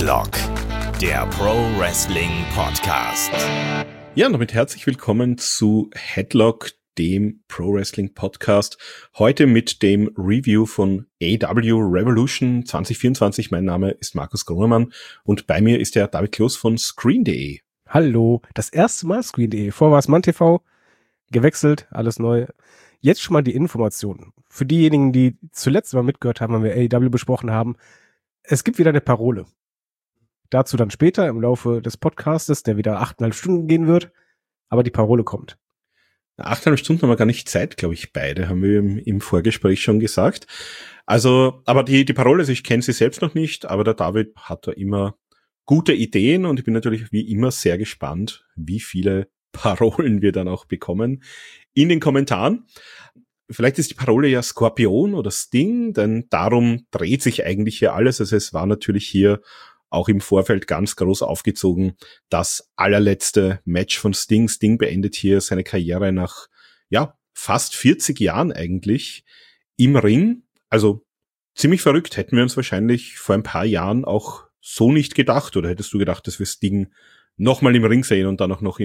Headlock, der Pro Wrestling Podcast. Ja, und damit herzlich willkommen zu Headlock, dem Pro Wrestling Podcast. Heute mit dem Review von AEW Revolution 2024. Mein Name ist Markus Grunermann und bei mir ist der David Kloß von Screen.de. Hallo, das erste Mal Screen.de. Vorher war es MannTV, gewechselt, alles neu. Jetzt schon mal die Informationen. Für diejenigen, die zuletzt mal mitgehört haben, wenn wir AEW besprochen haben, es gibt wieder eine Parole. Dazu dann später im Laufe des Podcastes, der wieder 8,5 Stunden gehen wird, aber die Parole kommt. 8,5 Stunden haben wir gar nicht Zeit, glaube ich, beide, haben wir im Vorgespräch schon gesagt. Also, aber die Parole, also ich kenne sie selbst noch nicht, aber der David hat da immer gute Ideen und ich bin natürlich wie immer sehr gespannt, wie viele Parolen wir dann auch bekommen in den Kommentaren. Vielleicht ist die Parole ja Skorpion oder Sting, denn darum dreht sich eigentlich hier alles. Also es war natürlich hier auch im Vorfeld ganz groß aufgezogen, das allerletzte Match von Sting. Sting beendet hier seine Karriere nach, fast 40 Jahren eigentlich im Ring. Also ziemlich verrückt, hätten wir uns wahrscheinlich vor ein paar Jahren auch so nicht gedacht. Oder hättest du gedacht, dass wir Sting nochmal im Ring sehen und dann auch noch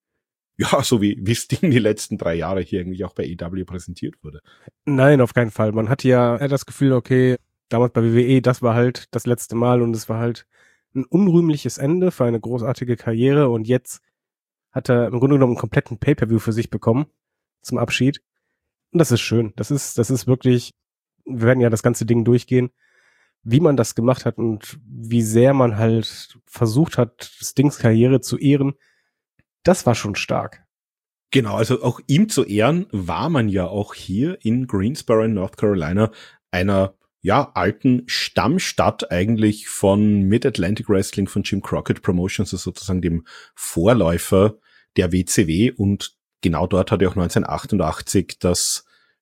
so wie Sting die letzten 3 Jahre hier eigentlich auch bei AEW präsentiert wurde? Nein, auf keinen Fall. Man hatte ja das Gefühl, okay, damals bei WWE, das war halt das letzte Mal und es war halt ein unrühmliches Ende für eine großartige Karriere und jetzt hat er im Grunde genommen einen kompletten Pay-Per-View für sich bekommen zum Abschied. Und das ist schön. Das ist wirklich, wir werden ja das ganze Ding durchgehen, wie man das gemacht hat und wie sehr man halt versucht hat, Stings Karriere zu ehren. Das war schon stark. Genau, also auch ihm zu Ehren war man ja auch hier in Greensboro in North Carolina, einer alten Stammstadt eigentlich von Mid-Atlantic Wrestling von Jim Crockett Promotions, also sozusagen dem Vorläufer der WCW, und genau dort hat er auch 1988 das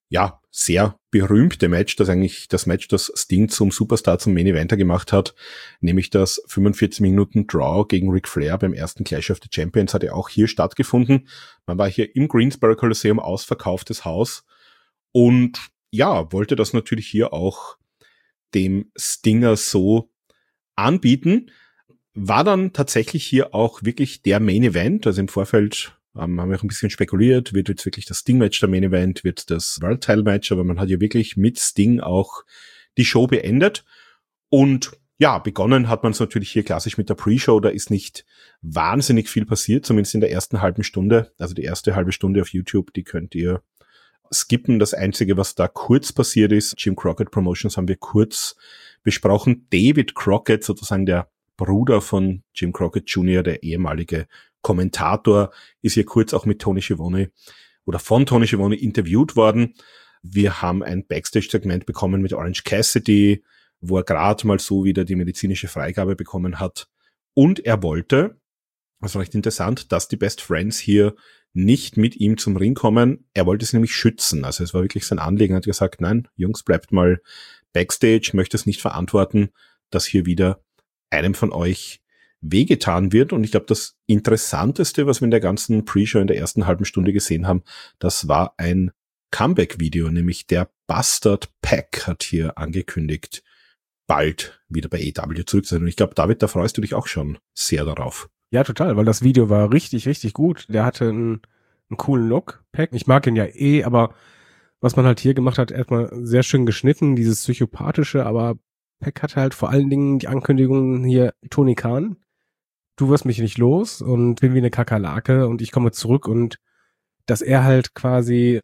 sehr berühmte Match, das Match, das Sting zum Superstar, zum Main Eventer gemacht hat, nämlich das 45 Minuten Draw gegen Ric Flair beim ersten Clash of the Champions, hat ja auch hier stattgefunden. Man war hier im Greensboro Coliseum, ausverkauftes Haus, und wollte das natürlich hier auch dem Stinger so anbieten. War dann tatsächlich hier auch wirklich der Main Event, also im Vorfeld haben wir auch ein bisschen spekuliert, wird jetzt wirklich das Sting-Match der Main Event, wird das World-Title-Match, aber man hat ja wirklich mit Sting auch die Show beendet. Und begonnen hat man es natürlich hier klassisch mit der Pre-Show, da ist nicht wahnsinnig viel passiert, zumindest in der ersten halben Stunde. Also die erste halbe Stunde auf YouTube, die könnt ihr skippen. Das Einzige, was da kurz passiert ist, Jim Crockett Promotions haben wir kurz besprochen. David Crockett, sozusagen der Bruder von Jim Crockett Jr., der ehemalige Kommentator, ist hier kurz auch mit Tony Schiavone oder von Tony Schiavone interviewt worden. Wir haben ein Backstage-Segment bekommen mit Orange Cassidy, wo er gerade mal so wieder die medizinische Freigabe bekommen hat. Und er wollte, das war recht interessant, dass die Best Friends hier nicht mit ihm zum Ring kommen. Er wollte sie nämlich schützen. Also es war wirklich sein Anliegen. Er hat gesagt, nein, Jungs, bleibt mal Backstage, möchte es nicht verantworten, dass hier wieder einem von euch wehgetan wird. Und ich glaube, das Interessanteste, was wir in der ganzen Pre-Show in der ersten halben Stunde gesehen haben, das war ein Comeback-Video, nämlich der Bastard Pack hat hier angekündigt, bald wieder bei AEW zurück zu sein. Und ich glaube, David, da freust du dich auch schon sehr darauf. Ja, total, weil das Video war richtig, richtig gut. Der hatte einen coolen Look, Pack. Ich mag ihn ja aber was man halt hier gemacht hat, erstmal sehr schön geschnitten, dieses Psychopathische, aber Pack hatte halt vor allen Dingen die Ankündigungen hier, Tony Khan, du wirst mich nicht los und bin wie eine Kakerlake und ich komme zurück, und dass er halt quasi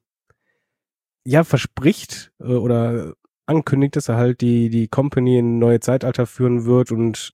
verspricht oder ankündigt, dass er halt die Company in ein neues Zeitalter führen wird, und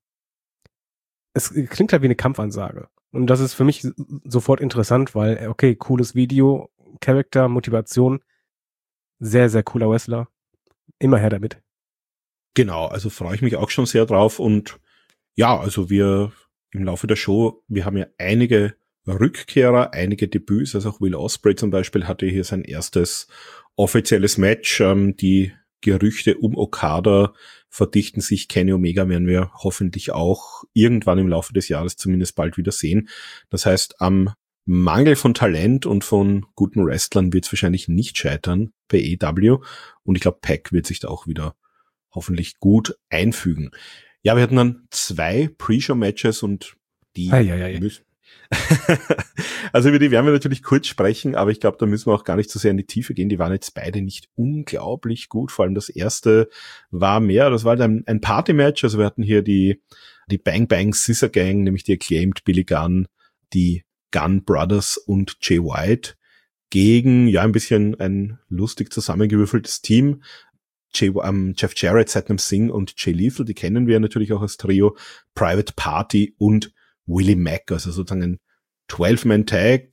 es klingt halt wie eine Kampfansage. Und das ist für mich sofort interessant, weil, okay, cooles Video, Charakter, Motivation, sehr, sehr cooler Wrestler. Immer her damit. Genau, also freue ich mich auch schon sehr drauf. Und also wir im Laufe der Show, wir haben ja einige Rückkehrer, einige Debüts, also auch Will Ospreay zum Beispiel hatte hier sein erstes offizielles Match. Die Gerüchte um Okada verdichten sich. Kenny Omega werden wir hoffentlich auch irgendwann im Laufe des Jahres zumindest bald wieder sehen. Das heißt, am Mangel von Talent und von guten Wrestlern wird es wahrscheinlich nicht scheitern bei AEW. Und ich glaube, Pac wird sich da auch wieder hoffentlich gut einfügen. Ja, wir hatten dann 2 Pre-Show-Matches und die müssen. Also über die werden wir natürlich kurz sprechen, aber ich glaube, da müssen wir auch gar nicht so sehr in die Tiefe gehen. Die waren jetzt beide nicht unglaublich gut. Vor allem das erste war das war halt ein Party-Match. Also wir hatten hier die Bang Bang Scissor Gang, nämlich die Acclaimed, Billy Gunn, die Gunn Brothers und Jay White gegen, ein bisschen ein lustig zusammengewürfeltes Team. Jeff Jarrett, Satnam Singh und Jay Lethal, die kennen wir natürlich auch als Trio, Private Party und Willie Mack, also sozusagen ein 12-Man-Tag,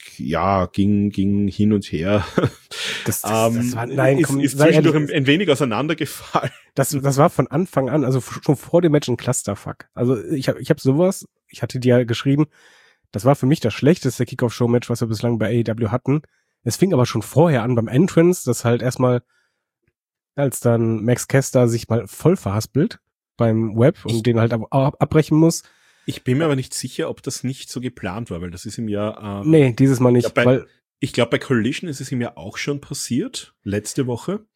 ging hin und her. Das war, nein, ist zwischendurch ein wenig auseinandergefallen. Das war von Anfang an, also schon vor dem Match ein Clusterfuck. Also ich hab sowas, ich hatte dir ja geschrieben, das war für mich das schlechteste Kickoff-Show-Match, was wir bislang bei AEW hatten. Es fing aber schon vorher an beim Entrance, das halt erstmal, als dann Max Caster sich mal voll verhaspelt beim Web und den halt abbrechen muss. Ich bin mir aber nicht sicher, ob das nicht so geplant war, weil das ist ihm ja... nee, dieses Mal nicht. Ich glaube, bei Collision ist es ihm ja auch schon passiert, letzte Woche.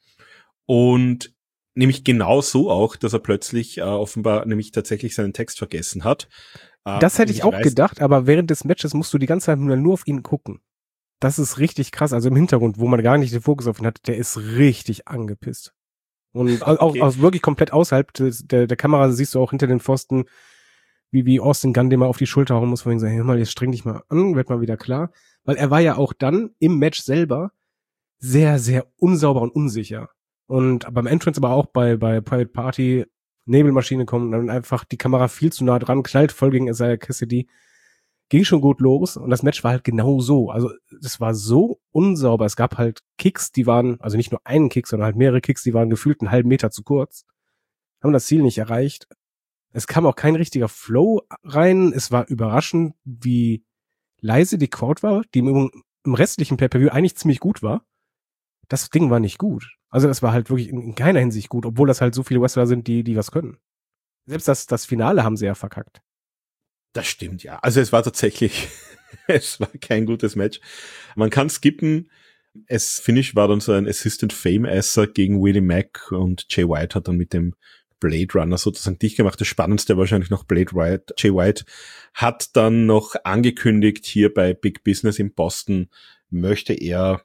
Und nämlich genau so auch, dass er plötzlich offenbar nämlich tatsächlich seinen Text vergessen hat. Das hätte ich auch gedacht, aber während des Matches musst du die ganze Zeit nur auf ihn gucken. Das ist richtig krass. Also im Hintergrund, wo man gar nicht den Fokus auf ihn hat, der ist richtig angepisst. Und auch wirklich komplett außerhalb der Kamera siehst du auch hinter den Pfosten, wie Austin Gunn den mal auf die Schulter hauen muss, von wegen sagen, hör mal, jetzt streng dich mal an, werd mal wieder klar. Weil er war ja auch dann im Match selber sehr, sehr unsauber und unsicher. Und beim Entrance, aber auch bei Private Party, Nebelmaschine kommen, dann einfach die Kamera viel zu nah dran, knallt voll gegen Isaiah Cassidy. Ging schon gut los und das Match war halt genau so. Also das war so unsauber. Es gab halt Kicks, die waren, also nicht nur einen Kick, sondern halt mehrere Kicks, die waren gefühlt einen halben Meter zu kurz. Haben das Ziel nicht erreicht. Es kam auch kein richtiger Flow rein. Es war überraschend, wie leise die Crowd war, die im restlichen Pay-Per-View eigentlich ziemlich gut war. Das Ding war nicht gut. Also das war halt wirklich in keiner Hinsicht gut, obwohl das halt so viele Wrestler sind, die was können. Selbst das Finale haben sie ja verkackt. Das stimmt, ja. Also es war tatsächlich, es war kein gutes Match. Man kann skippen. Finish war dann so ein Assistant Fame-Esser gegen Willie Mack und Jay White hat dann mit dem Blade Runner sozusagen dicht gemacht. Das Spannendste wahrscheinlich noch Jay White hat dann noch angekündigt, hier bei Big Business in Boston möchte er,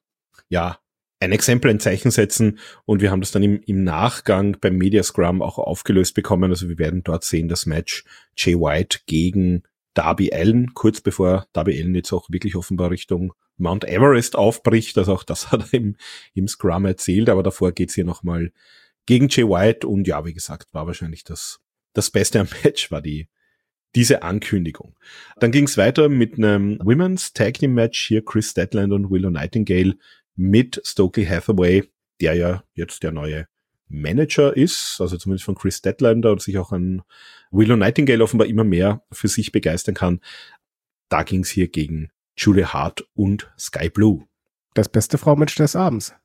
ein Exempel, ein Zeichen setzen und wir haben das dann im Nachgang beim Media Scrum auch aufgelöst bekommen. Also wir werden dort sehen, das Match Jay White gegen Darby Allin, kurz bevor Darby Allin jetzt auch wirklich offenbar Richtung Mount Everest aufbricht. Also auch das hat er im Scrum erzählt, aber davor geht's hier nochmal gegen Jay White und wie gesagt, war wahrscheinlich das Beste am Match, war diese Ankündigung. Dann ging's weiter mit einem Women's Tag Team Match, hier Chris Statlander und Willow Nightingale mit Stokely Hathaway, der ja jetzt der neue Manager ist, also zumindest von Chris Statlander und sich auch an Willow Nightingale offenbar immer mehr für sich begeistern kann. Da ging's hier gegen Julia Hart und Sky Blue. Das beste Frauenmatch des Abends.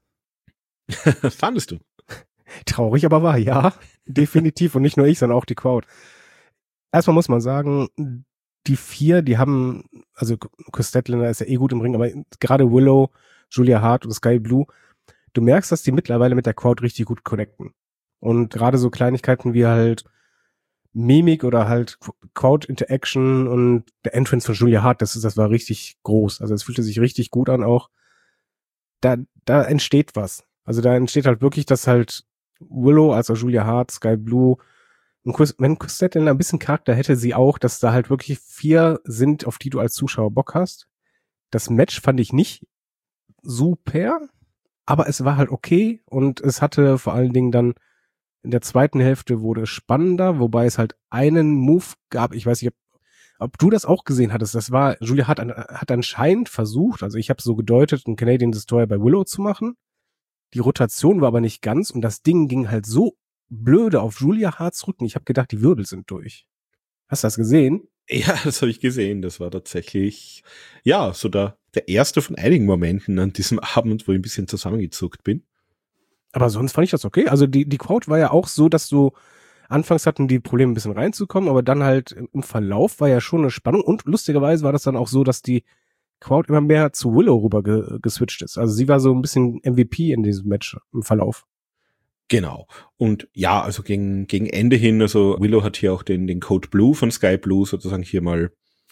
Fandest du? Traurig, aber wahr, ja. Definitiv. Und nicht nur ich, sondern auch die Crowd. Erstmal muss man sagen, die 4, die haben, also Chris Statlander ist ja gut im Ring, aber gerade Willow, Julia Hart und Sky Blue, du merkst, dass die mittlerweile mit der Crowd richtig gut connecten. Und gerade so Kleinigkeiten wie halt Mimik oder halt Crowd Interaction und der Entrance von Julia Hart, das war richtig groß. Also es fühlte sich richtig gut an auch. Da entsteht was. Also da entsteht halt wirklich, dass halt Willow, also Julia Hart, Sky Blue, und wenn Chris Statlander ein bisschen Charakter hätte, sie auch, dass da halt wirklich 4 sind, auf die du als Zuschauer Bock hast. Das Match fand ich nicht super, aber es war halt okay und es hatte vor allen Dingen dann in der zweiten Hälfte wurde es spannender, wobei es halt einen Move gab, ich weiß nicht, ob du das auch gesehen hattest, das war, Julia hat anscheinend versucht, also ich habe so gedeutet, einen Canadian Destroyer bei Willow zu machen, die Rotation war aber nicht ganz und das Ding ging halt so blöde auf Julia Harts Rücken, ich habe gedacht, die Wirbel sind durch. Hast du das gesehen? Ja, das habe ich gesehen. Das war tatsächlich, so der erste von einigen Momenten an diesem Abend, wo ich ein bisschen zusammengezuckt bin. Aber sonst fand ich das okay. Also die Crowd war ja auch so, dass du anfangs hatten die Probleme ein bisschen reinzukommen, aber dann halt im Verlauf war ja schon eine Spannung und lustigerweise war das dann auch so, dass die Crowd immer mehr zu Willow rüber geswitcht ist. Also sie war so ein bisschen MVP in diesem Match im Verlauf. Genau. Und ja, also gegen Ende hin, also Willow hat hier auch den Code Blue von Sky Blue sozusagen hier mal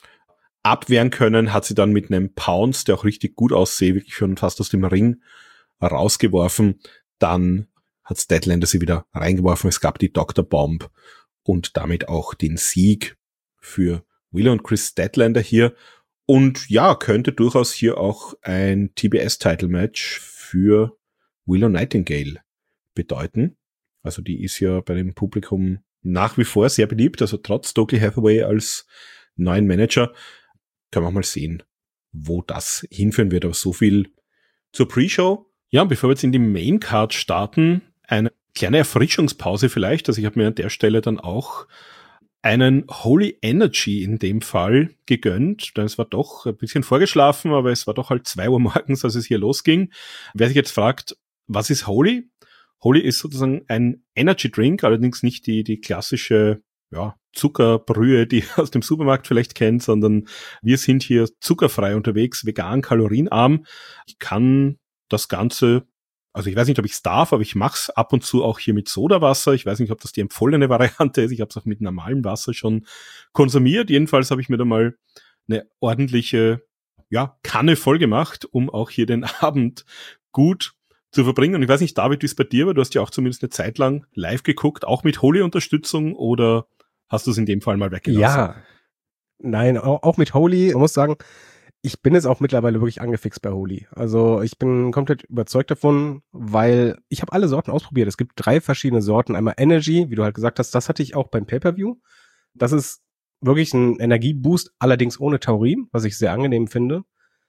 abwehren können, hat sie dann mit einem Pounce, der auch richtig gut aussieht, wirklich schon fast aus dem Ring rausgeworfen. Dann hat Statlander sie wieder reingeworfen. Es gab die Dr. Bomb und damit auch den Sieg für Willow und Chris Statlander hier. Und ja, könnte durchaus hier auch ein TBS-Title-Match für Willow Nightingale bedeuten. Also die ist ja bei dem Publikum nach wie vor sehr beliebt, also trotz Stokely Hathaway als neuen Manager. Können wir mal sehen, wo das hinführen wird. Aber so viel zur Pre-Show. Ja, bevor wir jetzt in die Main-Card starten, eine kleine Erfrischungspause vielleicht. Also ich habe mir an der Stelle dann auch einen Holy Energy in dem Fall gegönnt. Es war doch ein bisschen vorgeschlafen, aber es war doch halt 2 Uhr morgens, als es hier losging. Wer sich jetzt fragt, was ist Holy? Holy ist sozusagen ein Energy Drink, allerdings nicht die klassische Zuckerbrühe, die ihr aus dem Supermarkt vielleicht kennt, sondern wir sind hier zuckerfrei unterwegs, vegan, kalorienarm. Ich kann das Ganze, also ich weiß nicht, ob ich es darf, aber ich mache es ab und zu auch hier mit Sodawasser. Ich weiß nicht, ob das die empfohlene Variante ist. Ich habe es auch mit normalem Wasser schon konsumiert. Jedenfalls habe ich mir da mal eine ordentliche Kanne voll gemacht, um auch hier den Abend gut zu verbringen. Und ich weiß nicht, David, wie es bei dir war. Du hast ja auch zumindest eine Zeit lang live geguckt, auch mit Holy-Unterstützung, oder hast du es in dem Fall mal weggelassen? Ja, nein, auch mit Holy. Man muss sagen, ich bin jetzt auch mittlerweile wirklich angefixt bei Holy. Also ich bin komplett überzeugt davon, weil ich habe alle Sorten ausprobiert. Es gibt 3 verschiedene Sorten. Einmal Energy, wie du halt gesagt hast, das hatte ich auch beim Pay-Per-View. Das ist wirklich ein Energieboost, allerdings ohne Taurin, was ich sehr angenehm finde.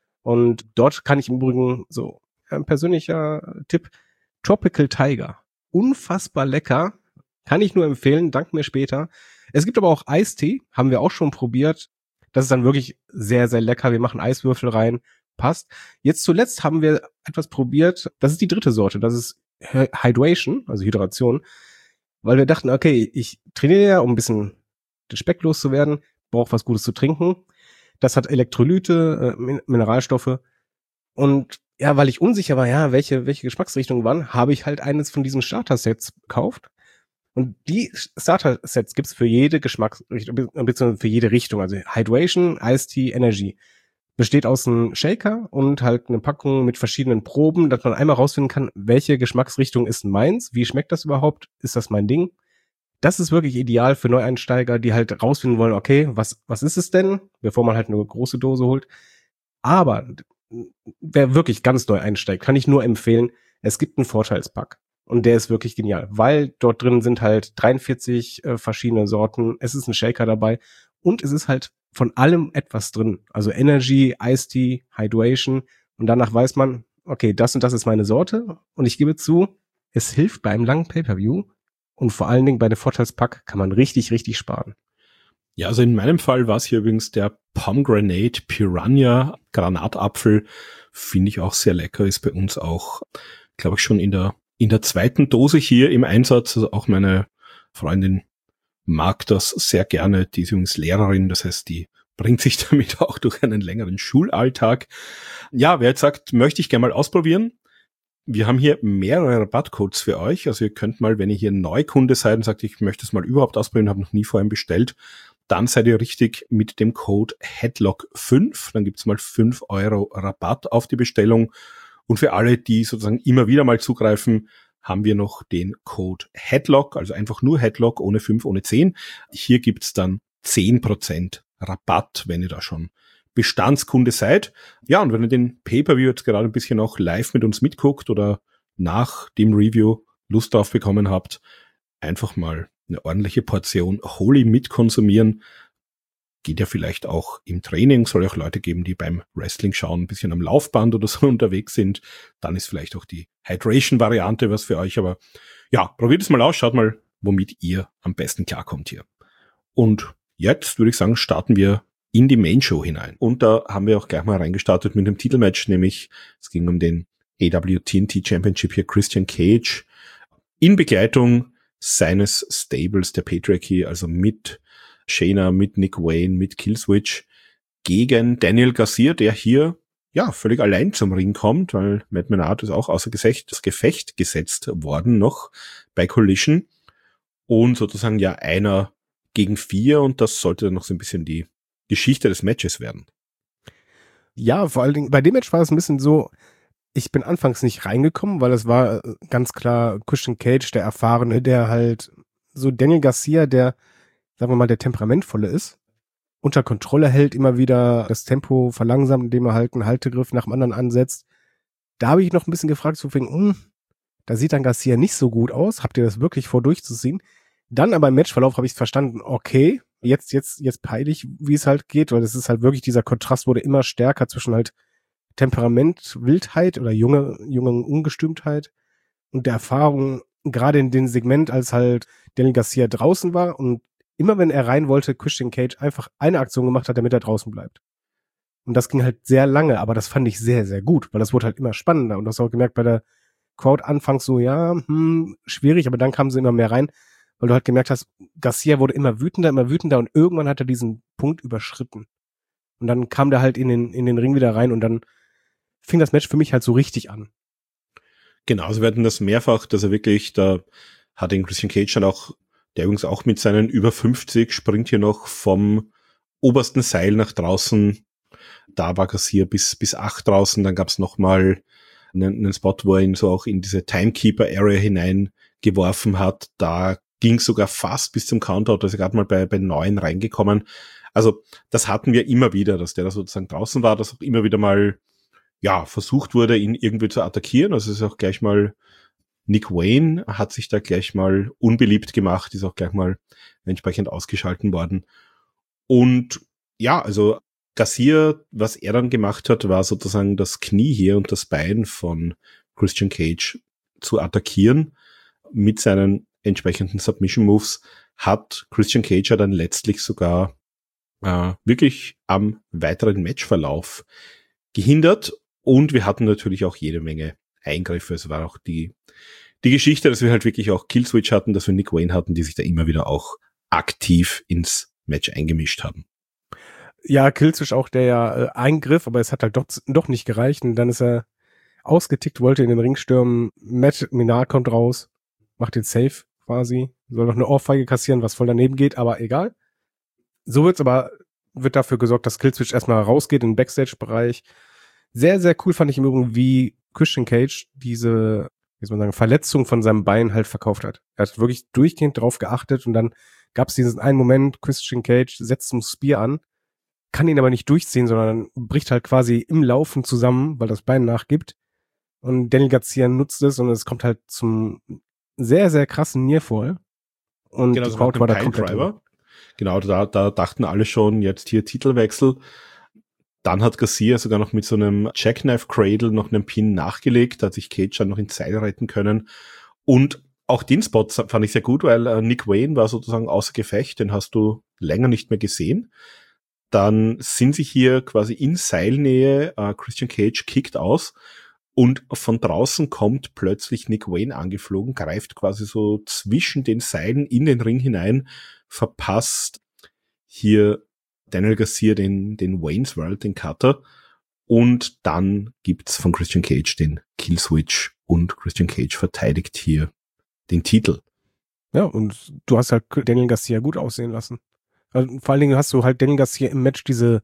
Und dort kann ich im Übrigen so ein persönlicher Tipp, Tropical Tiger. Unfassbar lecker. Kann ich nur empfehlen, dank mir später. Es gibt aber auch Eistee, haben wir auch schon probiert. Das ist dann wirklich sehr, sehr lecker. Wir machen Eiswürfel rein, passt. Jetzt zuletzt haben wir etwas probiert. Das ist die 3. Sorte. Das ist Hydration, also Hydration. Weil wir dachten, okay, ich trainiere ja, um ein bisschen den Speck loszuwerden, brauche was Gutes zu trinken. Das hat Elektrolyte, Mineralstoffe. Und ja, weil ich unsicher war, welche Geschmacksrichtungen waren, habe ich halt eines von diesen Starter-Sets gekauft. Und die Starter-Sets gibt's für jede Geschmacksrichtung, beziehungsweise für jede Richtung. Also Hydration, Iced Tea, Energy. Besteht aus einem Shaker und halt eine Packung mit verschiedenen Proben, dass man einmal rausfinden kann, welche Geschmacksrichtung ist meins, wie schmeckt das überhaupt, ist das mein Ding? Das ist wirklich ideal für Neueinsteiger, die halt rausfinden wollen, okay, was ist es denn, bevor man halt eine große Dose holt. Aber wer wirklich ganz neu einsteigt, kann ich nur empfehlen, es gibt einen Vorteilspack. Und der ist wirklich genial, weil dort drin sind halt 43 verschiedene Sorten, es ist ein Shaker dabei und es ist halt von allem etwas drin. Also Energy, Iced Tea, Hydration und danach weiß man, okay, das und das ist meine Sorte und ich gebe zu, es hilft beim langen Pay-Per-View und vor allen Dingen bei dem Vorteilspack kann man richtig, richtig sparen. Ja, also in meinem Fall war es hier übrigens der Pomegranate Piranha Granatapfel, finde ich auch sehr lecker, ist bei uns auch, glaube ich, schon in der 2. Dose hier im Einsatz. Also auch meine Freundin mag das sehr gerne. Die ist übrigens Lehrerin, das heißt, die bringt sich damit auch durch einen längeren Schulalltag. Ja, wer jetzt sagt, möchte ich gerne mal ausprobieren. Wir haben hier mehrere Rabattcodes für euch. Also ihr könnt mal, wenn ihr hier Neukunde seid und sagt, ich möchte es mal überhaupt ausprobieren, habe noch nie vorhin bestellt, dann seid ihr richtig mit dem Code HEADLOCK5. Dann gibt's mal 5 € Rabatt auf die Bestellung. Und für alle, die sozusagen immer wieder mal zugreifen, haben wir noch den Code HEADLOCK, also einfach nur HEADLOCK, ohne 5, ohne 10. Hier gibt's dann 10% Rabatt, wenn ihr da schon Bestandskunde seid. Ja, und wenn ihr den Pay-Per-View jetzt gerade ein bisschen auch live mit uns mitguckt oder nach dem Review Lust drauf bekommen habt, einfach mal eine ordentliche Portion Holy mitkonsumieren. Geht ja vielleicht auch im Training, soll ja auch Leute geben, die beim Wrestling schauen, ein bisschen am Laufband oder so unterwegs sind. Dann ist vielleicht auch die Hydration-Variante was für euch. Aber ja, probiert es mal aus, schaut mal, womit ihr am besten klarkommt hier. Und jetzt würde ich sagen, starten wir in die Main-Show hinein. Und da haben wir auch gleich mal reingestartet mit dem Titelmatch, nämlich es ging um den AEW TNT Championship hier, Christian Cage in Begleitung seines Stables, der Patriarchy, also mit Shayna, mit Nick Wayne, mit Killswitch gegen Daniel Garcia, der hier ja, völlig allein zum Ring kommt, weil Matt Menard ist auch außer das Gefecht gesetzt worden noch bei Collision und sozusagen ja 1 gegen 4 und das sollte dann noch so ein bisschen die Geschichte des Matches werden. Ja, vor allen Dingen, bei dem Match war es ein bisschen so, ich bin anfangs nicht reingekommen, weil es war ganz klar Christian Cage, der Erfahrene, der halt so Daniel Garcia, der, sagen wir mal, der Temperamentvolle ist, unter Kontrolle hält, immer wieder das Tempo verlangsamt, indem er halt einen Haltegriff nach dem anderen ansetzt. Da habe ich noch ein bisschen gefragt, so wegen, da sieht dann Garcia nicht so gut aus. Habt ihr das wirklich vor, durchzuziehen? Dann aber im Matchverlauf habe ich es verstanden, okay, jetzt peile ich, wie es halt geht, weil es ist halt wirklich, dieser Kontrast wurde immer stärker zwischen halt Temperament, Wildheit oder junge Ungestümtheit und der Erfahrung, gerade in dem Segment, als halt Daniel Garcia draußen war und immer wenn er rein wollte, Christian Cage einfach eine Aktion gemacht hat, damit er draußen bleibt. Und das ging halt sehr lange, aber das fand ich sehr, sehr gut, weil das wurde halt immer spannender. Und das auch gemerkt bei der Crowd anfangs so, ja, schwierig, aber dann kamen sie immer mehr rein, weil du halt gemerkt hast, Garcia wurde immer wütender und irgendwann hat er diesen Punkt überschritten. Und dann kam der halt in den Ring wieder rein und dann fing das Match für mich halt so richtig an. Genau, also wir hatten das mehrfach, dass er wirklich, da hat den Christian Cage dann auch, der übrigens auch mit seinen über 50 springt hier noch vom obersten Seil nach draußen. Da war Garcia bis 8 draußen. Dann gab's noch mal einen Spot, wo er ihn so auch in diese Timekeeper-Area hineingeworfen hat. Da ging sogar fast bis zum Countout. Also gerade mal bei 9 reingekommen. Also das hatten wir immer wieder, dass der da sozusagen draußen war, dass auch immer wieder mal ja versucht wurde, ihn irgendwie zu attackieren. Also es ist auch gleich mal Nick Wayne hat sich da gleich mal unbeliebt gemacht, ist auch gleich mal entsprechend ausgeschalten worden. Und ja, also Garcia, was er dann gemacht hat, war sozusagen das Knie hier und das Bein von Christian Cage zu attackieren. Mit seinen entsprechenden Submission Moves hat Christian Cage ja dann letztlich sogar wirklich am weiteren Matchverlauf gehindert. Und wir hatten natürlich auch jede Menge Eingriffe. Es war auch die Geschichte, dass wir halt wirklich auch Killswitch hatten, dass wir Nick Wayne hatten, die sich da immer wieder auch aktiv ins Match eingemischt haben. Ja, Killswitch auch der ja Eingriff, aber es hat halt doch nicht gereicht und dann ist er ausgetickt, wollte in den Ring stürmen. Matt Menard kommt raus, macht den Save quasi, soll noch eine Ohrfeige kassieren, was voll daneben geht, aber egal. So wird dafür gesorgt, dass Killswitch erstmal rausgeht in den Backstage-Bereich. Sehr, sehr cool fand ich im Übrigen, wie Christian Cage diese, wie soll man sagen, Verletzung von seinem Bein halt verkauft hat. Er hat wirklich durchgehend drauf geachtet und dann gab es diesen einen Moment, Christian Cage setzt zum Spear an, kann ihn aber nicht durchziehen, sondern bricht halt quasi im Laufen zusammen, weil das Bein nachgibt. Und Daniel Garcia nutzt es und es kommt halt zum sehr, sehr krassen Nearfall. Und genau, die Crowd war da komplett Driver. Genau, da dachten alle schon, jetzt hier Titelwechsel. Dann hat Garcia sogar noch mit so einem Jackknife Cradle noch einen Pin nachgelegt, da hat sich Cage dann noch ins Seil retten können. Und auch den Spot fand ich sehr gut, weil Nick Wayne war sozusagen außer Gefecht, den hast du länger nicht mehr gesehen. Dann sind sie hier quasi in Seilnähe, Christian Cage kickt aus und von draußen kommt plötzlich Nick Wayne angeflogen, greift quasi so zwischen den Seilen in den Ring hinein, verpasst hier Daniel Garcia den Wayne's World, den Cutter, und dann gibt's von Christian Cage den Killswitch und Christian Cage verteidigt hier den Titel. Ja, und du hast halt Daniel Garcia gut aussehen lassen. Also vor allen Dingen hast du halt Daniel Garcia im Match diese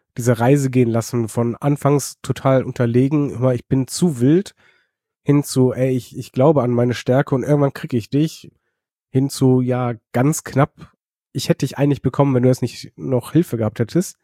Reise gehen lassen von anfangs total unterlegen, immer ich bin zu wild, hin zu, ich glaube an meine Stärke und irgendwann kriege ich dich, hin zu, ja, ganz knapp, ich hätte dich eigentlich bekommen, wenn du jetzt nicht noch Hilfe gehabt hättest.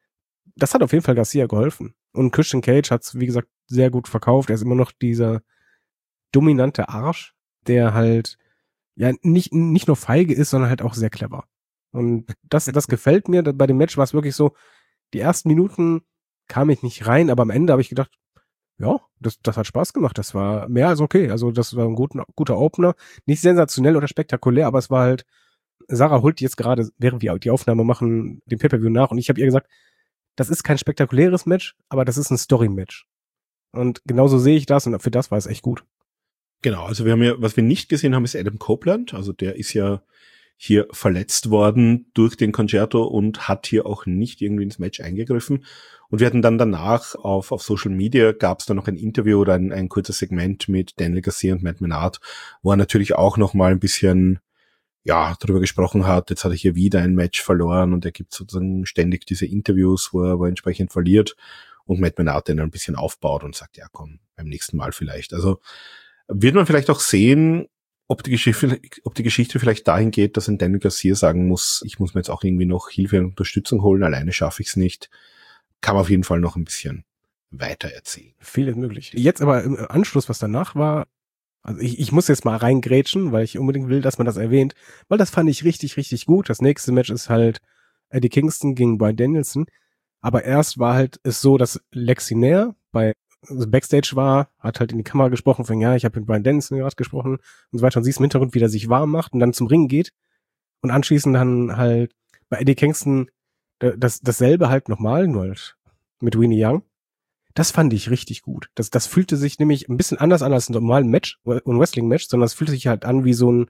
Das hat auf jeden Fall Garcia geholfen. Und Christian Cage hat's, wie gesagt, sehr gut verkauft. Er ist immer noch dieser dominante Arsch, der halt ja nicht nur feige ist, sondern halt auch sehr clever. Und das gefällt mir. Bei dem Match war es wirklich so, die ersten Minuten kam ich nicht rein, aber am Ende habe ich gedacht, ja, das hat Spaß gemacht. Das war mehr als okay. Also das war ein guter Opener. Nicht sensationell oder spektakulär, aber es war halt, Sarah holt jetzt gerade, während wir die Aufnahme machen, den Pay-Per-View nach und ich habe ihr gesagt, das ist kein spektakuläres Match, aber das ist ein Story-Match. Und genauso sehe ich das und für das war es echt gut. Genau, also wir haben ja, was wir nicht gesehen haben, ist Adam Copeland. Also der ist ja hier verletzt worden durch den Concerto und hat hier auch nicht irgendwie ins Match eingegriffen. Und wir hatten dann danach auf Social Media gab es dann noch ein Interview oder ein kurzes Segment mit Daniel Garcia und Matt Menard, wo er natürlich auch noch mal ein bisschen darüber gesprochen hat, jetzt hat er hier wieder ein Match verloren und er gibt sozusagen ständig diese Interviews, wo er entsprechend verliert und Matt Menard dann ein bisschen aufbaut und sagt, ja komm, beim nächsten Mal vielleicht. Also wird man vielleicht auch sehen, ob die Geschichte vielleicht dahin geht, dass ein Daniel Garcia sagen muss, ich muss mir jetzt auch irgendwie noch Hilfe und Unterstützung holen, alleine schaffe ich es nicht. Kann man auf jeden Fall noch ein bisschen weiter erzählen. Vieles möglich. Jetzt aber im Anschluss, was danach war, also ich muss jetzt mal reingrätschen, weil ich unbedingt will, dass man das erwähnt, weil das fand ich richtig, richtig gut. Das nächste Match ist halt Eddie Kingston gegen Bryan Danielson. Aber erst war halt es so, dass Lexi Nair Backstage war, hat halt in die Kamera gesprochen, von ich habe mit Bryan Danielson gerade gesprochen und so weiter und siehst im Hintergrund, wie der sich warm macht und dann zum Ring geht und anschließend dann halt bei Eddie Kingston dasselbe halt nochmal, nur halt mit Winnie Young. Das fand ich richtig gut. Das fühlte sich nämlich ein bisschen anders an als ein normales Match, ein Wrestling-Match, sondern es fühlte sich halt an wie so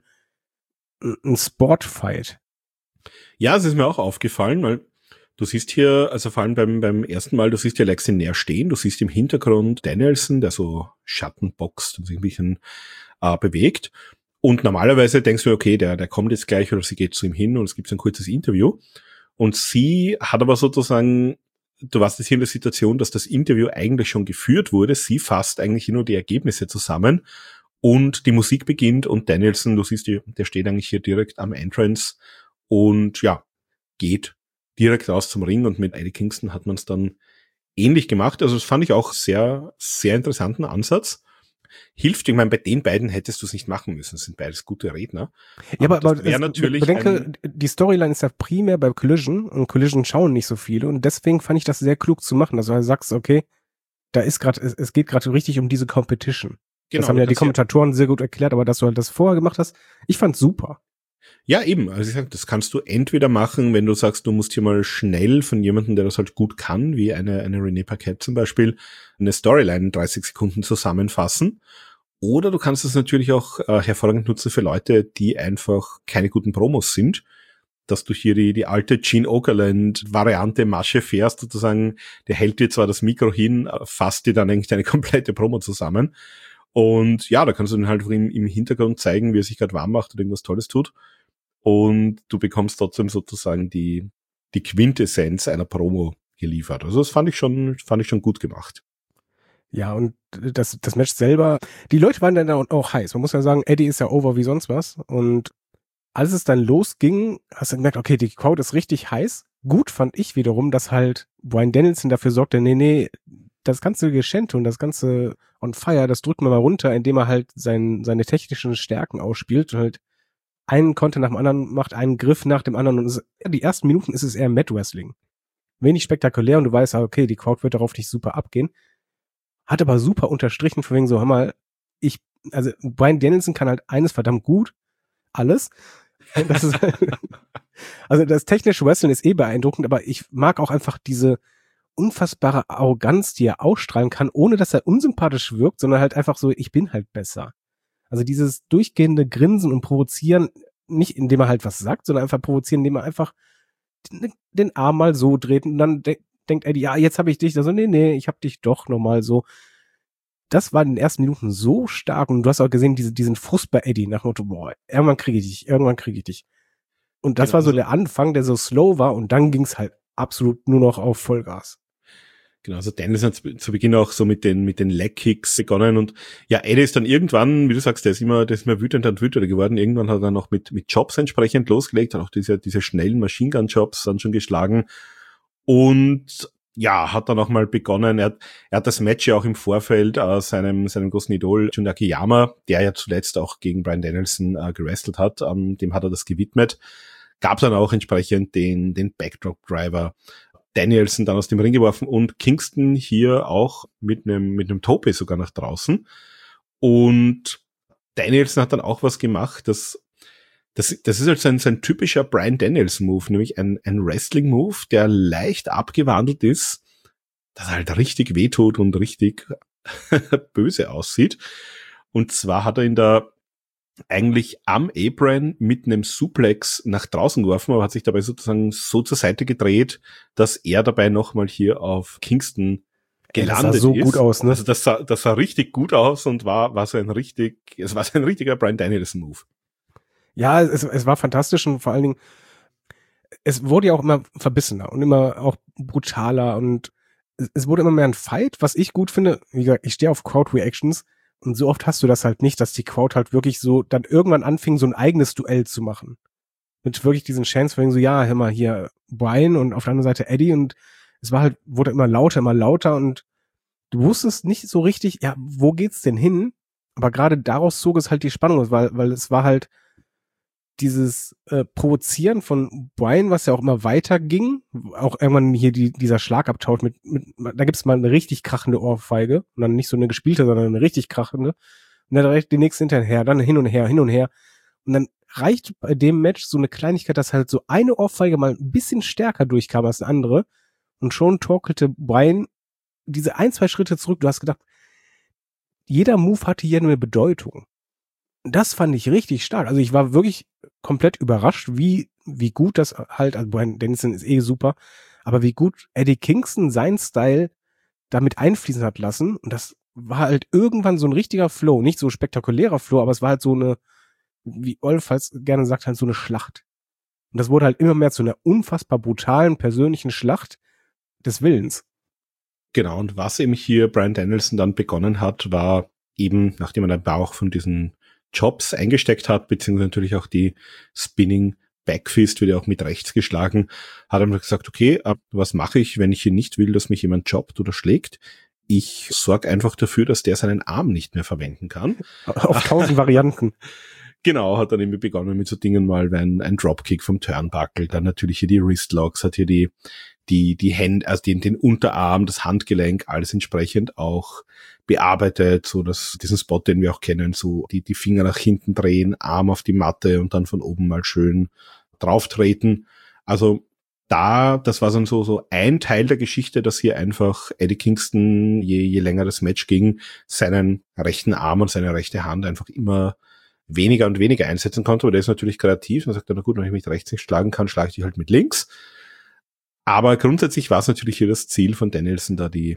ein Sport-Fight. Ja, es ist mir auch aufgefallen, weil du siehst hier, also vor allem beim ersten Mal, du siehst ja Lexi Nair stehen, du siehst im Hintergrund Danielson, der so Schattenboxt und sich ein bisschen bewegt. Und normalerweise denkst du, okay, der kommt jetzt gleich oder sie geht zu ihm hin und es gibt ein kurzes Interview. Und sie hat aber sozusagen, du warst jetzt hier in der Situation, dass das Interview eigentlich schon geführt wurde. Sie fasst eigentlich nur die Ergebnisse zusammen und die Musik beginnt und Danielson, du siehst, der steht eigentlich hier direkt am Entrance und geht direkt raus zum Ring und mit Eddie Kingston hat man es dann ähnlich gemacht. Also das fand ich auch sehr, sehr interessanten Ansatz. Hilft, ich meine, bei den beiden hättest du es nicht machen müssen. Das sind beides gute Redner. Ja, aber natürlich bedenke, die Storyline ist ja primär bei Collision und Collision schauen nicht so viele und deswegen fand ich das sehr klug zu machen, dass du halt sagst, okay, da ist gerade, es geht gerade richtig um diese Competition. Genau, das haben ja die Kommentatoren sehr gut erklärt, aber dass du halt das vorher gemacht hast, ich fand's super. Ja, eben. Also ich sag, das kannst du entweder machen, wenn du sagst, du musst hier mal schnell von jemandem, der das halt gut kann, wie eine Renee Paquette zum Beispiel, eine Storyline in 30 Sekunden zusammenfassen. Oder du kannst es natürlich auch hervorragend nutzen für Leute, die einfach keine guten Promos sind, dass du hier die alte Gene Okerlund-Variante Masche fährst, sozusagen, der hält dir zwar das Mikro hin, fasst dir dann eigentlich deine komplette Promo zusammen. Und ja, da kannst du dann halt im Hintergrund zeigen, wie er sich gerade warm macht oder irgendwas Tolles tut. Und du bekommst trotzdem sozusagen die Quintessenz einer Promo geliefert. Also das fand ich schon gut gemacht. Ja, und das Match selber, die Leute waren dann auch heiß. Man muss ja sagen, Eddie ist ja over wie sonst was. Und als es dann losging, hast du gemerkt, okay, die Crowd ist richtig heiß. Gut fand ich wiederum, dass halt Bryan Danielson dafür sorgte, nee, das ganze Geschenke und das ganze On Fire, das drückt man mal runter, indem er halt seine technischen Stärken ausspielt und halt einen Konter nach dem anderen macht, einen Griff nach dem anderen und die ersten Minuten ist es eher Mat Wrestling. Wenig spektakulär und du weißt, okay, die Crowd wird darauf nicht super abgehen. Hat aber super unterstrichen, von wegen so, hör mal, also Bryan Danielson kann halt eines verdammt gut, alles. Das ist, also das technische Wrestling ist beeindruckend, aber ich mag auch einfach diese unfassbare Arroganz, die er ausstrahlen kann, ohne dass er unsympathisch wirkt, sondern halt einfach so, ich bin halt besser. Also dieses durchgehende Grinsen und Provozieren, nicht indem er halt was sagt, sondern einfach provozieren, indem er einfach den Arm mal so dreht und dann denkt Eddie, ja, jetzt habe ich dich. Also nee, ich habe dich doch nochmal so. Das war in den ersten Minuten so stark und du hast auch gesehen, diesen Frust bei Eddie nach dem Motto, boah, irgendwann kriege ich dich. Und das war so der Anfang, der so slow war und dann ging's halt absolut nur noch auf Vollgas. Genau, also Dennis hat zu Beginn auch so mit den Leg-Kicks begonnen und ja, Eddie ist dann irgendwann, wie du sagst, der ist immer wütender und wütender geworden. Irgendwann hat er dann noch mit Jobs entsprechend losgelegt, hat auch diese schnellen Machine-Gun-Jobs dann schon geschlagen und ja, hat dann auch mal begonnen. Er hat das Match ja auch im Vorfeld seinem großen Idol Jun Akiyama, der ja zuletzt auch gegen Bryan Danielson gewrestelt hat, dem hat er das gewidmet. Gab dann auch entsprechend den Backdrop-Driver. Danielson dann aus dem Ring geworfen und Kingston hier auch mit einem Tope sogar nach draußen. Und Danielson hat dann auch was gemacht, das ist halt sein typischer Bryan Danielson-Move, nämlich ein Wrestling-Move, der leicht abgewandelt ist, das halt richtig wehtut und richtig böse aussieht. Und zwar hat er in der eigentlich am Apron mit einem Suplex nach draußen geworfen, aber hat sich dabei sozusagen so zur Seite gedreht, dass er dabei nochmal hier auf Kingston gelandet ist. Das sah so gut aus, ne? Also das sah richtig gut aus und war so ein richtiger Bryan Danielson Move. Ja, es war fantastisch und vor allen Dingen, es wurde ja auch immer verbissener und immer auch brutaler und es wurde immer mehr ein Fight, was ich gut finde. Wie gesagt, ich stehe auf Crowd-Reactions und so oft hast du das halt nicht, dass die Crowd halt wirklich so dann irgendwann anfing, so ein eigenes Duell zu machen. Mit wirklich diesen Chants, von so, ja, hör mal, hier Bryan und auf der anderen Seite Eddie und es war halt, wurde immer lauter und du wusstest nicht so richtig, ja, wo geht's denn hin? Aber gerade daraus zog es halt die Spannung, weil es war halt dieses Provozieren von Bryan, was ja auch immer weiter ging, auch irgendwann hier dieser Schlagabtausch mit da gibt's mal eine richtig krachende Ohrfeige und dann nicht so eine gespielte, sondern eine richtig krachende und dann direkt die nächste hinterher, dann hin und her und dann reicht bei dem Match so eine Kleinigkeit, dass halt so eine Ohrfeige mal ein bisschen stärker durchkam als eine andere und schon torkelte Bryan diese 1-2 Schritte zurück. Du hast gedacht, jeder Move hatte hier eine Bedeutung. Das fand ich richtig stark. Also ich war wirklich komplett überrascht, wie gut das halt, also Bryan Danielson ist super, aber wie gut Eddie Kingston seinen Style damit einfließen hat lassen. Und das war halt irgendwann so ein richtiger Flow. Nicht so spektakulärer Flow, aber es war halt so eine, wie Olf halt gerne sagt, halt so eine Schlacht. Und das wurde halt immer mehr zu einer unfassbar brutalen, persönlichen Schlacht des Willens. Genau, und was eben hier Bryan Danielson dann begonnen hat, war eben, nachdem er ein paar auch von diesen Jobs eingesteckt hat, beziehungsweise natürlich auch die Spinning Backfist wird ja auch mit rechts geschlagen, hat er gesagt, okay, was mache ich, wenn ich hier nicht will, dass mich jemand jobbt oder schlägt? Ich sorge einfach dafür, dass der seinen Arm nicht mehr verwenden kann. Auf 1000 Varianten. Genau, hat dann eben begonnen mit so Dingen mal, wenn ein Dropkick vom Turnbuckle, dann natürlich hier die Wristlocks, hat hier die Hände, also den Unterarm, das Handgelenk, alles entsprechend auch bearbeitet, so dass diesen Spot, den wir auch kennen, so die Finger nach hinten drehen, Arm auf die Matte und dann von oben mal schön drauf treten. Also das war dann so ein Teil der Geschichte, dass hier einfach Eddie Kingston, je länger das Match ging, seinen rechten Arm und seine rechte Hand einfach immer weniger und weniger einsetzen konnte, aber der ist natürlich kreativ und sagt dann, na gut, wenn ich mich rechts nicht schlagen kann, schlage ich die halt mit links. Aber grundsätzlich war es natürlich hier das Ziel von Danielson, da die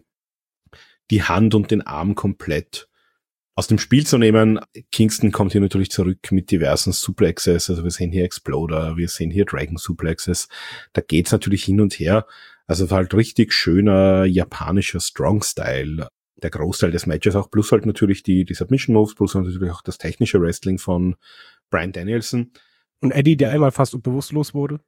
Hand und den Arm komplett aus dem Spiel zu nehmen. Kingston kommt hier natürlich zurück mit diversen Suplexes, also wir sehen hier Exploder, wir sehen hier Dragon Suplexes, da geht's natürlich hin und her. Also war halt richtig schöner japanischer Strong-Style. Der Großteil des Matches auch, plus halt natürlich die Submission Moves, plus natürlich auch das technische Wrestling von Bryan Danielson. Und Eddie, der einmal fast bewusstlos wurde.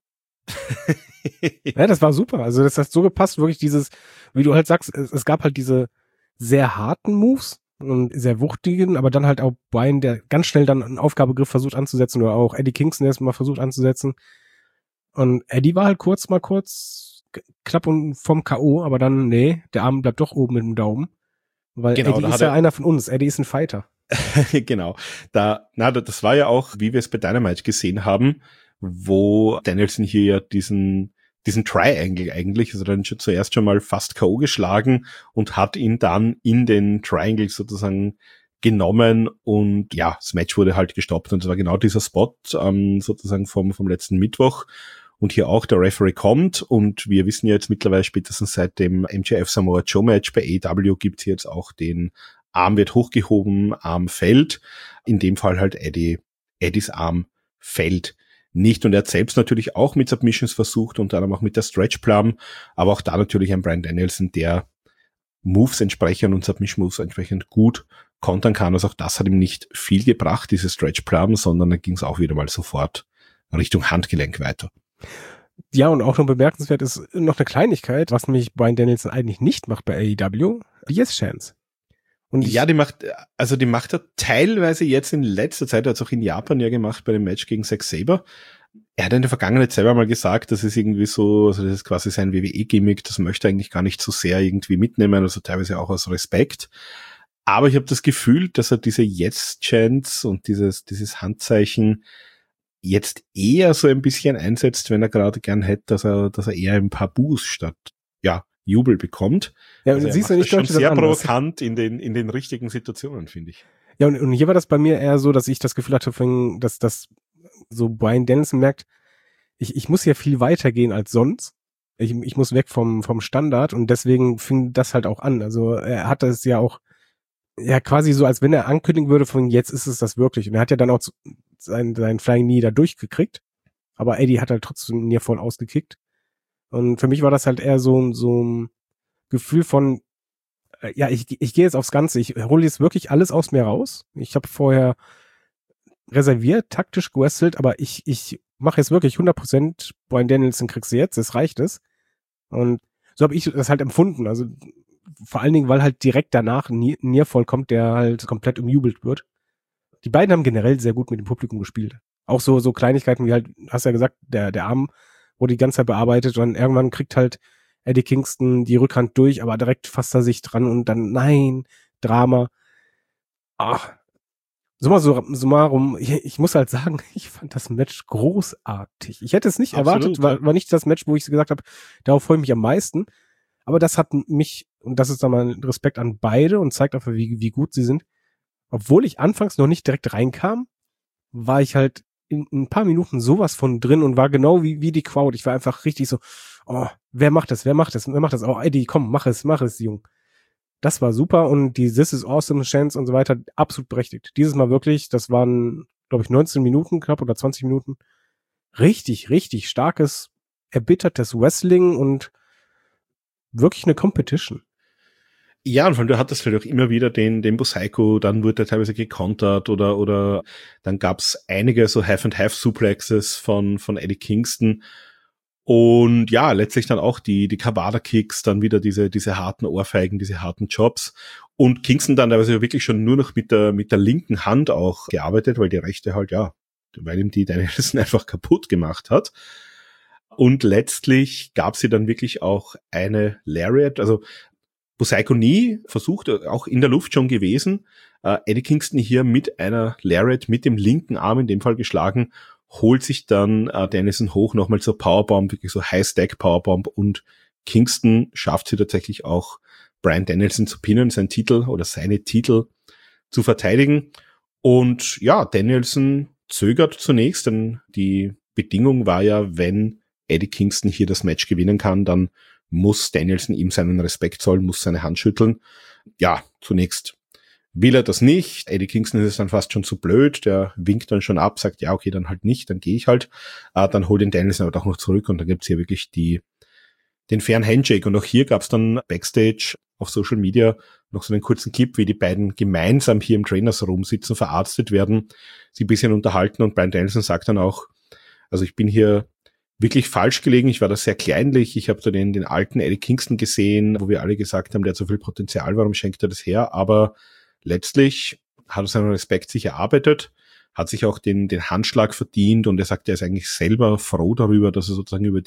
Ja, das war super. Also das hat so gepasst, wirklich dieses, wie du halt sagst, es gab halt diese sehr harten Moves und sehr wuchtigen, aber dann halt auch Bryan, der ganz schnell dann einen Aufgabegriff versucht anzusetzen oder auch Eddie Kingston erstmal versucht anzusetzen. Und Eddie war halt kurz knapp und vom K.O., aber dann, nee, der Arm bleibt doch oben mit dem Daumen. Weil genau, Eddie ist ja einer von uns. Eddie ist ein Fighter. Genau. Das war ja auch, wie wir es bei Dynamite gesehen haben, wo Danielson hier ja diesen Triangle eigentlich, also dann zuerst schon mal fast K.O. geschlagen und hat ihn dann in den Triangle sozusagen genommen und ja, das Match wurde halt gestoppt und es war genau dieser Spot sozusagen vom letzten Mittwoch. Und hier auch der Referee kommt und wir wissen ja jetzt mittlerweile spätestens seit dem MJF Samoa Joe Match bei AEW gibt's jetzt auch den Arm wird hochgehoben, Arm fällt. In dem Fall halt Eddies Arm fällt nicht und er hat selbst natürlich auch mit Submissions versucht und dann auch mit der Stretch Plum, aber auch da natürlich ein Bryan Danielson, der Moves entsprechend und Submission Moves entsprechend gut kontern kann. Also auch das hat ihm nicht viel gebracht, diese Stretch Plum, sondern dann ging es auch wieder mal sofort Richtung Handgelenk weiter. Ja, und auch noch bemerkenswert ist noch eine Kleinigkeit, was nämlich Bryan Danielson eigentlich nicht macht bei AEW, die Yes-Chance. Und ja, die macht er teilweise jetzt in letzter Zeit, er hat es auch in Japan ja gemacht bei dem Match gegen Zack Sabre. Er hat in der Vergangenheit selber mal gesagt, das ist irgendwie so, also das ist quasi sein WWE-Gimmick, das möchte er eigentlich gar nicht so sehr irgendwie mitnehmen, also teilweise auch aus Respekt. Aber ich habe das Gefühl, dass er diese Yes-Chance und dieses Handzeichen jetzt eher so ein bisschen einsetzt, wenn er gerade gern hätte, dass er eher ein paar Boos statt, ja, Jubel bekommt. Ja, also siehst du nicht schon sehr provokant in den richtigen Situationen, finde ich. Ja, und hier war das bei mir eher so, dass ich das Gefühl hatte, dass das so Bryan Danielson merkt, ich muss ja viel weiter gehen als sonst. Ich muss weg vom Standard und deswegen fing das halt auch an. Also er hatte es ja auch quasi so, als wenn er ankündigen würde von jetzt ist es das wirklich. Und er hat ja dann auch sein Flying Knee da durchgekriegt. Aber Eddie hat halt trotzdem Near Fall ausgekickt. Und für mich war das halt eher so ein Gefühl von, ich gehe jetzt aufs Ganze. Ich hole jetzt wirklich alles aus mir raus. Ich habe vorher reserviert, taktisch gewrestelt, aber ich mache jetzt wirklich 100%. Bryan Danielson kriegst du jetzt, das reicht es. Und so habe ich das halt empfunden. Also vor allen Dingen, weil halt direkt danach ein Nearfall kommt, der halt komplett umjubelt wird. Die beiden haben generell sehr gut mit dem Publikum gespielt. Auch so Kleinigkeiten wie halt, hast ja gesagt, der Arm wurde die ganze Zeit bearbeitet und irgendwann kriegt halt Eddie Kingston die Rückhand durch, aber direkt fasst er sich dran und dann, nein, Drama. Ach, summa rum, ich muss halt sagen, ich fand das Match großartig. Ich hätte es nicht erwartet, war nicht das Match, wo ich gesagt habe, darauf freue ich mich am meisten. Aber das hat mich, und das ist dann mal Respekt an beide und zeigt einfach, wie gut sie sind. Obwohl ich anfangs noch nicht direkt reinkam, war ich halt in ein paar Minuten sowas von drin und war genau wie die Crowd. Ich war einfach richtig so, oh, wer macht das? Oh, Eddie, komm, mach es, Jung. Das war super und die This is Awesome Chance und so weiter, absolut berechtigt. Dieses Mal wirklich, das waren, glaube ich, 19 Minuten knapp oder 20 Minuten. Richtig, richtig starkes, erbittertes Wrestling und wirklich eine Competition. Ja, und vor allem, du hattest halt auch immer wieder den Busaiku, dann wurde er teilweise gekontert oder dann gab's einige so Half-and-Half-Suplexes von Eddie Kingston. Und ja, letztlich dann auch die Kawada-Kicks, dann wieder diese harten Ohrfeigen, diese harten Jobs. Und Kingston dann teilweise wirklich schon nur noch mit der linken Hand auch gearbeitet, weil die rechte halt, weil ihm die Danielson einfach kaputt gemacht hat. Und letztlich gab's hier dann wirklich auch eine Lariat, also Busaiku nie versucht, auch in der Luft schon gewesen. Eddie Kingston hier mit einer Lariat mit dem linken Arm in dem Fall geschlagen, holt sich dann Danielson hoch, nochmal zur Powerbomb, wirklich so High-Stack-Powerbomb und Kingston schafft sie tatsächlich auch, Bryan Danielson zu pinnen, seinen Titel oder seine Titel zu verteidigen. Und ja, Danielson zögert zunächst, denn die Bedingung war ja, wenn Eddie Kingston hier das Match gewinnen kann, dann muss Danielson ihm seinen Respekt zollen, muss seine Hand schütteln. Ja, zunächst will er das nicht. Eddie Kingston ist dann fast schon zu blöd. Der winkt dann schon ab, sagt, ja, okay, dann halt nicht, dann gehe ich halt. Dann holt den Danielson aber doch noch zurück und dann gibt's hier wirklich den fairen Handshake. Und auch hier gab's dann Backstage auf Social Media noch so einen kurzen Clip, wie die beiden gemeinsam hier im Trainers Room sitzen, verarztet werden, sie ein bisschen unterhalten und Bryan Danielson sagt dann auch, also ich bin hier wirklich falsch gelegen. Ich war da sehr kleinlich. Ich habe da den alten Eddie Kingston gesehen, wo wir alle gesagt haben, der hat so viel Potenzial, warum schenkt er das her? Aber letztlich hat er seinen Respekt sich erarbeitet, hat sich auch den Handschlag verdient und er sagt, er ist eigentlich selber froh darüber, dass er sozusagen über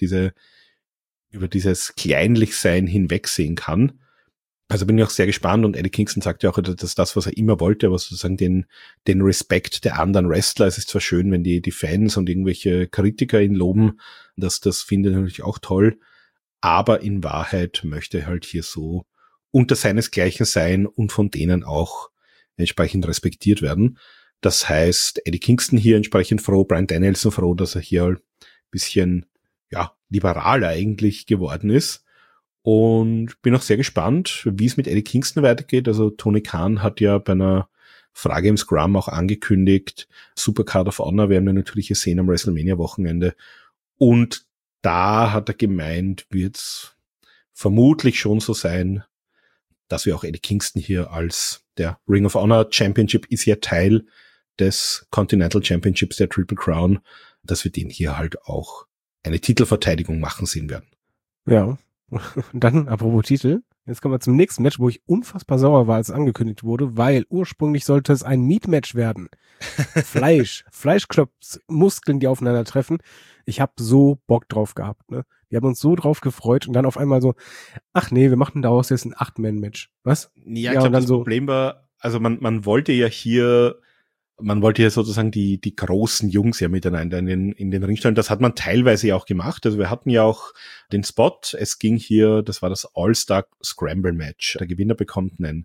dieses Kleinlichsein hinwegsehen kann. Also bin ich auch sehr gespannt und Eddie Kingston sagt ja auch, dass das, was er immer wollte, aber sozusagen den Respekt der anderen Wrestler. Es ist zwar schön, wenn die Fans und irgendwelche Kritiker ihn loben, das findet er natürlich auch toll, aber in Wahrheit möchte er halt hier so unter seinesgleichen sein und von denen auch entsprechend respektiert werden. Das heißt, Eddie Kingston hier entsprechend froh, Bryan Danielson froh, dass er hier ein bisschen, liberaler eigentlich geworden ist. Und bin auch sehr gespannt, wie es mit Eddie Kingston weitergeht. Also Tony Khan hat ja bei einer Frage im Scrum auch angekündigt, Supercard of Honor werden wir natürlich hier sehen am WrestleMania-Wochenende. Und da hat er gemeint, wird's vermutlich schon so sein, dass wir auch Eddie Kingston hier als der Ring of Honor Championship ist ja Teil des Continental Championships, der Triple Crown, dass wir den hier halt auch eine Titelverteidigung machen sehen werden. Ja. Und dann, apropos Titel, jetzt kommen wir zum nächsten Match, wo ich unfassbar sauer war, als es angekündigt wurde, weil ursprünglich sollte es ein Meat-Match werden. Fleischklopps, Muskeln, die aufeinandertreffen. Ich habe so Bock drauf gehabt, ne? Wir haben uns so drauf gefreut und dann auf einmal so, ach nee, wir machen daraus jetzt ein 8-Man-Match. Was? Ja, ich glaube, das Problem war, also man wollte hier sozusagen die großen Jungs ja miteinander in den Ring stellen. Das hat man teilweise auch gemacht. Also wir hatten ja auch den Spot. Es ging hier, das war das All-Star Scramble Match. Der Gewinner bekommt einen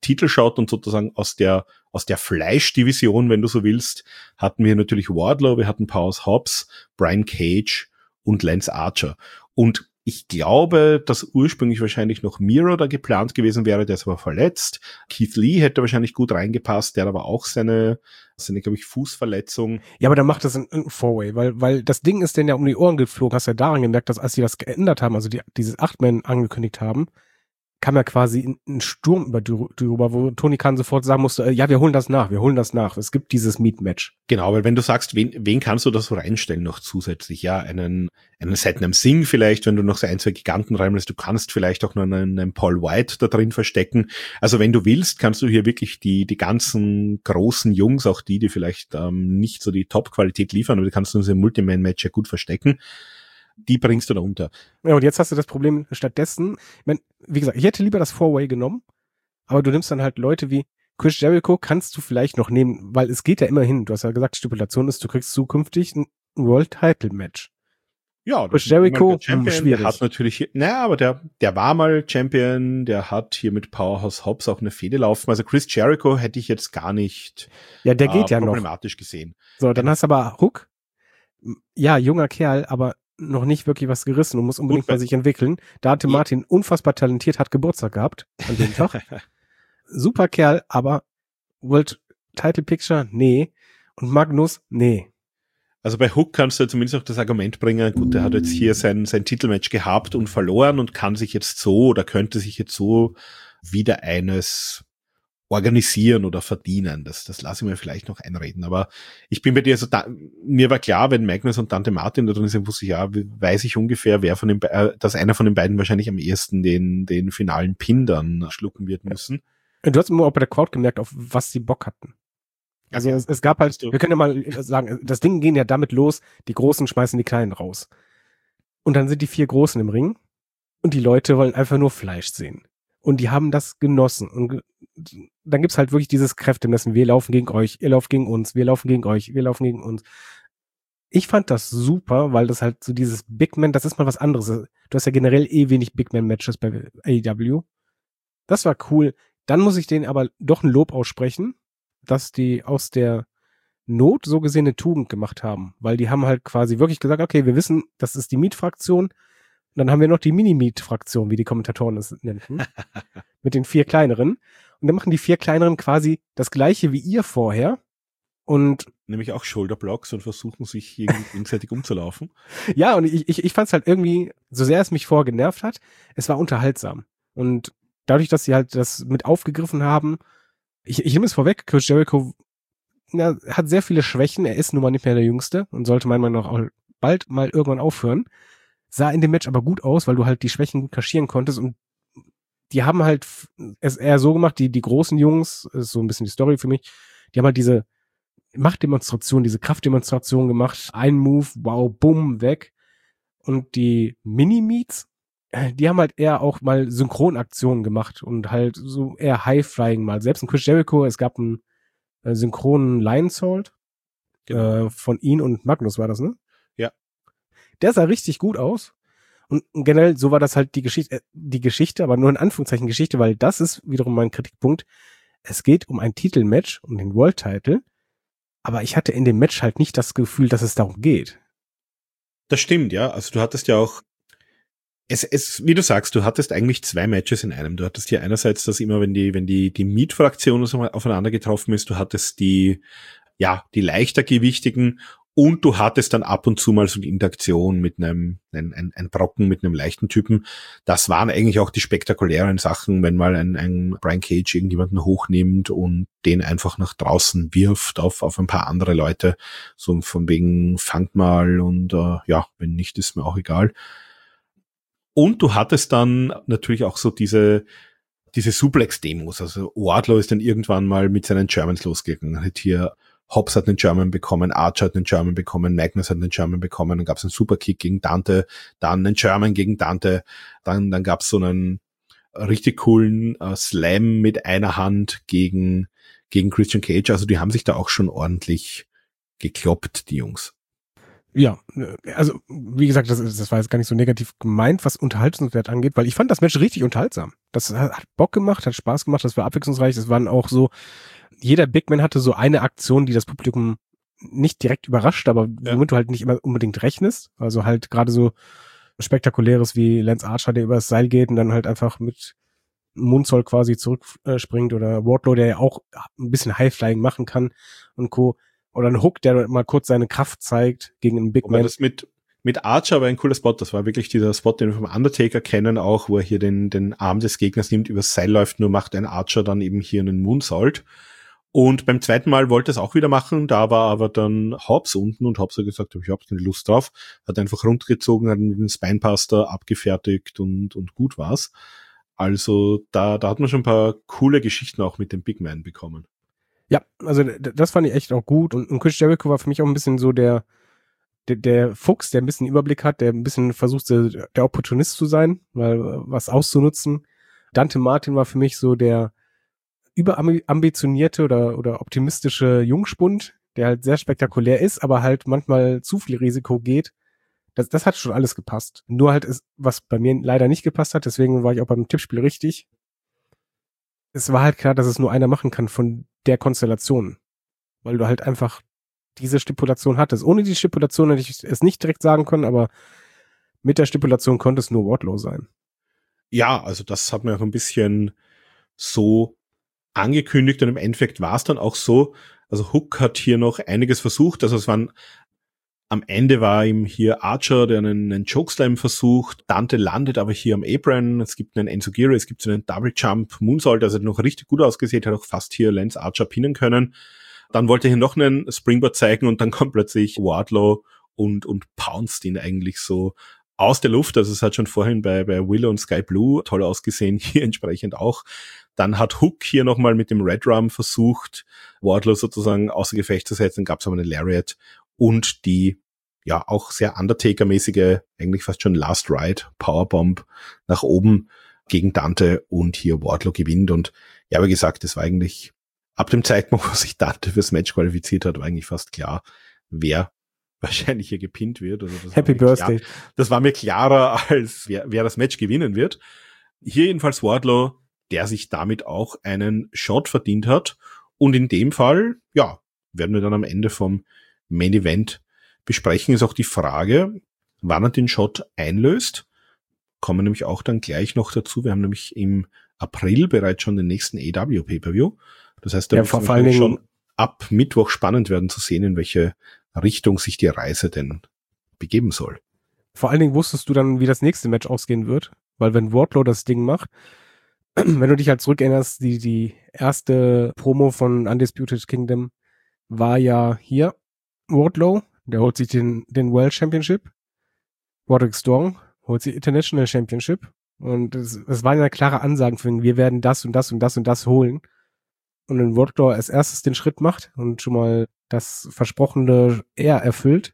Titelshot und sozusagen aus der Fleischdivision, wenn du so willst, hatten wir natürlich Wardlow, wir hatten Powerhouse Hobbs, Brian Cage und Lance Archer. Und ich glaube, dass ursprünglich wahrscheinlich noch Miro da geplant gewesen wäre, der ist aber verletzt. Keith Lee hätte wahrscheinlich gut reingepasst, der hat aber auch seine, glaube ich, Fußverletzung. Ja, aber dann macht das ein Four-Way, weil das Ding ist denen ja um die Ohren geflogen. Hast ja daran gemerkt, dass als sie das geändert haben, also dieses 8-Man angekündigt haben, kam ja quasi ein Sturm über drüber, wo Tony Khan sofort sagen musste, ja, wir holen das nach. Es gibt dieses Meat-Match. Genau, weil wenn du sagst, wen kannst du da so reinstellen noch zusätzlich? Ja, einen Satnam Singh vielleicht, wenn du noch so ein, zwei Giganten reinlässt. Du kannst vielleicht auch noch einen Paul White da drin verstecken. Also wenn du willst, kannst du hier wirklich die ganzen großen Jungs, auch die vielleicht nicht so die Top-Qualität liefern, aber die kannst du in so einem Multiman-Match ja gut verstecken. Die bringst du da unter. Ja, und jetzt hast du das Problem stattdessen, ich meine, wie gesagt, ich hätte lieber das Four-Way genommen, aber du nimmst dann halt Leute wie Chris Jericho, kannst du vielleicht noch nehmen, weil es geht ja immerhin, du hast ja gesagt, Stipulation ist, du kriegst zukünftig ein World-Title-Match. Ja, Chris Jericho, Champion, der hat natürlich, aber der war mal Champion, der hat hier mit Powerhouse Hobbs auch eine Fehde laufen. Also Chris Jericho hätte ich jetzt gar nicht ja, der geht ja problematisch gesehen. So, dann hast du aber Hook, ja, junger Kerl, aber noch nicht wirklich was gerissen und muss unbedingt mal sich entwickeln. Da hatte Martin unfassbar talentiert, hat Geburtstag gehabt an dem Tag. Super Kerl, aber World Title Picture, nee. Und Magnus, nee. Also bei Hook kannst du zumindest auch das Argument bringen, gut, der hat jetzt hier sein Titelmatch gehabt und verloren und kann sich jetzt so oder könnte sich jetzt so wieder eines organisieren oder verdienen. Das lasse ich mir vielleicht noch einreden. Aber ich bin bei dir, also mir war klar, wenn Magnus und Dante Martin da drin sind, wusste ich, ja, weiß ich ungefähr, wer von den dass einer von den beiden wahrscheinlich am ehesten den finalen Pin dann schlucken wird müssen. Du hast immer auch bei der Crowd gemerkt, auf was sie Bock hatten. Also es gab halt, wir können ja mal sagen, das Ding ging ja damit los, die Großen schmeißen die Kleinen raus. Und dann sind die 4 Großen im Ring und die Leute wollen einfach nur Fleisch sehen. Und die haben das genossen. Und dann gibt's halt wirklich dieses Kräftemessen. Wir laufen gegen euch, ihr lauft gegen uns, wir laufen gegen euch, wir laufen gegen uns. Ich fand das super, weil das halt so dieses Big Man, das ist mal was anderes. Du hast ja generell wenig Big Man-Matches bei AEW. Das war cool. Dann muss ich denen aber doch ein Lob aussprechen, dass die aus der Not so gesehen eine Tugend gemacht haben. Weil die haben halt quasi wirklich gesagt, okay, wir wissen, das ist die Meat-Fraktion. Dann haben wir noch die Mini-Meat-Fraktion, wie die Kommentatoren es nennen, mit den 4 kleineren. Und dann machen die 4 kleineren quasi das Gleiche wie ihr vorher. Und nämlich auch Shoulderblocks und versuchen sich irgendwie gegenseitig umzulaufen. Ja, und ich fand es halt irgendwie, so sehr es mich vorher genervt hat, es war unterhaltsam. Und dadurch, dass sie halt das mit aufgegriffen haben, ich nehme es vorweg, Chris Jericho hat sehr viele Schwächen, er ist nun mal nicht mehr der Jüngste und sollte meiner Meinung nach auch bald mal irgendwann aufhören. Sah in dem Match aber gut aus, weil du halt die Schwächen gut kaschieren konntest und die haben halt es eher so gemacht, die großen Jungs, ist so ein bisschen die Story für mich, die haben halt diese Machtdemonstration, diese Kraftdemonstration gemacht, ein Move, wow, bumm, weg. Und die Mini-Meats, die haben halt eher auch mal Synchronaktionen gemacht und halt so eher High-Flying mal. Selbst in Chris Jericho, es gab einen synchronen Lion Salt von ihn und Magnus war das, ne? Ja. Der sah richtig gut aus. Und generell, so war das halt die Geschichte, aber nur in Anführungszeichen Geschichte, weil das ist wiederum mein Kritikpunkt. Es geht um ein Titelmatch, um den World Title, aber ich hatte in dem Match halt nicht das Gefühl, dass es darum geht. Das stimmt, ja. Also du hattest ja auch, wie du sagst, du hattest eigentlich 2 Matches in einem. Du hattest hier einerseits das immer, wenn die Meat-Fraktion aufeinander getroffen ist, du hattest die leichter gewichtigen und du hattest dann ab und zu mal so die Interaktion mit ein Brocken, mit einem leichten Typen. Das waren eigentlich auch die spektakulären Sachen, wenn mal ein Brian Cage irgendjemanden hochnimmt und den einfach nach draußen wirft auf ein paar andere Leute. So von wegen, fangt mal und wenn nicht, ist mir auch egal. Und du hattest dann natürlich auch so diese Suplex-Demos. Also Wardlow ist dann irgendwann mal mit seinen Germans losgegangen. Hat hier Hobbs hat einen German bekommen, Archer hat einen German bekommen, Magnus hat einen German bekommen, dann gab es einen Superkick gegen Dante, dann einen German gegen Dante, dann gab es so einen richtig coolen Slam mit einer Hand gegen Christian Cage. Also die haben sich da auch schon ordentlich gekloppt, die Jungs. Ja, also wie gesagt, das war jetzt gar nicht so negativ gemeint, was Unterhaltungswert angeht, weil ich fand das Match richtig unterhaltsam. Das hat Bock gemacht, hat Spaß gemacht, das war abwechslungsreich, das waren auch so, jeder Big Man hatte so eine Aktion, die das Publikum nicht direkt überrascht, aber womit du halt nicht immer unbedingt rechnest. Also halt gerade so Spektakuläres wie Lance Archer, der übers Seil geht und dann halt einfach mit Moonsault quasi zurückspringt oder Wardlow, der ja auch ein bisschen Highflying machen kann und Co. Oder ein Hook, der mal kurz seine Kraft zeigt gegen einen Big Man. Das mit Archer war ein cooler Spot. Das war wirklich dieser Spot, den wir vom Undertaker kennen, auch, wo er hier den Arm des Gegners nimmt, übers Seil läuft, nur macht ein Archer dann eben hier einen Moonsault. Und beim zweiten Mal wollte er es auch wieder machen, da war aber dann Hobbs unten und Hobbs hat gesagt, ich habe keine Lust drauf, hat einfach runtergezogen, hat mit dem Spinebuster abgefertigt und gut war's. Also da hat man schon ein paar coole Geschichten auch mit dem Big Man bekommen. Ja, also das fand ich echt auch gut und Chris Jericho war für mich auch ein bisschen so der Fuchs, der ein bisschen Überblick hat, der ein bisschen versucht, der Opportunist zu sein, mal was auszunutzen. Dante Martin war für mich so der überambitionierte oder optimistische Jungspund, der halt sehr spektakulär ist, aber halt manchmal zu viel Risiko geht. Das hat schon alles gepasst. Nur halt was bei mir leider nicht gepasst hat, deswegen war ich auch beim Tippspiel richtig. Es war halt klar, dass es nur einer machen kann von der Konstellation. Weil du halt einfach diese Stipulation hattest. Ohne die Stipulation hätte ich es nicht direkt sagen können, aber mit der Stipulation konnte es nur Wardlow sein. Ja, also das hat man auch ein bisschen so angekündigt und im Endeffekt war es dann auch so. Also Hook hat hier noch einiges versucht. Also am Ende war ihm hier Archer, der einen Chokeslam versucht. Dante landet aber hier am Apron. Es gibt einen Enziguri, es gibt so einen Double Jump Moonsault, also noch richtig gut ausgesehen, hat auch fast hier Lance Archer pinnen können. Dann wollte er hier noch einen Springboard zeigen und dann kommt plötzlich Wardlow und pounced ihn eigentlich so aus der Luft. Also es hat schon vorhin bei Willow und Sky Blue toll ausgesehen, hier entsprechend auch. Dann hat Hook hier nochmal mit dem Red Rum versucht, Wardlow sozusagen außer Gefecht zu setzen, gab es aber eine Lariat und die ja auch sehr Undertaker-mäßige, eigentlich fast schon Last Ride, Powerbomb nach oben gegen Dante und hier Wardlow gewinnt. Und ja, wie gesagt, das war eigentlich ab dem Zeitpunkt, wo sich Dante fürs Match qualifiziert hat, war eigentlich fast klar, wer wahrscheinlich hier gepinnt wird. Also das Happy Birthday. Klar, das war mir klarer, als wer das Match gewinnen wird. Hier jedenfalls Wardlow, der sich damit auch einen Shot verdient hat. Und in dem Fall, ja, werden wir dann am Ende vom Main Event besprechen, ist auch die Frage, wann er den Shot einlöst. Kommen nämlich auch dann gleich noch dazu. Wir haben nämlich im April bereits schon den nächsten AEW Pay-Per-View. Das heißt, da wird es schon ab Mittwoch spannend werden zu sehen, in welche Richtung sich die Reise denn begeben soll. Vor allen Dingen wusstest du dann, wie das nächste Match ausgehen wird, weil wenn Wardlow das Ding macht, wenn du dich halt zurückerinnerst, die erste Promo von Undisputed Kingdom war ja hier Wardlow, der holt sich den World Championship, Roderick Strong holt sich International Championship und es waren ja klare Ansagen für ihn, wir werden das und das und das und das holen. Und wenn Wardlow als erstes den Schritt macht und schon mal das Versprochene eher erfüllt,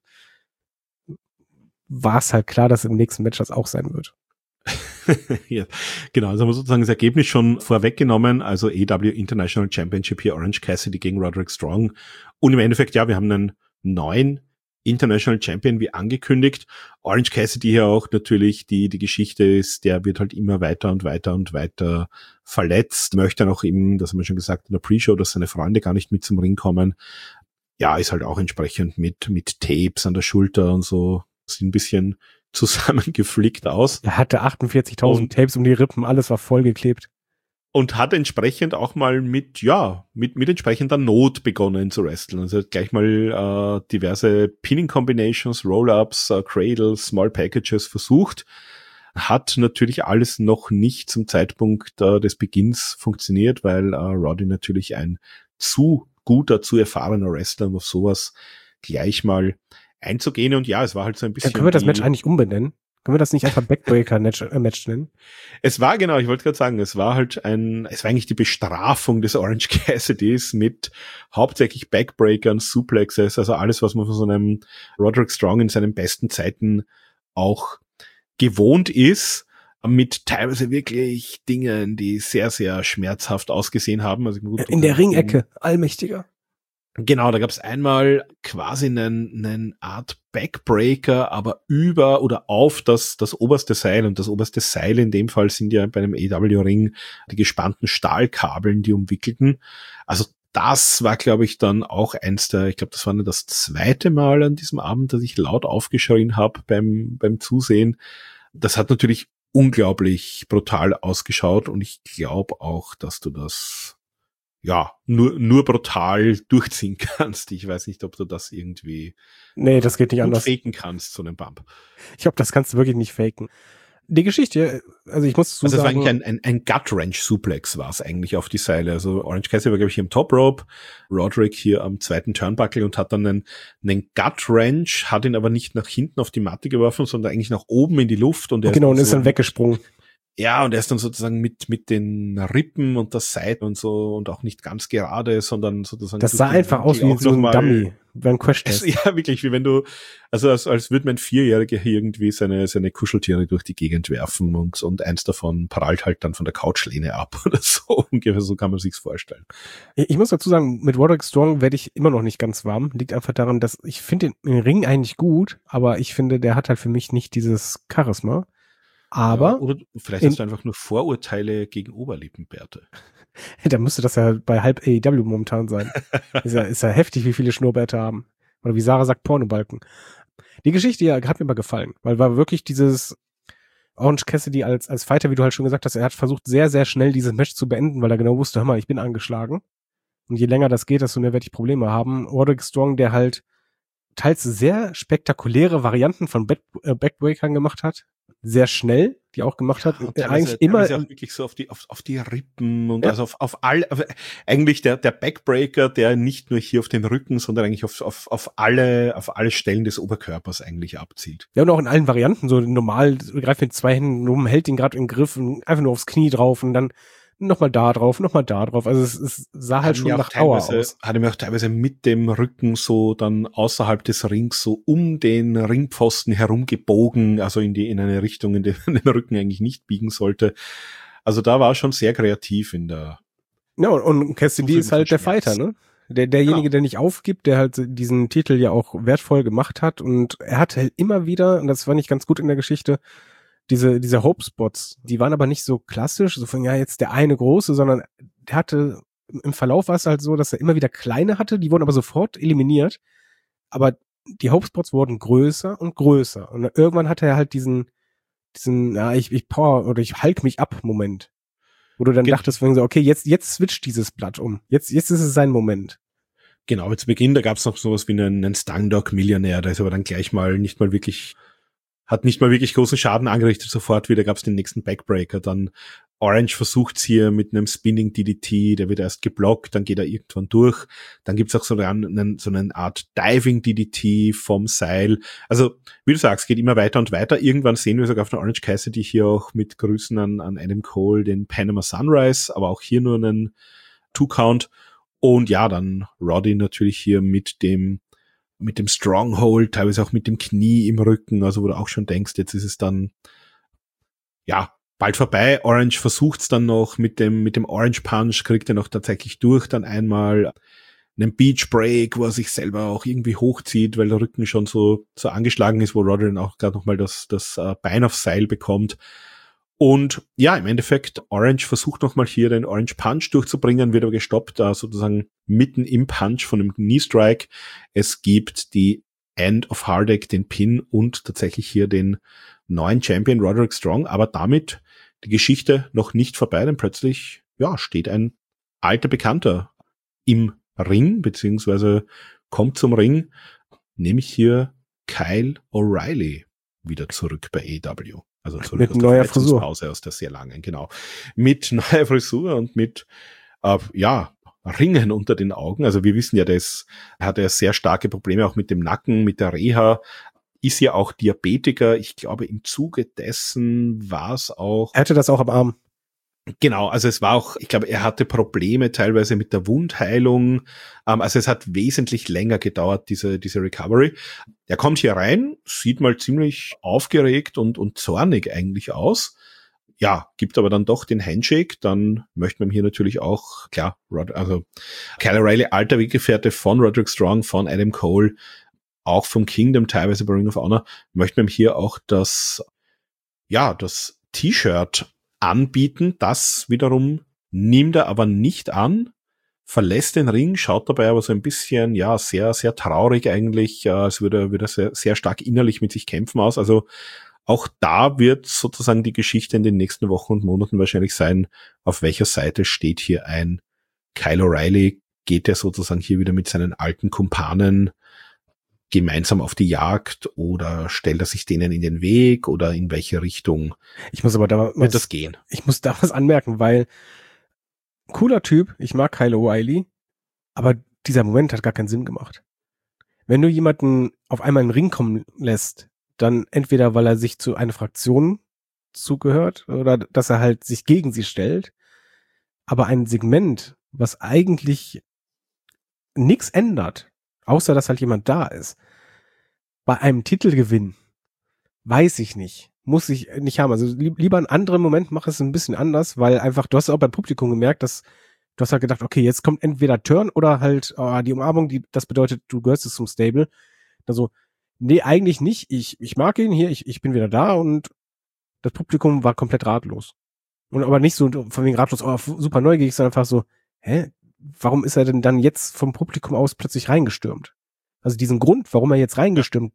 war es halt klar, dass im nächsten Match das auch sein wird. Ja, genau, also haben wir sozusagen das Ergebnis schon vorweggenommen, also AEW International Championship hier Orange Cassidy gegen Roderick Strong und im Endeffekt, ja, wir haben einen neuen International Champion wie angekündigt. Orange Cassidy hier auch natürlich die Geschichte ist, der wird halt immer weiter und weiter und weiter verletzt, möchte dann auch eben, das haben wir schon gesagt in der Pre-Show, dass seine Freunde gar nicht mit zum Ring kommen. Ja, ist halt auch entsprechend mit Tapes an der Schulter und so, sieht ein bisschen zusammengeflickt aus. Er hatte 48.000 Tapes um die Rippen, alles war vollgeklebt. Und hat entsprechend auch mal mit entsprechender Not begonnen zu wresteln. Also hat gleich mal diverse Pinning Combinations, Roll-Ups, Cradles, Small Packages versucht. Hat natürlich alles noch nicht zum Zeitpunkt des Beginns funktioniert, weil Roddy natürlich ein zu guter, zu erfahrener Wrestler, um auf sowas gleich mal einzugehen. Und ja, es war halt so ein bisschen... Können wir das Match eigentlich umbenennen? Können wir das nicht einfach Backbreaker-Match nennen? Es war genau, ich wollte gerade sagen, es war eigentlich die Bestrafung des Orange Cassidys mit hauptsächlich Backbreakern, Suplexes, also alles, was man von so einem Roderick Strong in seinen besten Zeiten auch gewohnt ist, mit teilweise wirklich Dingen, die sehr, sehr schmerzhaft ausgesehen haben. Also gut, in der Ringecke, allmächtiger. Genau, da gab es einmal quasi einen Art Backbreaker, aber über oder auf das oberste Seil. Und das oberste Seil in dem Fall sind ja bei einem AEW-Ring die gespannten Stahlkabeln, die umwickelten. Also das war, glaube ich, dann auch ich glaube, das war nur das zweite Mal an diesem Abend, dass ich laut aufgeschrien habe beim Zusehen. Das hat natürlich unglaublich brutal ausgeschaut und ich glaube auch, dass du das nur brutal durchziehen kannst. Ich weiß nicht, ob du das irgendwie das geht nicht anders. faken kannst, so einen Bump. Ich glaube, das kannst du wirklich nicht faken. Die Geschichte, also ich muss sagen... Also es war eigentlich ein Gut-Wrench-Suplex war es eigentlich auf die Seile. Also Orange Cassidy war, glaube ich, hier im Top-Rope, Roderick hier am zweiten Turnbuckle und hat dann einen Gut-Wrench, hat ihn aber nicht nach hinten auf die Matte geworfen, sondern eigentlich nach oben in die Luft. Und ist dann weggesprungen. Ja, und er ist dann sozusagen mit den Rippen und der Seite und so und auch nicht ganz gerade, sondern sozusagen... Das sah einfach aus wie so ein Dummy, beim Crash-Test. Ja, wirklich, wie wenn du, also als würde mein Vierjähriger hier irgendwie seine Kuscheltiere durch die Gegend werfen und eins davon prallt halt dann von der Couchlehne ab oder so. Ungefähr so kann man sich's vorstellen. Ich muss dazu sagen, mit Roderick Strong werde ich immer noch nicht ganz warm. Liegt einfach daran, dass ich finde den Ring eigentlich gut, aber ich finde, der hat halt für mich nicht dieses Charisma. Aber. Ja, oder vielleicht hast du einfach nur Vorurteile gegen Oberlippenbärte. Da müsste das ja bei halb AEW momentan sein. Ist ja heftig, wie viele Schnurrbärte haben. Oder wie Sarah sagt, Pornobalken. Die Geschichte ja, hat mir mal gefallen, weil war wirklich dieses Orange Cassidy als Fighter, wie du halt schon gesagt hast, er hat versucht sehr, sehr schnell dieses Match zu beenden, weil er genau wusste, hör mal, ich bin angeschlagen. Und je länger das geht, desto mehr werde ich Probleme haben. Roderick Strong, der halt teils sehr spektakuläre Varianten von Backbreakern gemacht hat, sehr schnell, die auch gemacht hat. Eigentlich immer auch wirklich so auf die Rippen und also auf eigentlich der Backbreaker, der nicht nur hier auf den Rücken, sondern eigentlich auf alle Stellen des Oberkörpers eigentlich abzielt. Ja, und auch in allen Varianten, so normal greift mit 2 Händen rum, hält ihn gerade in den Griff und einfach nur aufs Knie drauf und dann nochmal da drauf. Also es sah halt schon nach Power aus. Hat er mir auch teilweise mit dem Rücken so dann außerhalb des Rings so um den Ringpfosten herumgebogen, also in eine Richtung, in der den Rücken eigentlich nicht biegen sollte. Also da war schon sehr kreativ in der... Ja, und Cassidy ist halt der Fighter, ne? Derjenige, der nicht aufgibt, der halt diesen Titel ja auch wertvoll gemacht hat und er hat halt immer wieder, und das fand ich ganz gut in der Geschichte, diese Hope-Spots, die waren aber nicht so klassisch, so von, ja, jetzt der eine große, sondern der hatte, im Verlauf war es halt so, dass er immer wieder kleine hatte, die wurden aber sofort eliminiert, aber die Hope-Spots wurden größer und größer und irgendwann hatte er halt diesen, ja, ich power oder ich hulk mich ab Moment, wo du dann dachtest, so, okay, jetzt switcht dieses Blatt um, jetzt ist es sein Moment. Genau, zu Beginn, da gab es noch sowas wie einen Stangdog-Millionär, da ist aber dann gleich mal hat nicht mal wirklich großen Schaden angerichtet, sofort wieder gab es den nächsten Backbreaker, dann Orange versucht's hier mit einem Spinning DDT, der wird erst geblockt, dann geht er irgendwann durch, dann gibt's auch so eine Art Diving DDT vom Seil, also wie du sagst, geht immer weiter und weiter, irgendwann sehen wir sogar auf der Orange Cassidy hier auch mit Grüßen an Adam Cole den Panama Sunrise, aber auch hier nur einen 2-Count und ja, dann Roddy natürlich hier mit dem Stronghold, teilweise auch mit dem Knie im Rücken, also wo du auch schon denkst, jetzt ist es dann, ja, bald vorbei. Orange versucht's dann noch mit dem Orange Punch, kriegt er noch tatsächlich durch, dann einmal einen Beach Break, wo er sich selber auch irgendwie hochzieht, weil der Rücken schon so angeschlagen ist, wo Roddy dann auch gerade nochmal das Bein aufs Seil bekommt. Und ja, im Endeffekt, Orange versucht nochmal hier den Orange Punch durchzubringen, wird aber gestoppt, da sozusagen mitten im Punch von dem Knee Strike. Es gibt die End of Hardek, den Pin und tatsächlich hier den neuen Champion Roderick Strong, aber damit die Geschichte noch nicht vorbei, denn plötzlich, ja, steht ein alter Bekannter im Ring, beziehungsweise kommt zum Ring, nämlich hier Kyle O'Reilly wieder zurück bei AEW. Also zurück mit aus der neuer Frisur. Pause, aus der sehr langen, genau. Mit neuer Frisur und mit, Ringen unter den Augen. Also wir wissen ja, er hatte sehr starke Probleme auch mit dem Nacken, mit der Reha. Ist ja auch Diabetiker. Ich glaube, im Zuge dessen war es auch... Er hatte das auch am Arm. Genau, also es war auch, ich glaube, er hatte Probleme teilweise mit der Wundheilung. Also es hat wesentlich länger gedauert, diese Recovery. Er kommt hier rein, sieht mal ziemlich aufgeregt und zornig eigentlich aus. ja, gibt aber dann doch den Handshake. Dann möchte man hier natürlich auch, klar, also Kyle O'Reilly, alter Weggefährte von Roderick Strong, von Adam Cole, auch vom Kingdom, teilweise bei Ring of Honor, möchte man hier auch das T-Shirt anbieten. Das wiederum nimmt er aber nicht an, verlässt den Ring, schaut dabei aber so ein bisschen, ja, sehr, sehr traurig eigentlich, als würde er sehr, sehr stark innerlich mit sich kämpfen aus. Also auch da wird sozusagen die Geschichte in den nächsten Wochen und Monaten wahrscheinlich sein, auf welcher Seite steht hier ein Kyle O'Reilly, geht er sozusagen hier wieder mit seinen alten Kumpanen gemeinsam auf die Jagd oder stellt er sich denen in den Weg oder in welche Richtung wird das gehen? Ich muss da was anmerken, weil cooler Typ, ich mag Kyle O'Reilly, aber dieser Moment hat gar keinen Sinn gemacht. Wenn du jemanden auf einmal in den Ring kommen lässt, dann entweder, weil er sich zu einer Fraktion zugehört oder dass er halt sich gegen sie stellt, aber ein Segment, was eigentlich nichts ändert, außer dass halt jemand da ist, bei einem Titelgewinn, weiß ich nicht, muss ich nicht haben. Also lieber einen anderen Moment, mach es ein bisschen anders, weil einfach, du hast auch beim Publikum gemerkt, dass du hast halt gedacht, okay, jetzt kommt entweder Turn oder halt die Umarmung, das bedeutet, du gehörst jetzt zum Stable. Also, nee, eigentlich nicht. Ich mag ihn hier, ich bin wieder da und das Publikum war komplett ratlos. Und aber nicht so von wegen ratlos, super neugierig, sondern einfach so, warum ist er denn dann jetzt vom Publikum aus plötzlich reingestürmt? Also diesen Grund, warum er jetzt reingestürmt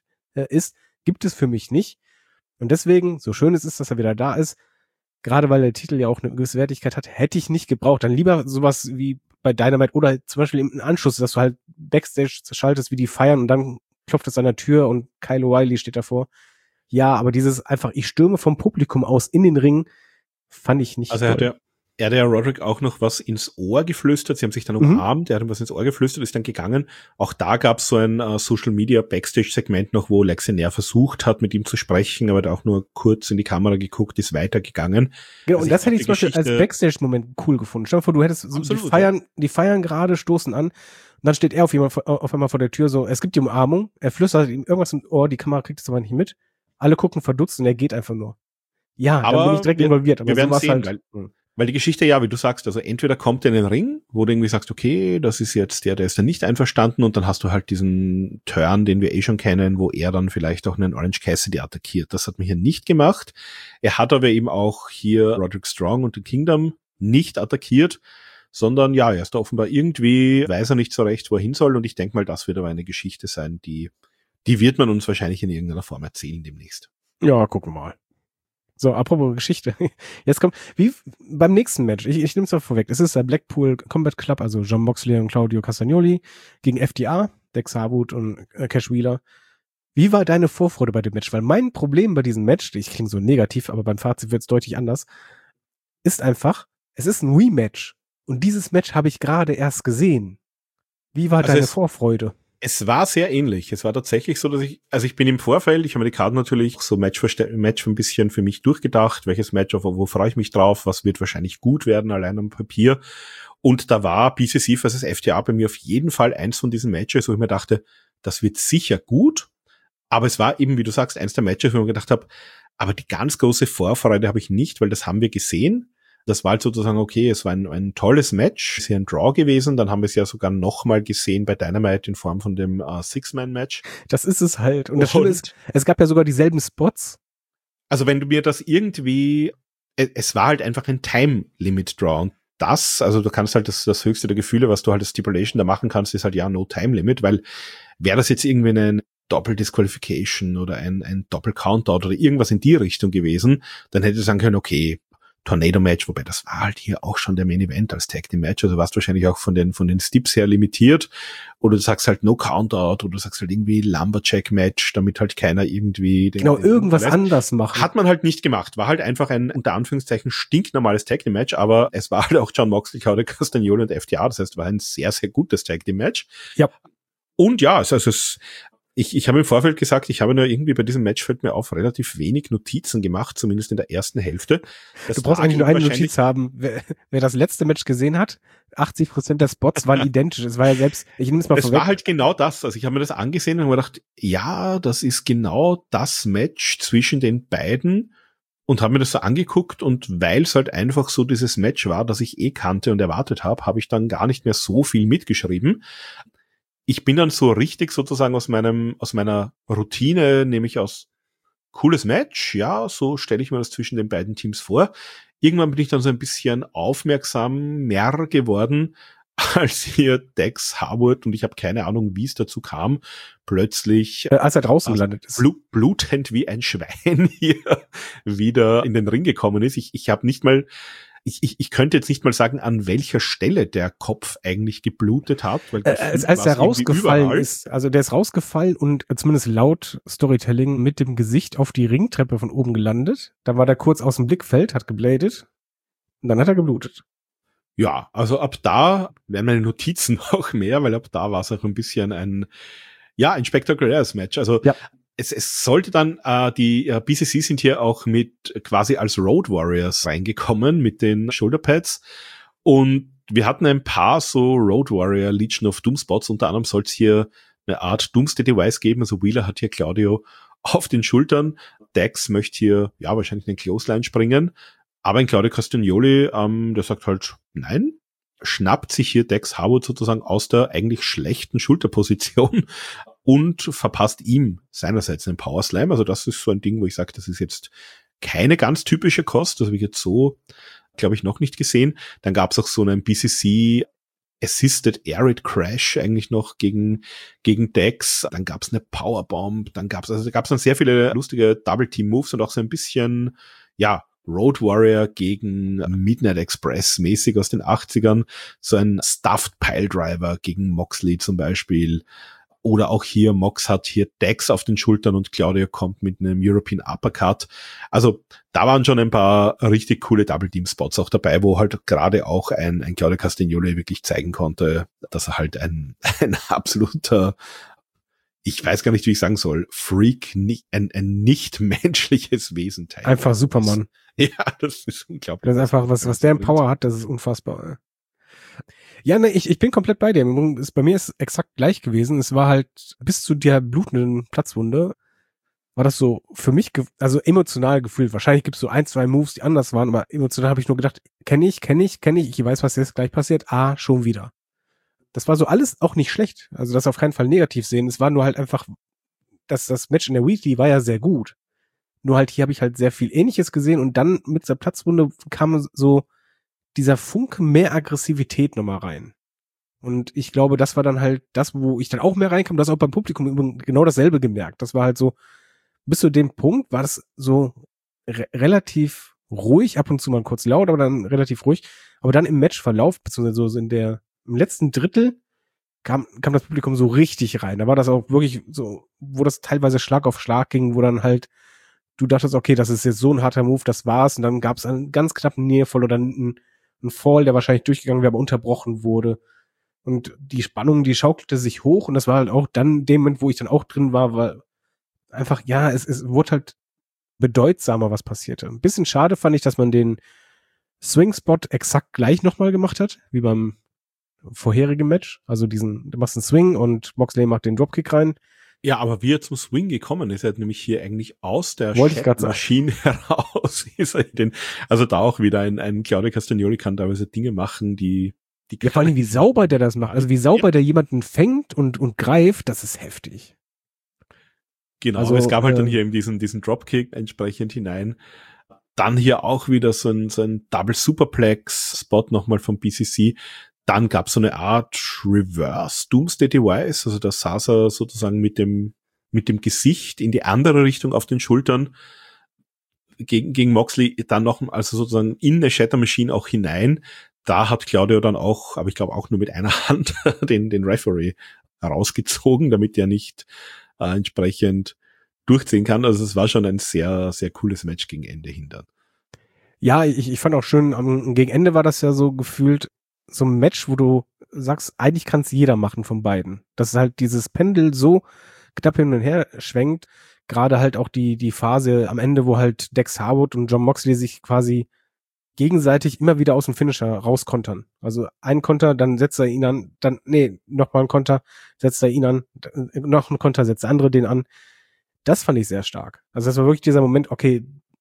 gibt es für mich nicht. Und deswegen, so schön es ist, dass er wieder da ist, gerade weil der Titel ja auch eine gewisse Wertigkeit hat, hätte ich nicht gebraucht. Dann lieber sowas wie bei Dynamite oder zum Beispiel im Anschluss, dass du halt Backstage schaltest, wie die feiern und dann klopft es an der Tür und Kyle O'Reilly steht davor. Ja, aber dieses einfach, ich stürme vom Publikum aus in den Ring, fand ich nicht also toll. Er hat ja Roderick auch noch was ins Ohr geflüstert. Sie haben sich dann umarmt. Er hat ihm was ins Ohr geflüstert, ist dann gegangen. Auch da gab es so ein Social-Media-Backstage-Segment noch, wo Lex Nair versucht hat, mit ihm zu sprechen, aber hat auch nur kurz in die Kamera geguckt, ist weitergegangen. Genau, also und das hätte ich zum Beispiel als Backstage-Moment cool gefunden. Stell dir vor, du hättest so, die feiern gerade, stoßen an und dann steht er auf einmal vor der Tür so, es gibt die Umarmung, er flüstert ihm irgendwas im Ohr, die Kamera kriegt es aber nicht mit. Alle gucken verdutzt und er geht einfach nur. Ja, aber dann bin ich direkt involviert. Aber wir werden sehen, halt, weil die Geschichte, ja, wie du sagst, also entweder kommt er in den Ring, wo du irgendwie sagst, okay, das ist jetzt der ist dann nicht einverstanden und dann hast du halt diesen Turn, den wir schon kennen, wo er dann vielleicht auch einen Orange Cassidy attackiert. Das hat man hier nicht gemacht. Er hat aber eben auch hier Roderick Strong und den Kingdom nicht attackiert, sondern ja, er ist da offenbar irgendwie, weiß er nicht so recht, wo er hin soll und ich denke mal, das wird aber eine Geschichte sein, die wird man uns wahrscheinlich in irgendeiner Form erzählen demnächst. Ja, gucken wir mal. So, apropos Geschichte. Jetzt kommt, wie beim nächsten Match, ich nehme es mal vorweg, es ist der Blackpool Combat Club, also John Moxley und Claudio Castagnoli gegen FTR, Dex Harwood und Cash Wheeler. Wie war deine Vorfreude bei dem Match? Weil mein Problem bei diesem Match, ich klinge so negativ, aber beim Fazit wird es deutlich anders, ist einfach, es ist ein Rematch. Und dieses Match habe ich gerade erst gesehen. Wie war deine Vorfreude? Es war sehr ähnlich. Es war tatsächlich so, dass ich bin im Vorfeld, ich habe mir die Karten natürlich so Match ein bisschen für mich durchgedacht, welches Match, wo freue ich mich drauf, was wird wahrscheinlich gut werden, allein am Papier. Und da war BCC vs. FTA bei mir auf jeden Fall eins von diesen Matches, wo ich mir dachte, das wird sicher gut, aber es war eben, wie du sagst, eins der Matches, wo ich mir gedacht habe, aber die ganz große Vorfreude habe ich nicht, weil das haben wir gesehen. Das war halt sozusagen, okay, es war ein tolles Match, ist hier ein Draw gewesen, dann haben wir es ja sogar nochmal gesehen bei Dynamite in Form von dem Six-Man-Match. Das ist es halt. Und das Schöne ist, es gab ja sogar dieselben Spots. Also wenn du mir das irgendwie, es war halt einfach ein Time-Limit-Draw und also du kannst halt das höchste der Gefühle, was du halt als Stipulation da machen kannst, ist halt ja no Time Limit, weil wäre das jetzt irgendwie eine Doppel-Disqualification oder ein Doppel-Countout oder irgendwas in die Richtung gewesen, dann hätte ich sagen können, okay, Tornado-Match, wobei das war halt hier auch schon der Main-Event als Tag-Team-Match, also warst wahrscheinlich auch von den Stips her limitiert, oder du sagst halt no Countout, oder du sagst halt irgendwie Lumberjack-Match, damit halt keiner irgendwie irgendwas anders macht. Hat man halt nicht gemacht, war halt einfach ein, unter Anführungszeichen, stinknormales Tag-Team-Match, aber es war halt auch John Moxley, Claudio Castagnoli und FTA, das heißt, war ein sehr, sehr gutes Tag-Team-Match. Ja. Und ja, ich habe im Vorfeld gesagt, ich habe nur irgendwie bei diesem Match, fällt mir auf, relativ wenig Notizen gemacht, zumindest in der ersten Hälfte. Du brauchst eigentlich nur eine Notiz haben. Wer das letzte Match gesehen hat, 80% der Spots waren identisch. Es war ja selbst, ich nehme es mal vorweg. Es war halt genau das. Also ich habe mir das angesehen und habe gedacht, ja, das ist genau das Match zwischen den beiden. und habe mir das so angeguckt, und weil es halt einfach so dieses Match war, das ich kannte und erwartet habe ich dann gar nicht mehr so viel mitgeschrieben. Ich bin dann so richtig sozusagen aus meiner Routine, nämlich aus cooles Match, ja, so stelle ich mir das zwischen den beiden Teams vor. Irgendwann bin ich dann so ein bisschen aufmerksamer geworden, als hier Dax Harwood, und ich habe keine Ahnung, wie es dazu kam, plötzlich als er draußen gelandet ist, blutend wie ein Schwein hier wieder in den Ring gekommen ist. Ich habe nicht mal, ich könnte jetzt nicht mal sagen, an welcher Stelle der Kopf eigentlich geblutet hat. Weil als der rausgefallen ist, also der ist rausgefallen und zumindest laut Storytelling mit dem Gesicht auf die Ringtreppe von oben gelandet. Da war der kurz aus dem Blickfeld, hat gebladet und dann hat er geblutet. Ja, also ab da werden meine Notizen auch mehr, weil ab da war es auch ein bisschen ein spektakuläres Match. Also ja. Es sollte dann, die BCC sind hier auch mit quasi als Road Warriors reingekommen mit den Shoulderpads, und wir hatten ein paar so Road Warrior Legion of Doom Spots. Unter anderem soll es hier eine Art Doomsday Device geben. Also Wheeler hat hier Claudio auf den Schultern. Dax möchte hier wahrscheinlich einen Clothesline springen. Aber ein Claudio Castagnoli, der sagt halt nein, schnappt sich hier Dax Harwood sozusagen aus der eigentlich schlechten Schulterposition und verpasst ihm seinerseits einen Powerslam. Also das ist so ein Ding, wo ich sage, das ist jetzt keine ganz typische Kost. Das habe ich jetzt so, glaube ich, noch nicht gesehen. Dann gab es auch so einen BCC Assisted Air Raid Crash eigentlich noch gegen Dax. Dann gab es eine Powerbomb. Da gab es dann sehr viele lustige Double Team Moves und auch so ein bisschen, Road Warrior gegen Midnight Express mäßig aus den 80ern. So ein Stuffed Piledriver gegen Moxley zum Beispiel. Oder auch hier, Mox hat hier Dax auf den Schultern und Claudio kommt mit einem European Uppercut. Also da waren schon ein paar richtig coole Double-Team-Spots auch dabei, wo halt gerade auch ein Claudio Castagnoli wirklich zeigen konnte, dass er halt ein absoluter, ich weiß gar nicht, wie ich sagen soll, Freak, ein nicht menschliches Wesen teilweise. Einfach Superman. Ja, das ist unglaublich. Das ist einfach, was der in Power hat, das ist unfassbar. Ja, ne, ich bin komplett bei dir. Bei mir ist es exakt gleich gewesen. Es war halt bis zu der blutenden Platzwunde, war das so für mich, also emotional gefühlt. Wahrscheinlich gibt es so 1, 2 Moves, die anders waren, aber emotional habe ich nur gedacht, kenne ich. Ich weiß, was jetzt gleich passiert. Schon wieder. Das war so alles auch nicht schlecht. Also das auf keinen Fall negativ sehen. Es war nur halt einfach, das Match in der Weekly war ja sehr gut. Nur halt hier habe ich halt sehr viel Ähnliches gesehen, und dann mit der Platzwunde kam so dieser Funke mehr Aggressivität nochmal rein. Und ich glaube, das war dann halt das, wo ich dann auch mehr reinkam, das auch beim Publikum genau dasselbe gemerkt. Das war halt so, bis zu dem Punkt war das so relativ ruhig, ab und zu mal kurz laut, aber dann relativ ruhig. Aber dann im Matchverlauf, beziehungsweise so im letzten Drittel, kam das Publikum so richtig rein. Da war das auch wirklich so, wo das teilweise Schlag auf Schlag ging, wo dann halt du dachtest, okay, das ist jetzt so ein harter Move, das war's, und dann gab es einen ganz knappen Nearfall oder einen Fall, der wahrscheinlich durchgegangen wäre, aber unterbrochen wurde. Und die Spannung, die schaukelte sich hoch, und das war halt auch dann dem Moment, wo ich dann auch drin war einfach, es wurde halt bedeutsamer, was passierte. Ein bisschen schade fand ich, dass man den Swing-Spot exakt gleich nochmal gemacht hat, wie beim vorherigen Match. Also du machst einen Swing und Moxley macht den Dropkick rein. Ja, aber wie er zum Swing gekommen ist, er hat nämlich hier eigentlich aus der Maschine heraus ist er also da auch wieder ein Claudio Castagnoli kann teilweise Dinge machen, die ja, vor allem wie sauber der das macht, also wie sauber der jemanden fängt und greift, das ist heftig. Genau, also, es gab halt dann hier eben diesen Dropkick entsprechend hinein. Dann hier auch wieder so ein Double Superplex Spot nochmal vom BCC. Dann gab es so eine Art Reverse Doomsday Device, also da saß er sozusagen mit dem Gesicht in die andere Richtung auf den Schultern gegen Moxley, dann noch, also sozusagen in eine Shatter Machine auch hinein. Da hat Claudio dann auch, aber ich glaube auch nur mit einer Hand, den Referee rausgezogen, damit er nicht entsprechend durchziehen kann. Also es war schon ein sehr, sehr cooles Match gegen Ende hin dann. Ja, ich fand auch schön, gegen Ende war das ja so gefühlt so ein Match, wo du sagst, eigentlich kann es jeder machen von beiden. Dass halt dieses Pendel so knapp hin und her schwenkt. Gerade halt auch die Phase am Ende, wo halt Dax Harwood und Jon Moxley sich quasi gegenseitig immer wieder aus dem Finisher rauskontern. Also ein Konter, dann setzt er ihn an, nochmal ein Konter, setzt er ihn an, noch ein Konter, setzt der andere den an. Das fand ich sehr stark. Also das war wirklich dieser Moment, okay,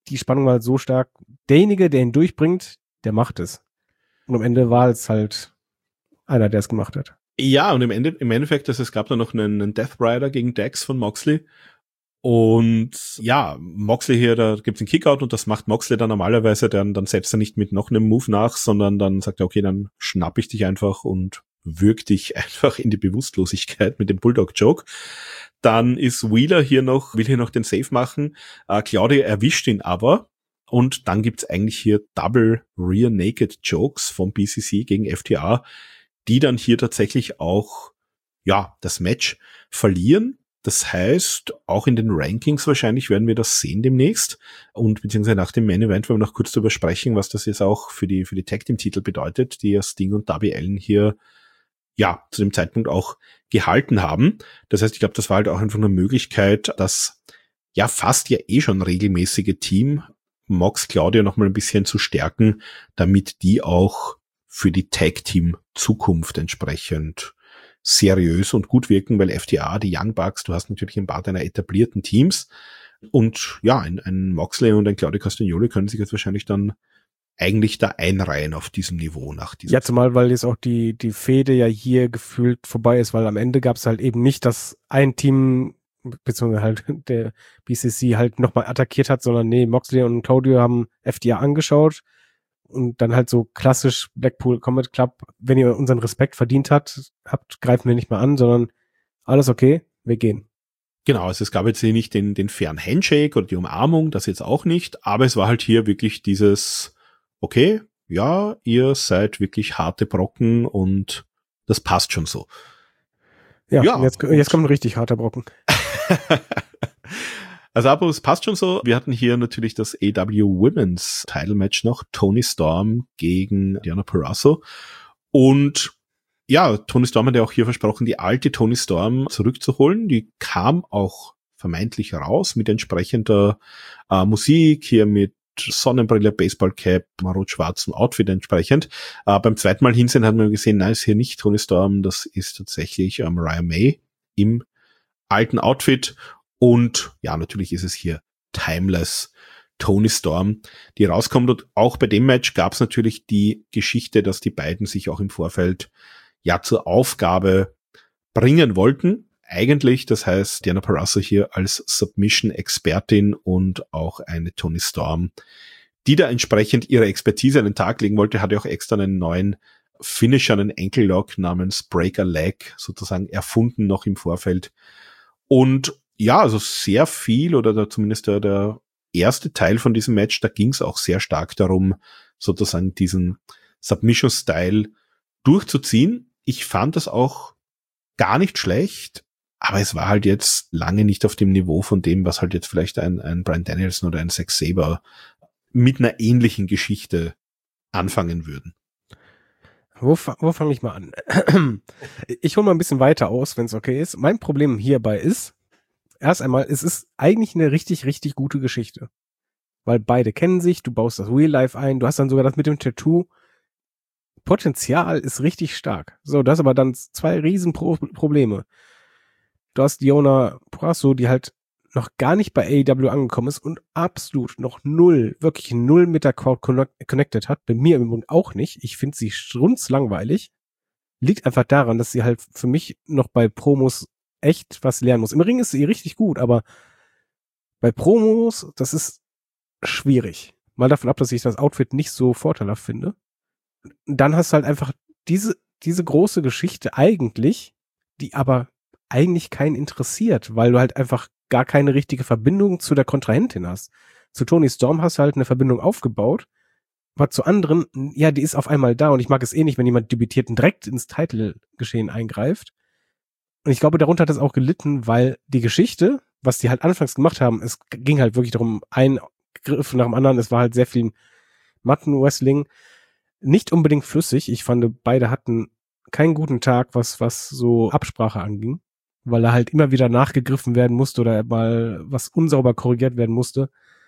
die Spannung war halt so stark. Derjenige, der ihn durchbringt, der macht es. Und am Ende war es halt einer, der es gemacht hat. Ja, und im Endeffekt, also es gab da noch einen Death Rider gegen Dax von Moxley. Und ja, Moxley hier, da gibt's einen Kickout und das macht Moxley dann normalerweise, dann setzt er nicht mit noch einem Move nach, sondern dann sagt er, okay, dann schnapp ich dich einfach und würg dich einfach in die Bewusstlosigkeit mit dem Bulldog-Joke. Dann ist Wheeler will hier noch den Save machen. Claudia erwischt ihn aber. Und dann gibt's eigentlich hier Double Rear Naked Jokes vom BCC gegen FTA, die dann hier tatsächlich auch, ja, das Match verlieren. Das heißt, auch in den Rankings wahrscheinlich werden wir das sehen demnächst. Und beziehungsweise nach dem Main Event wollen wir noch kurz darüber sprechen, was das jetzt auch für die Tag Team Titel bedeutet, die ja Sting und Darby Allin hier, ja, zu dem Zeitpunkt auch gehalten haben. Das heißt, ich glaube, das war halt auch einfach eine Möglichkeit, das ja fast ja schon regelmäßige Team Mox Claudia noch mal ein bisschen zu stärken, damit die auch für die Tag Team Zukunft entsprechend seriös und gut wirken, weil FTA, die Young Bucks, du hast natürlich ein paar deiner etablierten Teams und ja, ein Moxley und ein Claudio Castagnoli können sich jetzt wahrscheinlich dann eigentlich da einreihen auf diesem Niveau nach diesem. Ja, zumal, weil jetzt auch die Fehde ja hier gefühlt vorbei ist, weil am Ende gab es halt eben nicht, dass ein Team, beziehungsweise halt der BCC halt nochmal attackiert hat, sondern nee, Moxley und Claudio haben FTA angeschaut und dann halt so klassisch Blackpool Combat Club, wenn ihr unseren Respekt verdient habt, greifen wir nicht mal an, sondern alles okay, wir gehen. Genau, also es gab jetzt hier nicht den fairen Handshake oder die Umarmung, das jetzt auch nicht, aber es war halt hier wirklich dieses, okay, ja, ihr seid wirklich harte Brocken und das passt schon so. Ja, und jetzt kommt ein richtig harter Brocken. Also aber es passt schon so. Wir hatten hier natürlich das AEW Women's Title Match noch. Toni Storm gegen Deonna Purrazzo. Und ja, Toni Storm hat ja auch hier versprochen, die alte Toni Storm zurückzuholen. Die kam auch vermeintlich raus mit entsprechender Musik, hier mit Sonnenbrille, Baseballcap, rot-schwarzem Outfit entsprechend. Beim zweiten Mal hinsehen hat man gesehen, nein, ist hier nicht Toni Storm, das ist tatsächlich Mariah May im alten Outfit. Und ja, natürlich ist es hier Timeless Toni Storm, die rauskommt. Und auch bei dem Match gab es natürlich die Geschichte, dass die beiden sich auch im Vorfeld ja zur Aufgabe bringen wollten. Eigentlich, das heißt, Deonna Purrazzo hier als Submission-Expertin und auch eine Toni Storm, die da entsprechend ihre Expertise an den Tag legen wollte, hat ja auch extra einen neuen Finisher, einen Ankle Lock namens Break a Leg sozusagen erfunden noch im Vorfeld. Und ja, also sehr viel oder zumindest der erste Teil von diesem Match, da ging es auch sehr stark darum, sozusagen diesen Submission-Style durchzuziehen. Ich fand das auch gar nicht schlecht, aber es war halt jetzt lange nicht auf dem Niveau von dem, was halt jetzt vielleicht ein Bryan Danielson oder ein Zack Sabre mit einer ähnlichen Geschichte anfangen würden. Wo fange ich mal an? Ich hole mal ein bisschen weiter aus, wenn es okay ist. Mein Problem hierbei ist, erst einmal, es ist eigentlich eine richtig, richtig gute Geschichte. Weil beide kennen sich, du baust das Real Life ein, du hast dann sogar das mit dem Tattoo. Potenzial ist richtig stark. So, das aber dann zwei riesen Probleme. Du hast Deonna Purrazzo, die halt noch gar nicht bei AEW angekommen ist und absolut noch wirklich null mit der Crowd connected hat. Bei mir im Mund auch nicht. Ich finde sie strunzlangweilig. Liegt einfach daran, dass sie halt für mich noch bei Promos echt was lernen muss. Im Ring ist sie richtig gut, aber bei Promos, das ist schwierig. Mal davon ab, dass ich das Outfit nicht so vorteilhaft finde. Dann hast du halt einfach diese große Geschichte eigentlich, die aber eigentlich keinen interessiert, weil du halt einfach gar keine richtige Verbindung zu der Kontrahentin hast. Zu Toni Storm hast du halt eine Verbindung aufgebaut, aber zu anderen, ja, die ist auf einmal da und ich mag es eh nicht, wenn jemand debütiert und direkt ins Titelgeschehen eingreift. Und ich glaube, darunter hat es auch gelitten, weil die Geschichte, was die halt anfangs gemacht haben, es ging halt wirklich darum, ein Griff nach dem anderen, es war halt sehr viel Mattenwrestling, nicht unbedingt flüssig. Ich fand, beide hatten keinen guten Tag, was so Absprache anging, weil da halt immer wieder nachgegriffen werden musste oder mal was unsauber korrigiert werden musste.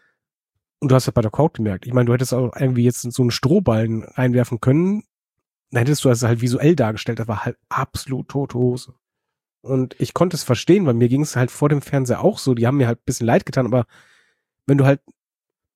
Und du hast das bei der Crowd gemerkt. Ich meine, du hättest auch irgendwie jetzt so einen Strohballen reinwerfen können, dann hättest du das halt visuell dargestellt, das war halt absolut tote Hose. Und ich konnte es verstehen, weil mir ging es halt vor dem Fernseher auch so, die haben mir halt ein bisschen leid getan, aber wenn du halt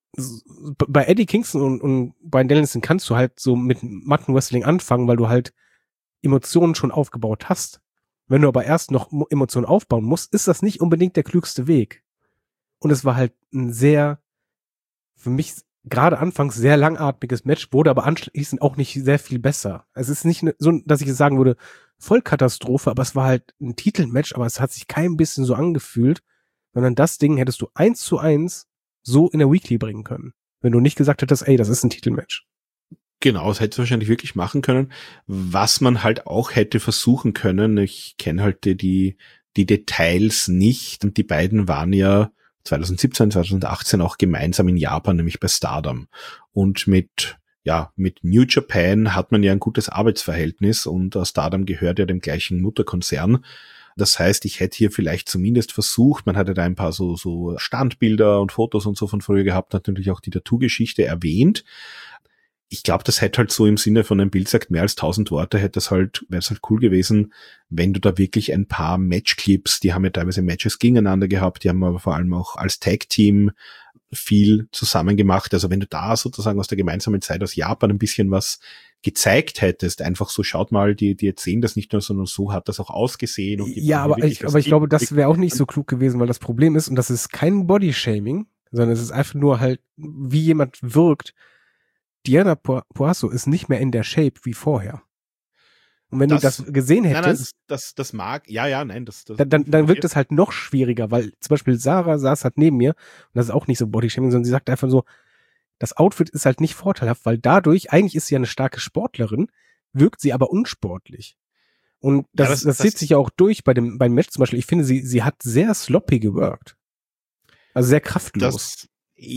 bei Eddie Kingston und Bryan Danielson kannst du halt so mit Mattenwrestling anfangen, weil du halt Emotionen schon aufgebaut hast. Wenn du aber erst noch Emotionen aufbauen musst, ist das nicht unbedingt der klügste Weg. Und es war halt ein sehr, für mich gerade anfangs sehr langatmiges Match, wurde aber anschließend auch nicht sehr viel besser. Es ist nicht so, dass ich jetzt sagen würde, Vollkatastrophe, aber es war halt ein Titelmatch, aber es hat sich kein bisschen so angefühlt, sondern das Ding hättest du 1:1 so in der Weekly bringen können. Wenn du nicht gesagt hättest, ey, das ist ein Titelmatch. Genau, das hätte es wahrscheinlich wirklich machen können. Was man halt auch hätte versuchen können, ich kenne halt die Details nicht, und die beiden waren ja 2017, 2018 auch gemeinsam in Japan, nämlich bei Stardom. Und mit New Japan hat man ja ein gutes Arbeitsverhältnis, und Stardom gehört ja dem gleichen Mutterkonzern. Das heißt, ich hätte hier vielleicht zumindest versucht, man hatte da ein paar so Standbilder und Fotos und so von früher gehabt, natürlich auch die Tattoo-Geschichte erwähnt. Ich glaube, das hätte halt so im Sinne von einem Bild sagt mehr als 1000 Worte, wäre es halt cool gewesen, wenn du da wirklich ein paar Matchclips, die haben ja teilweise Matches gegeneinander gehabt, die haben aber vor allem auch als Tag-Team viel zusammen gemacht. Also wenn du da sozusagen aus der gemeinsamen Zeit aus Japan ein bisschen was gezeigt hättest, einfach so, schaut mal, die erzählen das nicht nur, sondern so hat das auch ausgesehen. Und ja, aber ich glaube, das wäre auch nicht so klug gewesen, weil das Problem ist, und das ist kein Bodyshaming, sondern es ist einfach nur halt, wie jemand wirkt. Diana Purrazzo ist nicht mehr in der Shape wie vorher. Und wenn du das gesehen hättest, das mag, nein, dann wirkt es halt noch schwieriger, weil zum Beispiel Sarah saß halt neben mir, und das ist auch nicht so Bodyshaming, sondern sie sagt einfach so, das Outfit ist halt nicht vorteilhaft, weil dadurch, eigentlich ist sie ja eine starke Sportlerin, wirkt sie aber unsportlich. Und das zieht sich ja auch durch beim Match zum Beispiel. Ich finde, sie hat sehr sloppy geworkt. Also sehr kraftlos.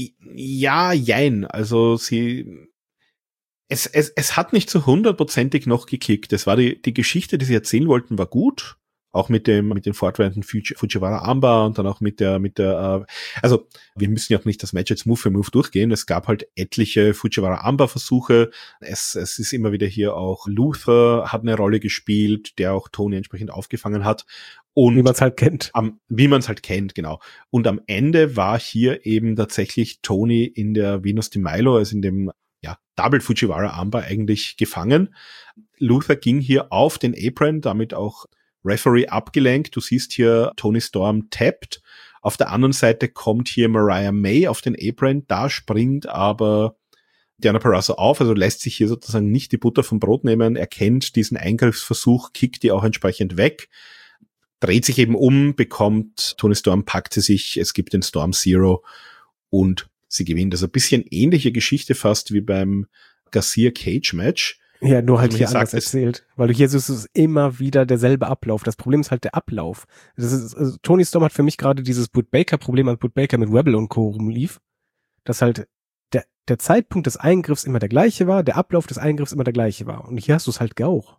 Jein. Also es hat nicht so 100%ig noch gekickt. Das war die Geschichte, die sie erzählen wollten, war gut. Auch mit den fortwährenden Fujiwara Armbar und dann auch mit der, also wir müssen ja auch nicht das Match jetzt Move für Move durchgehen. Es gab halt etliche Fujiwara Armbar Versuche. Es ist immer wieder hier auch Luther hat eine Rolle gespielt, der auch Tony entsprechend aufgefangen hat. Und wie man es halt kennt. Wie man es halt kennt, genau. Und am Ende war hier eben tatsächlich Tony in der Venus de Milo, also in dem Double Fujiwara Armbar eigentlich gefangen. Luther ging hier auf den Apron, damit auch Referee abgelenkt. Du siehst hier Toni Storm tappt. Auf der anderen Seite kommt hier Mariah May auf den Apron. Da springt aber Diana Purrazzo auf, also lässt sich hier sozusagen nicht die Butter vom Brot nehmen, erkennt diesen Eingriffsversuch, kickt die auch entsprechend weg, dreht sich eben um, bekommt Toni Storm, packt sie sich, es gibt den Storm Zero und sie gewinnt. Also ein bisschen ähnliche Geschichte fast wie beim Garcia-Cage-Match. Ja, nur halt hier anders erzählt. Weil du hier siehst, es ist immer wieder derselbe Ablauf. Das Problem ist halt der Ablauf. Also Toni Storm hat für mich gerade dieses Britt Baker-Problem, als Britt Baker mit Rebel und Co. rumlief, dass halt der Zeitpunkt des Eingriffs immer der gleiche war, der Ablauf des Eingriffs immer der gleiche war. Und hier hast du es halt auch.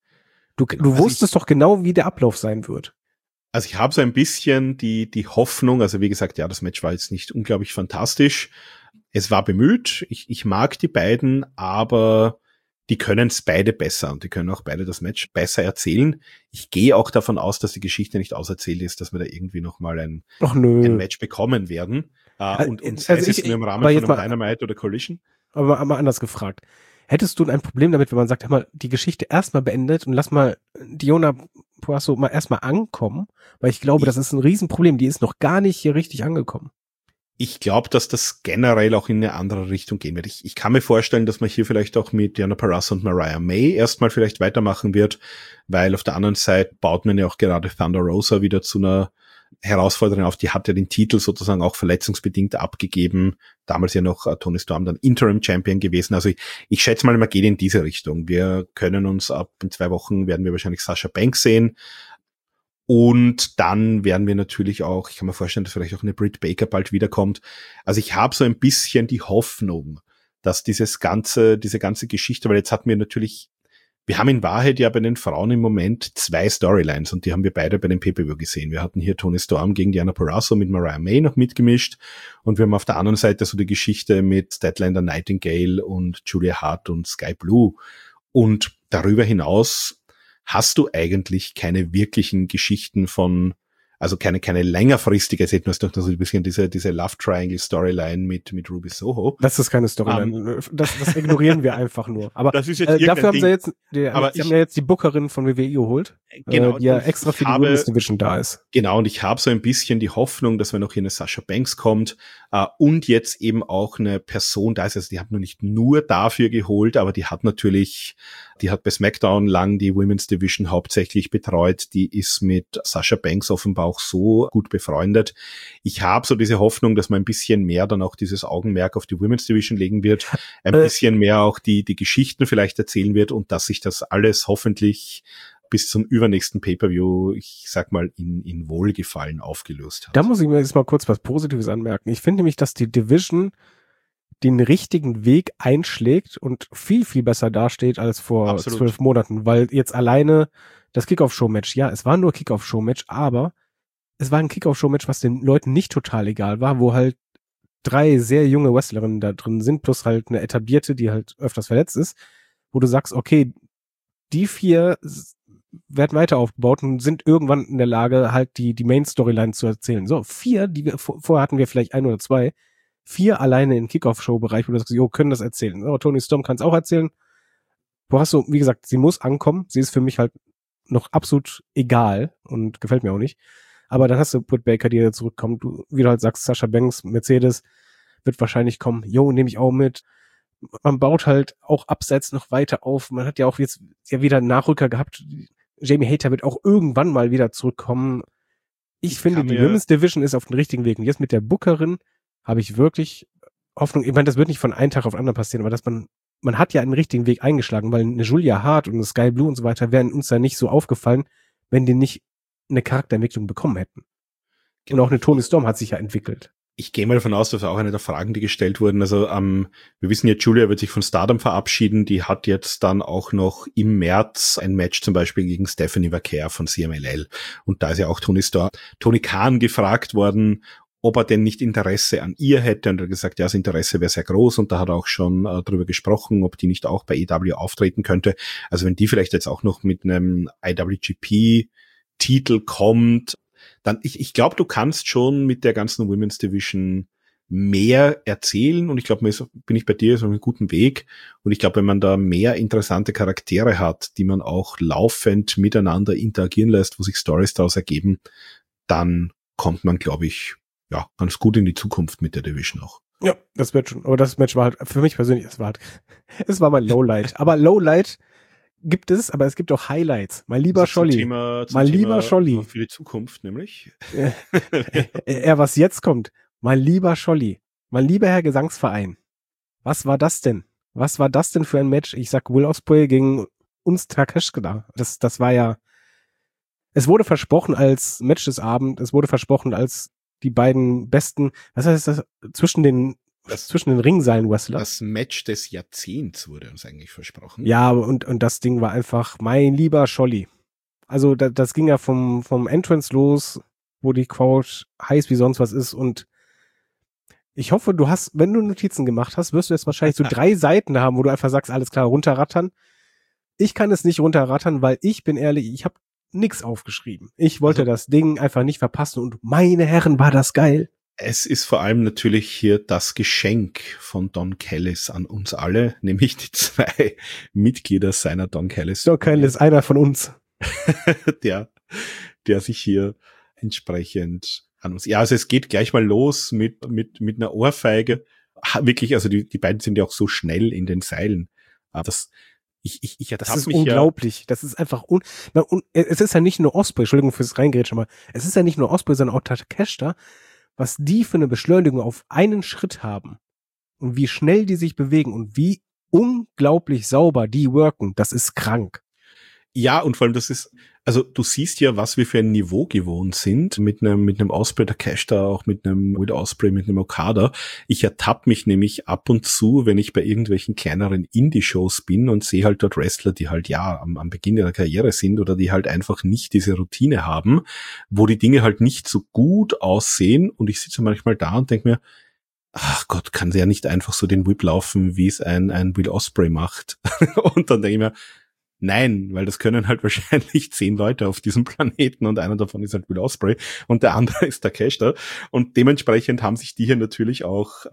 Du wusstest doch genau, wie der Ablauf sein wird. Also ich habe so ein bisschen die Hoffnung, also wie gesagt, das Match war jetzt nicht unglaublich fantastisch. Es war bemüht. Ich mag die beiden, aber die können es beide besser und die können auch beide das Match besser erzählen. Ich gehe auch davon aus, dass die Geschichte nicht auserzählt ist, dass wir da irgendwie nochmal ein Match bekommen werden. Und sei es jetzt nur im Rahmen von einem Dynamite oder Collision. Aber mal anders gefragt. Hättest du ein Problem damit, wenn man sagt, mal die Geschichte erstmal beendet und lass mal Diana Purrazzo mal erstmal ankommen? Weil ich glaube, das ist ein Riesenproblem. Die ist noch gar nicht hier richtig angekommen. Ich glaube, dass das generell auch in eine andere Richtung gehen wird. Ich kann mir vorstellen, dass man hier vielleicht auch mit Diana Purrazzo und Mariah May erstmal vielleicht weitermachen wird, weil auf der anderen Seite baut man ja auch gerade Thunder Rosa wieder zu einer Herausforderin auf. Die hat ja den Titel sozusagen auch verletzungsbedingt abgegeben. Damals ja noch Toni Storm dann Interim Champion gewesen. Also ich schätze mal, man geht in diese Richtung. Wir können uns in 2 Wochen werden wir wahrscheinlich Sasha Banks sehen. Und dann werden wir natürlich auch, ich kann mir vorstellen, dass vielleicht auch eine Britt Baker bald wiederkommt. Also ich habe so ein bisschen die Hoffnung, dass diese ganze Geschichte, weil jetzt hatten wir haben in Wahrheit ja bei den Frauen im Moment 2 Storylines und die haben wir beide bei dem Pay-Per-View gesehen. Wir hatten hier Toni Storm gegen Diana Purrazzo mit Mariah May noch mitgemischt und wir haben auf der anderen Seite so die Geschichte mit Statlander Nightingale und Julia Hart und Sky Blue. Und darüber hinaus hast du eigentlich keine wirklichen Geschichten Also keine längerfristige, es hätte nur noch so ein bisschen diese Love Triangle Storyline mit Ruby Soho. Das ist keine Storyline. Das ignorieren wir einfach nur. Aber das ist jetzt dafür haben sie jetzt, sie haben ja jetzt die Bookerin von WWE geholt, genau, die ja extra für die Women's Division da ist. Genau, und ich habe so ein bisschen die Hoffnung, dass wenn noch hier eine Sasha Banks kommt und jetzt eben auch eine Person da ist, also die haben nur nicht nur dafür geholt, aber die hat bei SmackDown lang die Women's Division hauptsächlich betreut, die ist mit Sasha Banks offenbar auch so gut befreundet. Ich habe so diese Hoffnung, dass man ein bisschen mehr dann auch dieses Augenmerk auf die Women's Division legen wird, ein bisschen mehr auch die Geschichten vielleicht erzählen wird und dass sich das alles hoffentlich bis zum übernächsten Pay-Per-View, ich sag mal, in Wohlgefallen aufgelöst hat. Da muss ich mir jetzt mal kurz was Positives anmerken. Ich finde nämlich, dass die Division den richtigen Weg einschlägt und viel, viel besser dasteht als vor Absolut. 12 Monaten, weil jetzt alleine das Kickoff-Show-Match, ja, es war nur Kickoff-Show-Match, aber es war ein Kickoff-Show-Match, was den Leuten nicht total egal war, wo halt 3 sehr junge Wrestlerinnen da drin sind, plus halt eine etablierte, die halt öfters verletzt ist, wo du sagst, okay, die 4 werden weiter aufgebaut und sind irgendwann in der Lage, halt die Main-Storyline zu erzählen. So, 4, die wir vorher hatten wir vielleicht 1 oder 2, 4 alleine im Kickoff-Show-Bereich, wo du sagst, können das erzählen. Aber Toni Storm kann es auch erzählen. Du hast so, wie gesagt, sie muss ankommen. Sie ist für mich halt noch absolut egal und gefällt mir auch nicht. Aber dann hast du Britt Baker, die da zurückkommt. Du, wie du halt sagst, Sasha Banks, Mercedes wird wahrscheinlich kommen. Nehme ich auch mit. Man baut halt auch abseits noch weiter auf. Man hat ja auch jetzt wieder einen Nachrücker gehabt. Jamie Hayter wird auch irgendwann mal wieder zurückkommen. Ich finde, die Women's Division ist auf dem richtigen Weg. Und jetzt mit der Bookerin habe ich wirklich Hoffnung. Ich meine, das wird nicht von einem Tag auf den anderen passieren, aber dass man hat ja einen richtigen Weg eingeschlagen, weil eine Julia Hart und eine Sky Blue und so weiter wären uns da nicht so aufgefallen, wenn die nicht eine Charakterentwicklung bekommen hätten. Genau. Und auch eine Toni Storm hat sich ja entwickelt. Ich gehe mal davon aus, dass auch eine der Fragen, die gestellt wurden, also wir wissen ja, Julia wird sich von Stardom verabschieden, die hat jetzt dann auch noch im März ein Match zum Beispiel gegen Stephanie Vaquer von CMLL und da ist ja auch Tony Khan gefragt worden, ob er denn nicht Interesse an ihr hätte und er hat gesagt, ja, das Interesse wäre sehr groß und da hat er auch schon drüber gesprochen, ob die nicht auch bei EW auftreten könnte. Also wenn die vielleicht jetzt auch noch mit einem IWGP-Titel kommt, dann, ich glaube, du kannst schon mit der ganzen Women's Division mehr erzählen und ich glaube, bin ich bei dir so auf einem guten Weg und ich glaube, wenn man da mehr interessante Charaktere hat, die man auch laufend miteinander interagieren lässt, wo sich Storys daraus ergeben, dann kommt man, glaube ich, ja, ganz gut in die Zukunft mit der Division auch. Ja, das wird schon. Aber das Match war halt, für mich persönlich, es war mein Lowlight. Aber Lowlight gibt es, aber es gibt auch Highlights. Mein lieber Scholli. Mein lieber Scholli. Für die Zukunft nämlich. Was jetzt kommt. Mein lieber Scholli. Mein lieber Herr Gesangsverein. Was war das denn? Was war das denn für ein Match? Ich sag Will Ospreay gegen uns Takeshita. Das war ja, es wurde versprochen als Match des Abends. Es wurde versprochen als die beiden besten, was heißt das, zwischen den Ringseilen-Wrestler. Das Match des Jahrzehnts wurde uns eigentlich versprochen. Ja, und das Ding war einfach mein lieber Scholli. Also das ging ja vom Entrance los, wo die Crowd heiß wie sonst was ist und ich hoffe, wenn du Notizen gemacht hast, wirst du jetzt wahrscheinlich so 3 Seiten haben, wo du einfach sagst, alles klar, runterrattern. Ich kann es nicht runterrattern, weil ich bin ehrlich, ich habe nix aufgeschrieben. Ich wollte das Ding einfach nicht verpassen und meine Herren, war das geil. Es ist vor allem natürlich hier das Geschenk von Don Callis an uns alle, nämlich die 2 Mitglieder seiner Don Callis. Don Callis, einer von uns. der sich hier entsprechend an uns. Ja, also es geht gleich mal los mit einer Ohrfeige. Wirklich, also die beiden sind ja auch so schnell in den Seilen. Das ist unglaublich. Ja. Das ist einfach es ist ja nicht nur Ospreay, Entschuldigung fürs Reingrätschen, aber es ist ja nicht nur Ospreay, sondern auch Takeshita, was die für eine Beschleunigung auf einen Schritt haben und wie schnell die sich bewegen und wie unglaublich sauber die worken, das ist krank. Ja, und vor allem also du siehst ja, was wir für ein Niveau gewohnt sind, mit einem Ospreay, Takeshita, auch mit einem Will Ospreay, mit einem Okada. Ich ertappe mich nämlich ab und zu, wenn ich bei irgendwelchen kleineren Indie-Shows bin und sehe halt dort Wrestler, die halt am Beginn ihrer Karriere sind oder die halt einfach nicht diese Routine haben, wo die Dinge halt nicht so gut aussehen und ich sitze manchmal da und denke mir, ach Gott, kann der ja nicht einfach so den Whip laufen, wie es ein Will Ospreay macht. Und dann denke ich mir, Nein, weil das können halt wahrscheinlich 10 Leute auf diesem Planeten und einer davon ist halt Will Ospreay und der andere ist Takeshita. Und dementsprechend haben sich die hier natürlich auch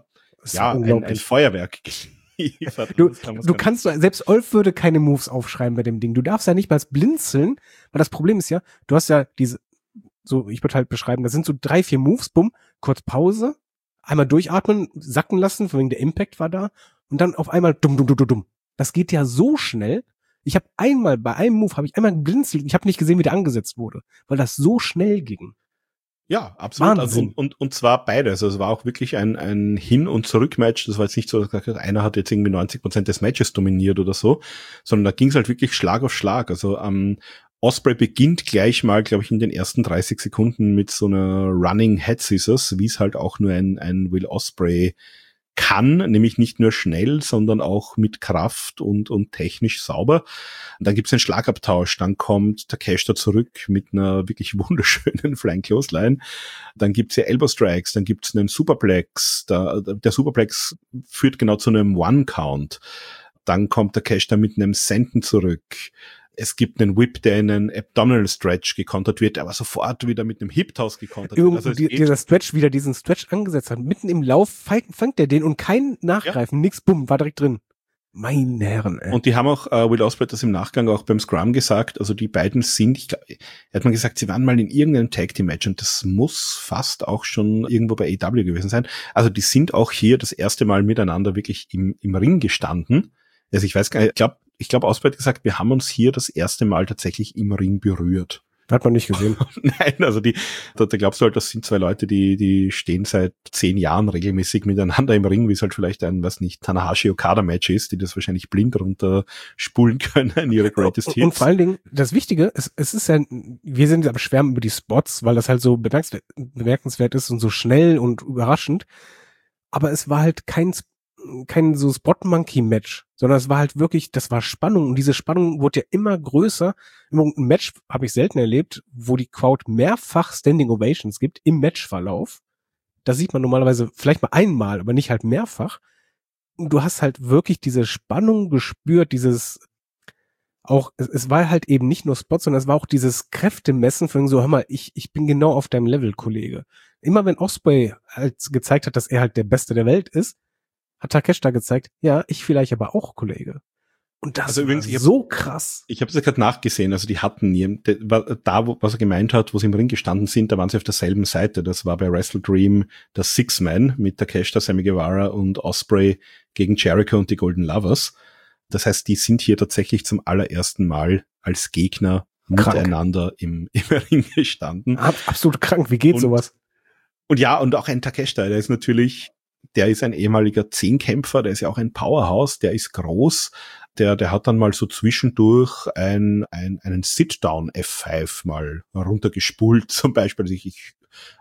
ein Feuerwerk geliefert. Du kannst, selbst Olf würde keine Moves aufschreiben bei dem Ding. Du darfst ja nicht mal blinzeln, weil das Problem ist ja, du hast ja diese, so, ich würde halt beschreiben, das sind so 3, 4 Moves, bumm, kurz Pause, einmal durchatmen, sacken lassen, wegen der Impact war da und dann auf einmal dumm. Das geht ja so schnell. Ich habe bei einem Move habe ich einmal geblinzelt, ich habe nicht gesehen, wie der angesetzt wurde, weil das so schnell ging. Ja, absolut. Also, und zwar beides. Also es war auch wirklich ein Hin- und Zurück-Match. Das war jetzt nicht so, dass einer hat jetzt irgendwie 90% des Matches dominiert oder so, sondern da ging es halt wirklich Schlag auf Schlag. Also Ospreay beginnt gleich mal, glaube ich, in den ersten 30 Sekunden mit so einer Running Head Scissors, wie es halt auch nur ein Will Ospreay kann, nämlich nicht nur schnell, sondern auch mit Kraft und technisch sauber. Und dann gibt's einen Schlagabtausch, dann kommt Takeshita zurück mit einer wirklich wunderschönen Flying Clothesline. Dann gibt's ja Elbow Strikes, dann gibt's einen Superplex. Der Superplex führt genau zu einem One-Count. Dann kommt Takeshita mit einem Senten zurück. Es gibt einen Whip, der in einen Abdominal Stretch gekontert wird, aber sofort wieder mit einem Hip Toss gekontert wird. Also dieser Stretch wieder diesen Stretch angesetzt hat. Mitten im Lauf fängt er den und kein Nachgreifen, nix, bumm, war direkt drin. Meine Herren, ey. Und die haben auch Will Ospreay das im Nachgang auch beim Scrum gesagt, also die beiden sind, er hat mal gesagt, sie waren mal in irgendeinem Tag Team Match und das muss fast auch schon irgendwo bei AEW gewesen sein. Also die sind auch hier das erste Mal miteinander wirklich im Ring gestanden. Also ich weiß gar nicht, ich glaube, Ospreay hat gesagt, wir haben uns hier das erste Mal tatsächlich im Ring berührt. Hat man nicht gesehen. Nein, also da glaubst du halt, das sind 2 Leute, die stehen seit 10 Jahren regelmäßig miteinander im Ring, wie es halt vielleicht ein, Tanahashi-Okada-Match ist, die das wahrscheinlich blind runterspulen können in ihre Greatest Hits. Und vor allen Dingen, das Wichtige, es ist ja, wir sind am Schwärmen über die Spots, weil das halt so bemerkenswert ist und so schnell und überraschend. Aber es war halt kein so Spot-Monkey-Match, sondern es war halt wirklich, das war Spannung und diese Spannung wurde ja immer größer. Ein Match habe ich selten erlebt, wo die Crowd mehrfach Standing Ovations gibt im Matchverlauf. Da sieht man normalerweise vielleicht mal einmal, aber nicht halt mehrfach. Und du hast halt wirklich diese Spannung gespürt, es war halt eben nicht nur Spot, sondern es war auch dieses Kräftemessen von so, hör mal, ich bin genau auf deinem Level, Kollege. Immer wenn Ospreay halt gezeigt hat, dass er halt der Beste der Welt ist, hat Takeshita gezeigt, ja, ich vielleicht aber auch, Kollege. Und das also übrigens, war so krass. Ich habe es ja gerade nachgesehen, also die hatten was er gemeint hat, wo sie im Ring gestanden sind, da waren sie auf derselben Seite. Das war bei Wrestle Dream der Six-Man mit Takeshita, Sammy Guevara und Ospreay gegen Jericho und die Golden Lovers. Das heißt, die sind hier tatsächlich zum allerersten Mal als Gegner miteinander im Ring gestanden. Absolut krank, wie geht sowas? Und ja, und auch ein Takeshita, der ist ein ehemaliger Zehnkämpfer, der ist ja auch ein Powerhouse, der ist groß, der hat dann mal so zwischendurch einen Sit-Down F5 mal runtergespult, zum Beispiel. Also ich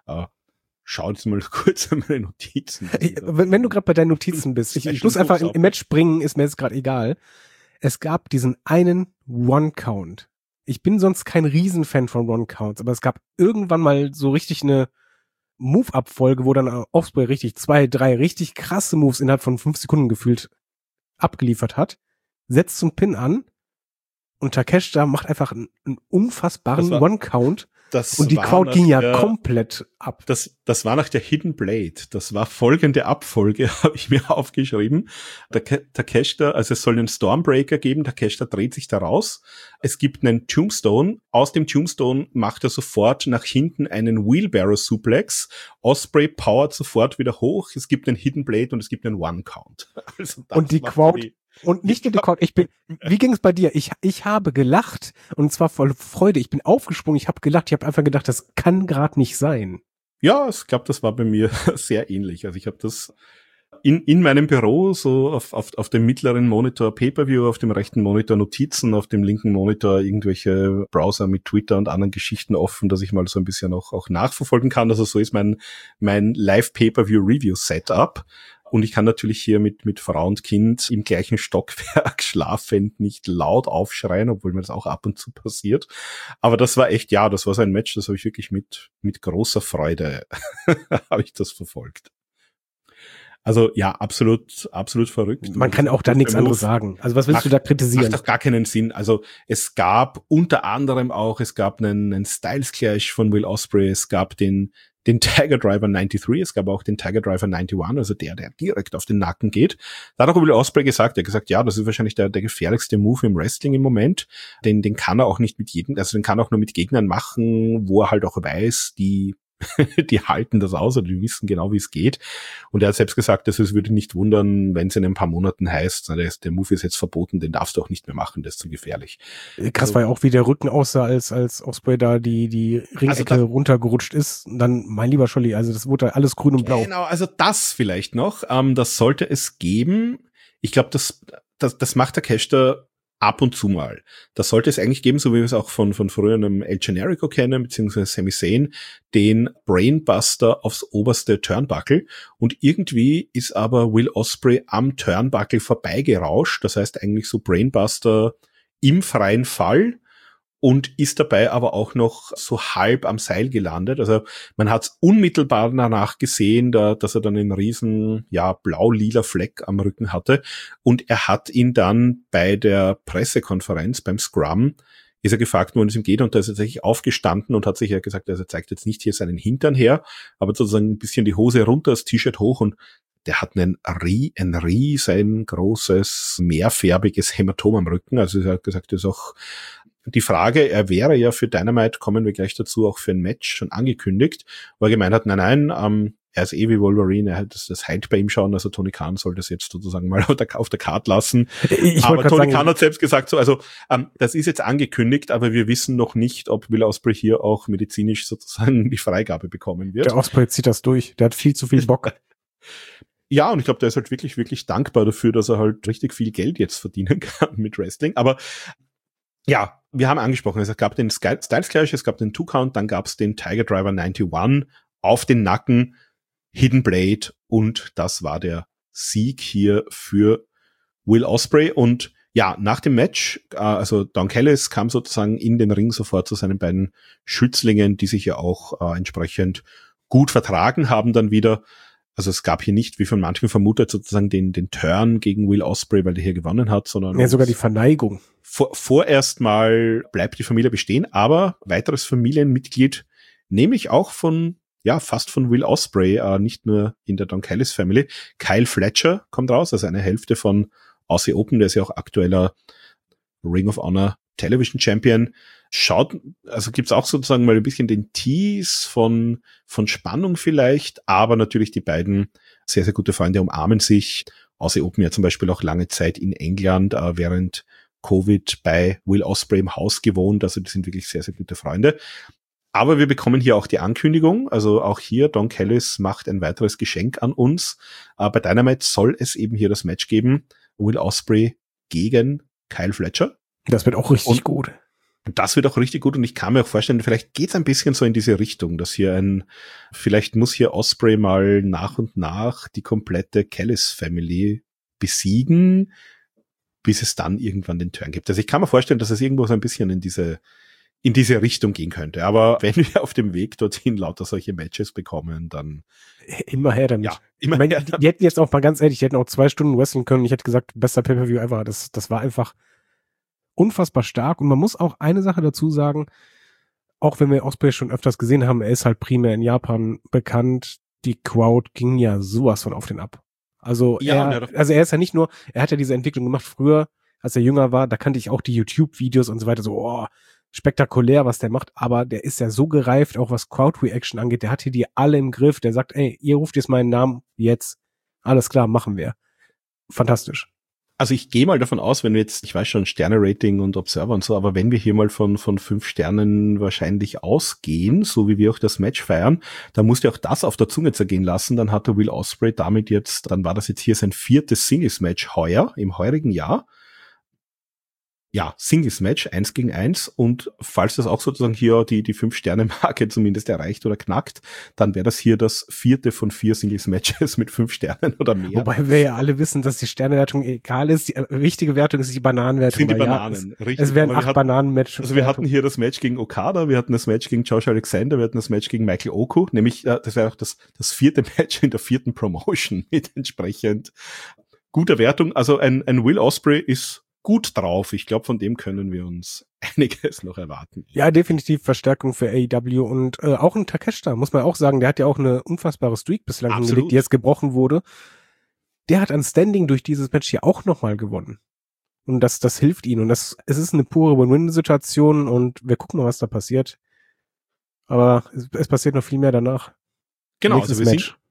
schau jetzt mal kurz an meine Notizen. Wenn du gerade bei deinen Notizen bist, ich muss einfach im Match springen, ist mir jetzt gerade egal. Es gab diesen einen One-Count. Ich bin sonst kein Riesenfan von One-Counts, aber es gab irgendwann mal so richtig eine Move-Abfolge, wo dann Ospreay richtig 2, 3 richtig krasse Moves innerhalb von 5 Sekunden gefühlt abgeliefert hat, setzt zum Pin an und Takeshita macht einfach einen unfassbaren One-Count und die Crowd ging ja komplett ab. Das war nach der Hidden Blade. Das war folgende Abfolge, habe ich mir aufgeschrieben. Takeshita, also es soll einen Stormbreaker geben, Takeshita dreht sich da raus. Es gibt einen Tombstone. Aus dem Tombstone macht er sofort nach hinten einen Wheelbarrow Suplex. Ospreay powert sofort wieder hoch. Es gibt einen Hidden Blade und es gibt einen One-Count. Also und die Crowd und nicht nur die Crowd, wie ging es bei dir? Ich habe gelacht und zwar voll Freude. Ich bin aufgesprungen, ich habe gelacht, ich habe einfach gedacht, das kann gerade nicht sein. Ja, ich glaube, das war bei mir sehr ähnlich. Also ich habe das in meinem Büro so auf dem mittleren Monitor Pay-Per-View, auf dem rechten Monitor Notizen, auf dem linken Monitor irgendwelche Browser mit Twitter und anderen Geschichten offen, dass ich mal so ein bisschen auch nachverfolgen kann. Also so ist mein Live-Pay-Per-View-Review-Setup. Und ich kann natürlich hier mit Frau und Kind im gleichen Stockwerk schlafend nicht laut aufschreien, obwohl mir das auch ab und zu passiert. Aber das war echt, das war so ein Match, das habe ich wirklich mit großer Freude habe ich das verfolgt. Also ja, absolut verrückt. Man kann auch da nichts anderes sagen. Also was willst du da kritisieren? Macht doch gar keinen Sinn. Also es gab unter anderem auch, es gab einen Styles Clash von Will Ospreay, es gab den Tiger Driver 93, es gab auch den Tiger Driver 91, also der direkt auf den Nacken geht. Da hat auch Will Ospreay gesagt, ja, das ist wahrscheinlich der gefährlichste Move im Wrestling im Moment. Den kann er auch nicht mit jedem, also den kann er auch nur mit Gegnern machen, wo er halt auch weiß, die halten das aus oder die wissen genau, wie es geht. Und er hat selbst gesagt, dass es würde nicht wundern, wenn es in ein paar Monaten heißt, der Move ist jetzt verboten, den darfst du auch nicht mehr machen, das ist zu gefährlich. Krass war ja auch, wie der Rücken aussah, als Ospreay da die Ringecke runtergerutscht ist. Und dann, mein lieber Scholli, also das wurde alles grün und blau. Genau, also das vielleicht noch, das sollte es geben. Ich glaube, das macht der Caster ab und zu mal. Das sollte es eigentlich geben, so wie wir es auch von früher einem El Generico kennen, beziehungsweise Sami Zayn, den Brainbuster aufs oberste Turnbuckle. Und irgendwie ist aber Will Ospreay am Turnbuckle vorbeigerauscht. Das heißt eigentlich so Brainbuster im freien Fall und ist dabei aber auch noch so halb am Seil gelandet. Also man hat es unmittelbar danach gesehen, dass er dann einen riesen, blau-lila Fleck am Rücken hatte. Und er hat ihn dann bei der Pressekonferenz, beim Scrum, ist er gefragt worden, wie es ihm geht, und da ist er tatsächlich aufgestanden und hat sich ja gesagt, also er zeigt jetzt nicht hier seinen Hintern her, aber sozusagen ein bisschen die Hose runter, das T-Shirt hoch, und der hat ein riesengroßes, mehrfärbiges Hämatom am Rücken. Also er hat gesagt, das ist auch die Frage, er wäre ja für Dynamite, kommen wir gleich dazu, auch für ein Match schon angekündigt, wo er gemeint hat, nein, er ist wie Wolverine, das heilt bei ihm schon, also Tony Khan soll das jetzt sozusagen mal auf der Card lassen. Aber Tony Khan hat selbst gesagt, das ist jetzt angekündigt, aber wir wissen noch nicht, ob Will Ospreay hier auch medizinisch sozusagen die Freigabe bekommen wird. Der Ospreay zieht das durch, der hat viel zu viel Bock. Ja, und ich glaube, der ist halt wirklich, wirklich dankbar dafür, dass er halt richtig viel Geld jetzt verdienen kann mit Wrestling, aber ja, wir haben angesprochen, es gab den Styles Clash, es gab den Two-Count, dann gab es den Tiger Driver 91 auf den Nacken, Hidden Blade, und das war der Sieg hier für Will Ospreay. Und ja, nach dem Match, also Don Callis kam sozusagen in den Ring sofort zu seinen beiden Schützlingen, die sich ja auch entsprechend gut vertragen haben dann wieder. Also es gab hier nicht, wie von manchen vermutet, sozusagen den Turn gegen Will Ospreay, weil der hier gewonnen hat, sondern ja, sogar die Verneigung. Vorerst mal bleibt die Familie bestehen, aber weiteres Familienmitglied, nämlich auch fast von Will Ospreay, nicht nur in der Don Callis Family. Kyle Fletcher kommt raus, also eine Hälfte von Aussie Open, der ist ja auch aktueller Ring of Honor Television Champion. Gibt's auch sozusagen mal ein bisschen den Tease von Spannung vielleicht, aber natürlich die beiden sehr, sehr gute Freunde umarmen sich. Aussie Open ja zum Beispiel auch lange Zeit in England, während Covid bei Will Ospreay im Haus gewohnt, also die sind wirklich sehr, sehr gute Freunde. Aber wir bekommen hier auch die Ankündigung, also auch hier, Don Callis macht ein weiteres Geschenk an uns. Bei Dynamite soll es eben hier das Match geben, Will Ospreay gegen Kyle Fletcher. Das wird auch richtig gut. Das wird auch richtig gut, und ich kann mir auch vorstellen, vielleicht geht's ein bisschen so in diese Richtung, dass hier vielleicht muss hier Ospreay mal nach und nach die komplette Callis Family besiegen, bis es dann irgendwann den Turn gibt. Also ich kann mir vorstellen, dass es irgendwo so ein bisschen in diese Richtung gehen könnte. Aber wenn wir auf dem Weg dorthin lauter solche Matches bekommen, dann immer her damit. Ja, immer her damit. Die hätten jetzt auch mal ganz ehrlich, die hätten auch 2 Stunden wrestlen können. Ich hätte gesagt, bester Pay-Per-View ever. Das war einfach unfassbar stark. Und man muss auch eine Sache dazu sagen, auch wenn wir Ospreay schon öfters gesehen haben, er ist halt primär in Japan bekannt. Die Crowd ging ja sowas von auf den ab. Also er ist ja nicht nur, er hat ja diese Entwicklung gemacht früher, als er jünger war, da kannte ich auch die YouTube-Videos und so weiter, so, spektakulär, was der macht, aber der ist ja so gereift, auch was Crowd-Reaction angeht, der hat hier die alle im Griff, der sagt, ey, ihr ruft jetzt meinen Namen, jetzt, alles klar, machen wir. Fantastisch. Also ich gehe mal davon aus, wenn wir jetzt, ich weiß schon, Sterne-Rating und Observer und so, aber wenn wir hier mal von 5 Sternen wahrscheinlich ausgehen, so wie wir auch das Match feiern, dann musst du auch das auf der Zunge zergehen lassen, dann hatte Will Ospreay damit dann war das jetzt hier sein 4. Singles-Match im heurigen Jahr. ja, Singles-Match, 1 gegen 1. Und falls das auch sozusagen hier die 5-Sterne-Marke zumindest erreicht oder knackt, dann wäre das hier das 4. von 4 Singles-Matches mit 5 Sternen oder mehr. Wobei wir ja alle wissen, dass die Sternewertung egal ist. Die wichtige Wertung ist die Bananenwertung. Sind die Bananen, ja, richtig. Es wären 8 Bananen-Matches. Also wir hatten hier das Match gegen Okada, wir hatten das Match gegen Josh Alexander, wir hatten das Match gegen Michael Oku, nämlich das wäre auch das 4. Match in der 4. Promotion mit entsprechend guter Wertung. Also ein Will Ospreay ist gut drauf. Ich glaube, von dem können wir uns einiges noch erwarten. Ja, definitiv Verstärkung für AEW und auch ein Takeshita, muss man auch sagen. Der hat ja auch eine unfassbare Streak bislang hingelegt, die jetzt gebrochen wurde. Der hat an Standing durch dieses Match hier auch nochmal gewonnen. Und das hilft ihnen. Und es ist eine pure Win-Win-Situation und wir gucken mal, was da passiert. Aber es passiert noch viel mehr danach. Genau, also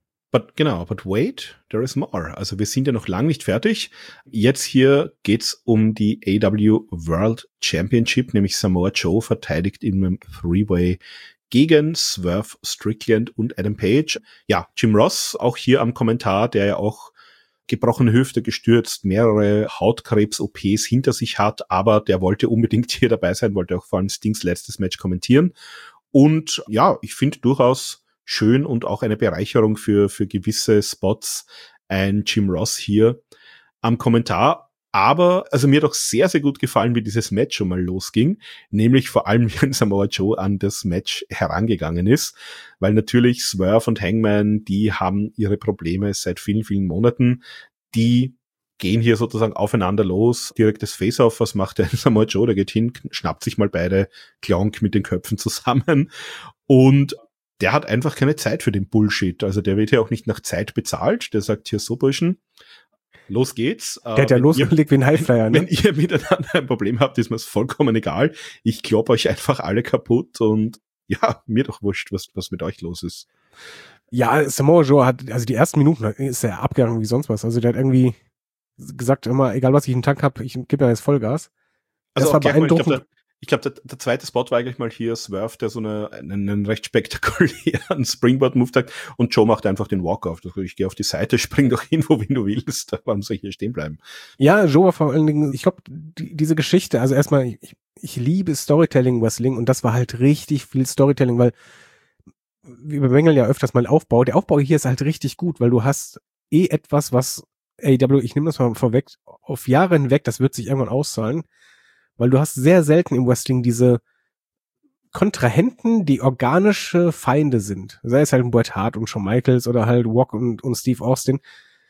but wait, there is more. Also wir sind ja noch lang nicht fertig. Jetzt hier geht's um die AEW World Championship, nämlich Samoa Joe verteidigt in einem Three-Way gegen Swerve Strickland und Adam Page. Ja, Jim Ross, auch hier am Kommentar, der ja auch gebrochene Hüfte gestürzt, mehrere Hautkrebs-OPs hinter sich hat, aber der wollte unbedingt hier dabei sein, wollte auch vor allem Stings letztes Match kommentieren. Und ja, ich finde durchaus schön und auch eine Bereicherung für gewisse Spots ein Jim Ross hier am Kommentar. Aber also mir hat auch sehr, sehr gut gefallen, wie dieses Match schon mal losging, nämlich vor allem, wie Samoa Joe an das Match herangegangen ist, weil natürlich Swerve und Hangman, die haben ihre Probleme seit vielen, vielen Monaten, die gehen hier sozusagen aufeinander los, direktes Face-Off, was macht der Samoa Joe, der geht hin, schnappt sich mal beide Klonk mit den Köpfen zusammen und der hat einfach keine Zeit für den Bullshit. Also der wird ja auch nicht nach Zeit bezahlt. Der sagt hier so, Burschen, los geht's. Der hat ja losgelegt wie ein Highflyer. Wenn ihr miteinander ein Problem habt, ist mir's vollkommen egal. Ich klopp euch einfach alle kaputt und ja, mir doch wurscht, was mit euch los ist. Ja, Samoa Joe hat, also die ersten Minuten ist er abgegangen wie sonst was. Also der hat irgendwie gesagt immer, egal was ich in den Tank habe, ich gebe mir jetzt Vollgas. Also das war beeindruckend. Ich glaube, der zweite Spot war eigentlich mal hier Swerve, der so einen recht spektakulären Springboard-Move hat und Joe macht einfach den Walk-Off. Ich gehe auf die Seite, spring doch hin, wohin du willst. Warum soll ich hier stehen bleiben? Ja, Joe war vor allen Dingen, ich glaube, diese Geschichte, also erstmal, ich liebe Storytelling-Wrestling und das war halt richtig viel Storytelling, weil wir bemängeln ja öfters mal Aufbau. Der Aufbau hier ist halt richtig gut, weil du hast etwas, was AEW, ich nehme das mal vorweg, auf Jahre hinweg, das wird sich irgendwann auszahlen, weil du hast sehr selten im Wrestling diese Kontrahenten, die organische Feinde sind. Sei es halt ein Bret Hart und Shawn Michaels oder halt Rock und Steve Austin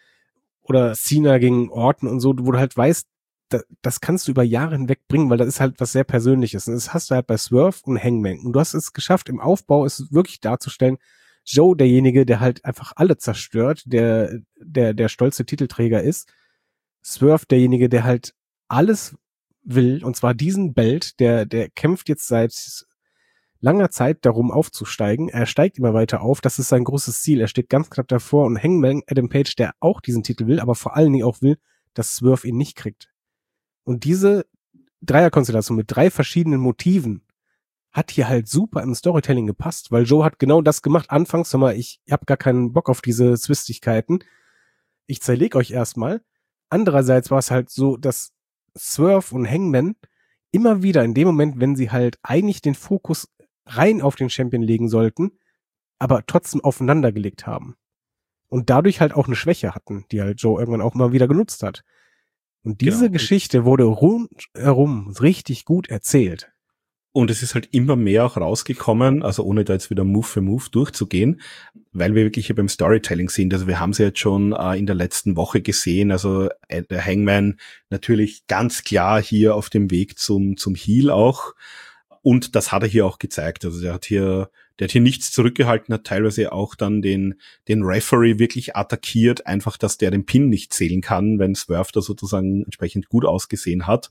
oder Cena gegen Orton und so, wo du halt weißt, das kannst du über Jahre hinweg bringen, weil das ist halt was sehr Persönliches. Und das hast du halt bei Swerve und Hangman. Und du hast es geschafft, im Aufbau es wirklich darzustellen, Joe, derjenige, der halt einfach alle zerstört, der stolze Titelträger ist. Swerve, derjenige, der halt alles will, und zwar diesen Belt, der kämpft jetzt seit langer Zeit darum aufzusteigen. Er steigt immer weiter auf, das ist sein großes Ziel. Er steht ganz knapp davor und Hangman Adam Page, der auch diesen Titel will, aber vor allen Dingen auch will, dass Swerve ihn nicht kriegt. Und diese Dreierkonstellation mit 3 verschiedenen Motiven hat hier halt super im Storytelling gepasst, weil Joe hat genau das gemacht. Anfangs, sag mal, ich hab gar keinen Bock auf diese Zwistigkeiten. Ich zerleg euch erstmal. Andererseits war es halt so, dass Swerve und Hangman immer wieder in dem Moment, wenn sie halt eigentlich den Fokus rein auf den Champion legen sollten, aber trotzdem aufeinander gelegt haben. Und dadurch halt auch eine Schwäche hatten, die halt Joe irgendwann auch mal wieder genutzt hat. Und diese Geschichte wurde rundherum richtig gut erzählt. Und es ist halt immer mehr auch rausgekommen, also ohne da jetzt wieder Move für Move durchzugehen, weil wir wirklich hier beim Storytelling sind. Also wir haben sie jetzt schon in der letzten Woche gesehen. Also der Hangman natürlich ganz klar hier auf dem Weg zum Heel auch. Und das hat er hier auch gezeigt. Also der hat hier nichts zurückgehalten, hat teilweise auch dann den Referee wirklich attackiert, einfach, dass der den Pin nicht zählen kann, wenn Swerve da sozusagen entsprechend gut ausgesehen hat.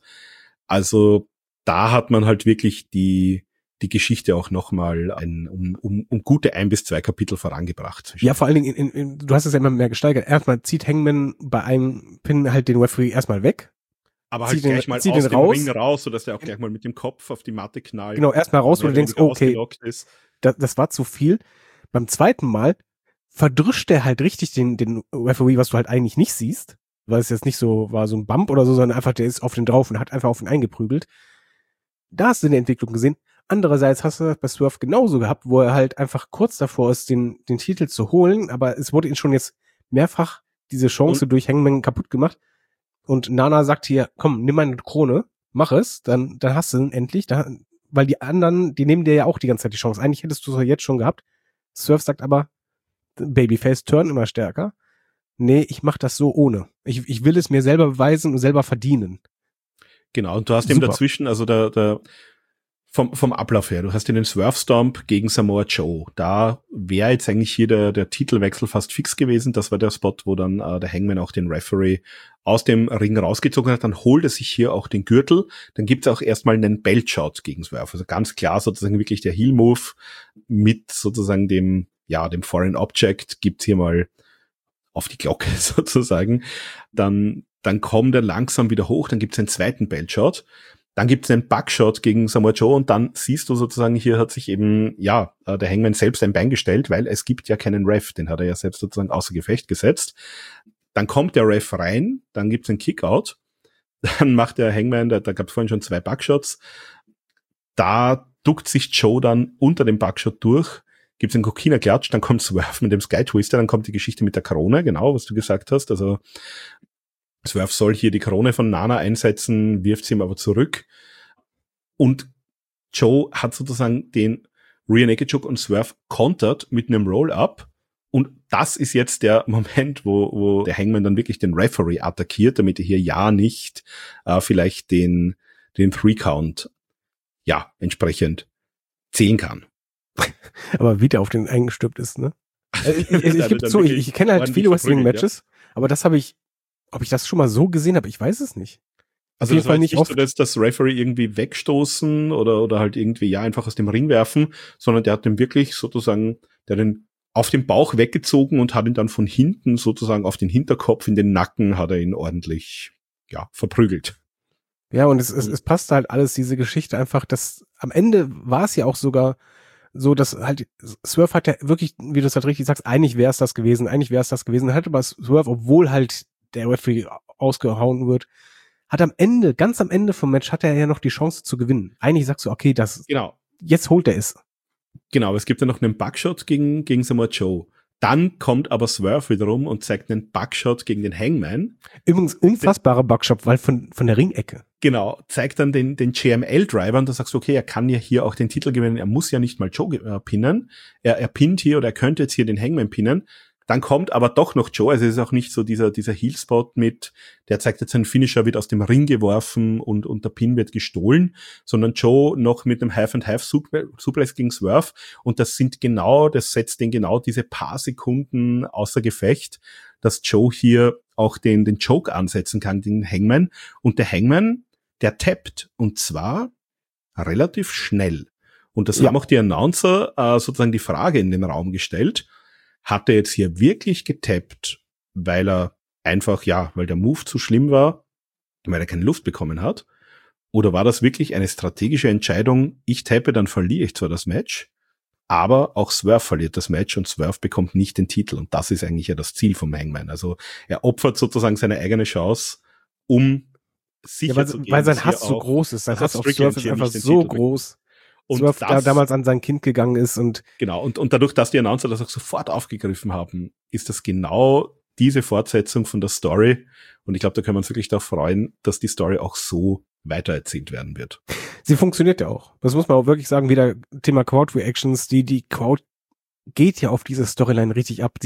Also da hat man halt wirklich die Geschichte auch nochmal um gute 1 bis 2 Kapitel vorangebracht. Ja, vor allen Dingen, du hast es ja immer mehr gesteigert. Erstmal zieht Hangman bei einem Pin halt den Referee erstmal weg. Aber halt gleich mal aus dem Ring raus, sodass der auch gleich mal mit dem Kopf auf die Matte knallt. Genau, erstmal raus, wo du denkst, okay, das war zu viel. Beim zweiten Mal verdrischt er halt richtig den Referee, was du halt eigentlich nicht siehst. weil es jetzt nicht so war, so ein Bump oder so, sondern einfach, der ist auf den drauf und hat einfach auf ihn eingeprügelt. Da hast du eine Entwicklung gesehen. Andererseits hast du das bei Swerve genauso gehabt, wo er halt einfach kurz davor ist, den Titel zu holen, aber es wurde ihm schon jetzt mehrfach diese Chance durch Hangman kaputt gemacht. Und Nana sagt hier, komm, nimm meine Krone, mach es, dann hast du ihn endlich, weil die anderen, die nehmen dir ja auch die ganze Zeit die Chance. Eigentlich hättest du es jetzt schon gehabt. Swerve sagt aber, Babyface turn immer stärker. Nee, ich mach das so ohne. Ich will es mir selber beweisen und selber verdienen. Genau, und du hast eben dazwischen, also vom Ablauf her, du hast den Swerve Stomp gegen Samoa Joe. Da wäre jetzt eigentlich hier der Titelwechsel fast fix gewesen. Das war der Spot, wo dann der Hangman auch den Referee aus dem Ring rausgezogen hat. Dann holt er sich hier auch den Gürtel. Dann gibt's auch erstmal einen Belt-Shot gegen Swerve. Also ganz klar sozusagen wirklich der Heel-Move mit sozusagen dem Foreign Object gibt's hier mal auf die Glocke sozusagen. Dann kommt er langsam wieder hoch. Dann gibt's einen zweiten Belt-Shot. Dann gibt's einen Buckshot gegen Samoa Joe und dann siehst du sozusagen, hier hat sich eben, der Hangman selbst ein Bein gestellt, weil es gibt ja keinen Ref, den hat er ja selbst sozusagen außer Gefecht gesetzt. Dann kommt der Ref rein, dann gibt's einen Kickout, dann macht der Hangman, da gab's vorhin schon 2 Buckshots, da duckt sich Joe dann unter dem Buckshot durch, gibt's einen Kokina-Klatsch, dann kommt Swerve mit dem Sky Twister, dann kommt die Geschichte mit der Krone, genau, was du gesagt hast, also Swerve soll hier die Krone von Nana einsetzen, wirft sie ihm aber zurück. Und Joe hat sozusagen den Rear Naked Choke und Swerve kontert mit einem Roll-Up. Und das ist jetzt der Moment, wo der Hangman dann wirklich den Referee attackiert, damit er hier ja nicht vielleicht den 3-Count entsprechend zählen kann. Aber wie der auf den eingestülpt ist, ne? Ich gebe zu, ich kenne halt viele Wrestling-Matches, aber das ob ich das schon mal so gesehen habe, ich weiß es nicht. Also das war nicht oft so, dass das Referee irgendwie wegstoßen oder halt irgendwie einfach aus dem Ring werfen, sondern der hat den wirklich sozusagen, der den auf den Bauch weggezogen und hat ihn dann von hinten sozusagen auf den Hinterkopf, in den Nacken hat er ihn ordentlich, verprügelt. Ja, und es passt halt alles, diese Geschichte einfach, dass am Ende war es ja auch sogar so, dass halt Swerve hat ja wirklich, wie du es halt richtig sagst, eigentlich wäre es das gewesen, hat aber Swerve, obwohl halt der Referee ausgehauen wird, hat ganz am Ende vom Match hat er ja noch die Chance zu gewinnen. Eigentlich sagst du, okay, jetzt holt er es. Genau, es gibt ja noch einen Buckshot gegen Samoa Joe. Dann kommt aber Swerve wiederum und zeigt einen Buckshot gegen den Hangman. Übrigens unfassbarer Buckshot, weil von der Ringecke. Genau, zeigt dann den JML-Driver und da sagst du, okay, er kann ja hier auch den Titel gewinnen, er muss ja nicht mal Joe pinnen. Er pinnt hier oder er könnte jetzt hier den Hangman pinnen. Dann kommt aber doch noch Joe, also es ist auch nicht so dieser Heel-Spot mit, der zeigt jetzt einen Finisher, wird aus dem Ring geworfen und der Pin wird gestohlen, sondern Joe noch mit einem Half-and-Half-Suplex gegen Swerve und das setzt den genau diese paar Sekunden außer Gefecht, dass Joe hier auch den Choke ansetzen kann gegen den Hangman und der Hangman, der tappt und zwar relativ schnell. Und das haben auch die Announcer sozusagen die Frage in den Raum gestellt, hat er jetzt hier wirklich getappt, weil er einfach, weil der Move zu schlimm war, weil er keine Luft bekommen hat? Oder war das wirklich eine strategische Entscheidung, ich tappe, dann verliere ich zwar das Match, aber auch Swerve verliert das Match und Swerve bekommt nicht den Titel. Und das ist eigentlich ja das Ziel vom Hangman. Also er opfert sozusagen seine eigene Chance, um sicher zu gehen. Weil sein Hass so groß ist. Sein Hass auf Swerve ist einfach so groß. Und Swerve da damals an sein Kind gegangen ist und genau, und dadurch, dass die Announcer das auch sofort aufgegriffen haben, ist das genau diese Fortsetzung von der Story. Und ich glaube, da können wir uns wirklich darauf freuen, dass die Story auch so weitererzählt werden wird. Sie funktioniert ja auch. Das muss man auch wirklich sagen, wieder Thema Crowd-Reactions, die Crowd geht ja auf diese Storyline richtig ab.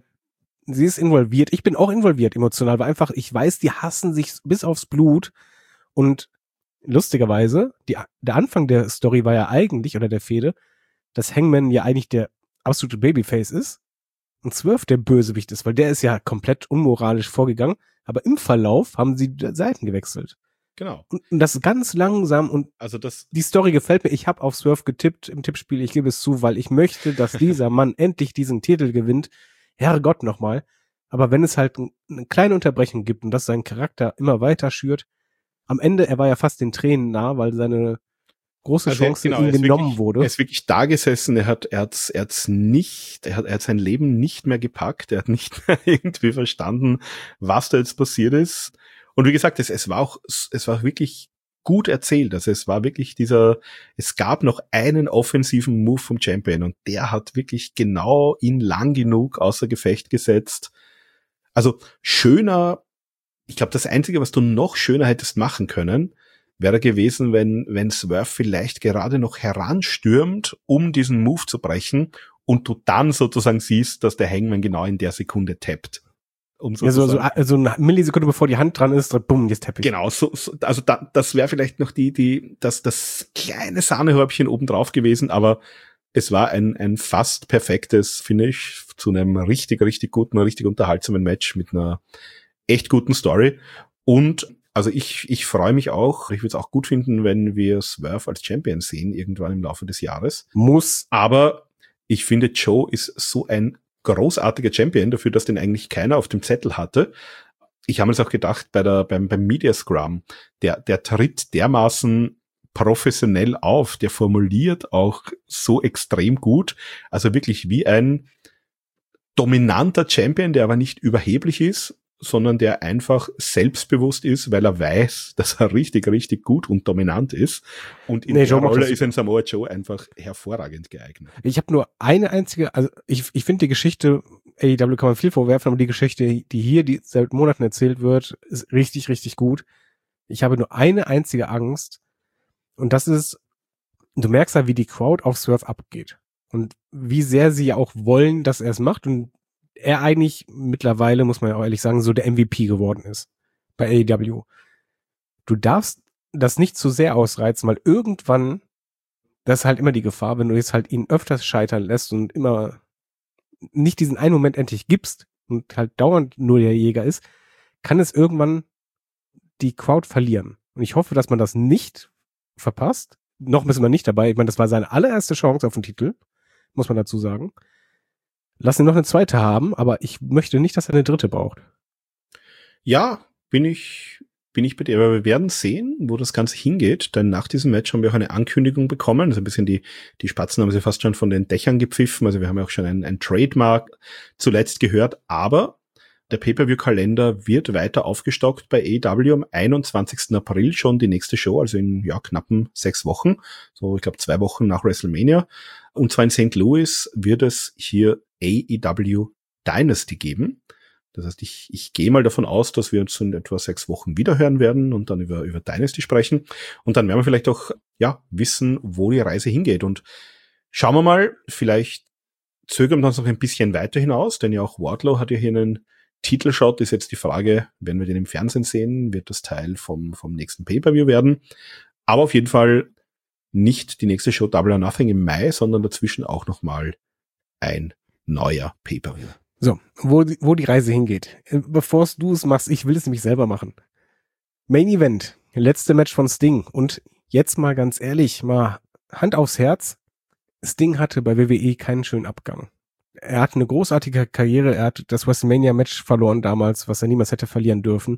Sie ist involviert. Ich bin auch involviert emotional, weil einfach, ich weiß, die hassen sich bis aufs Blut und lustigerweise, der Anfang der Story war ja eigentlich, oder der Fehde, dass Hangman ja eigentlich der absolute Babyface ist und Swerve der Bösewicht ist, weil der ist ja komplett unmoralisch vorgegangen, aber im Verlauf haben sie Seiten gewechselt. Genau. Und das ganz langsam und also die Story gefällt mir. Ich habe auf Swerve getippt im Tippspiel, ich gebe es zu, weil ich möchte, dass dieser Mann endlich diesen Titel gewinnt. Herrgott nochmal. Aber wenn es halt eine kleine Unterbrechung gibt und das seinen Charakter immer weiter schürt, am Ende, er war ja fast den Tränen nah, weil seine große Chance genau, ihm genommen wurde. Er ist wirklich da gesessen, er hat sein Leben nicht mehr gepackt, er hat nicht mehr irgendwie verstanden, was da jetzt passiert ist. Und wie gesagt, es war wirklich gut erzählt. Also es war wirklich es gab noch einen offensiven Move vom Champion und der hat wirklich genau ihn lang genug außer Gefecht gesetzt. Also schöner, ich glaube, das Einzige, was du noch schöner hättest machen können, wäre gewesen, wenn Swerve vielleicht gerade noch heranstürmt, um diesen Move zu brechen und du dann sozusagen siehst, dass der Hangman genau in der Sekunde tappt. So eine Millisekunde bevor die Hand dran ist, bumm, jetzt tapp ich. Genau, also das wäre vielleicht noch das kleine Sahnehäubchen obendrauf gewesen, aber es war ein fast perfektes Finish zu einem richtig, richtig guten, richtig unterhaltsamen Match mit einer echt guten Story. Und also ich freue mich auch, ich würde es auch gut finden, wenn wir Swerve als Champion sehen, irgendwann im Laufe des Jahres. Aber ich finde, Joe ist so ein großartiger Champion dafür, dass den eigentlich keiner auf dem Zettel hatte. Ich habe mir das auch gedacht beim Media Scrum, der tritt dermaßen professionell auf, der formuliert auch so extrem gut, also wirklich wie ein dominanter Champion, der aber nicht überheblich ist, sondern der einfach selbstbewusst ist, weil er weiß, dass er richtig, richtig gut und dominant ist. Und in der Rolle ist ein Samoa Joe einfach hervorragend geeignet. Ich habe nur eine einzige, also ich finde die Geschichte, AEW kann man viel vorwerfen, aber die Geschichte, die seit Monaten erzählt wird, ist richtig, richtig gut. Ich habe nur eine einzige Angst und das ist, du merkst ja, wie die Crowd auf Swerve abgeht und wie sehr sie auch wollen, dass er es macht und er eigentlich mittlerweile, muss man ja auch ehrlich sagen, so der MVP geworden ist bei AEW. Du darfst das nicht zu sehr ausreizen, weil irgendwann, das ist halt immer die Gefahr, wenn du jetzt halt ihn öfters scheitern lässt und immer nicht diesen einen Moment endlich gibst und halt dauernd nur der Jäger ist, kann es irgendwann die Crowd verlieren. Und ich hoffe, dass man das nicht verpasst. Noch ist man nicht dabei. Ich meine, das war seine allererste Chance auf den Titel, muss man dazu sagen. Lass ihn noch eine zweite haben, aber ich möchte nicht, dass er eine dritte braucht. Ja, bin ich bei dir. Aber wir werden sehen, wo das Ganze hingeht, denn nach diesem Match haben wir auch eine Ankündigung bekommen. Also ein bisschen die Spatzen haben sie fast schon von den Dächern gepfiffen. Also wir haben ja auch schon ein Trademark zuletzt gehört. Aber der Pay-Per-View-Kalender wird weiter aufgestockt bei AEW am 21. April schon die nächste Show, also in knappen 6 Wochen. So, ich glaube 2 Wochen nach WrestleMania. Und zwar in St. Louis wird es hier AEW Dynasty geben. Das heißt, ich gehe mal davon aus, dass wir uns in etwa 6 Wochen wiederhören werden und dann über Dynasty sprechen. Und dann werden wir vielleicht auch wissen, wo die Reise hingeht. Und schauen wir mal, vielleicht zögern wir uns noch ein bisschen weiter hinaus, denn ja auch Wardlow hat ja hier einen Titelshot. Ist jetzt die Frage, werden wir den im Fernsehen sehen? Wird das Teil vom nächsten Pay-Per-View werden? Aber auf jeden Fall nicht die nächste Show Double or Nothing im Mai, sondern dazwischen auch nochmal ein neuer Pay-Per-View. So, wo die Reise hingeht. Bevor du es machst, ich will es nämlich selber machen. Main Event, letzte Match von Sting. Und jetzt mal ganz ehrlich, mal Hand aufs Herz. Sting hatte bei WWE keinen schönen Abgang. Er hat eine großartige Karriere, er hat das WrestleMania-Match verloren damals, was er niemals hätte verlieren dürfen.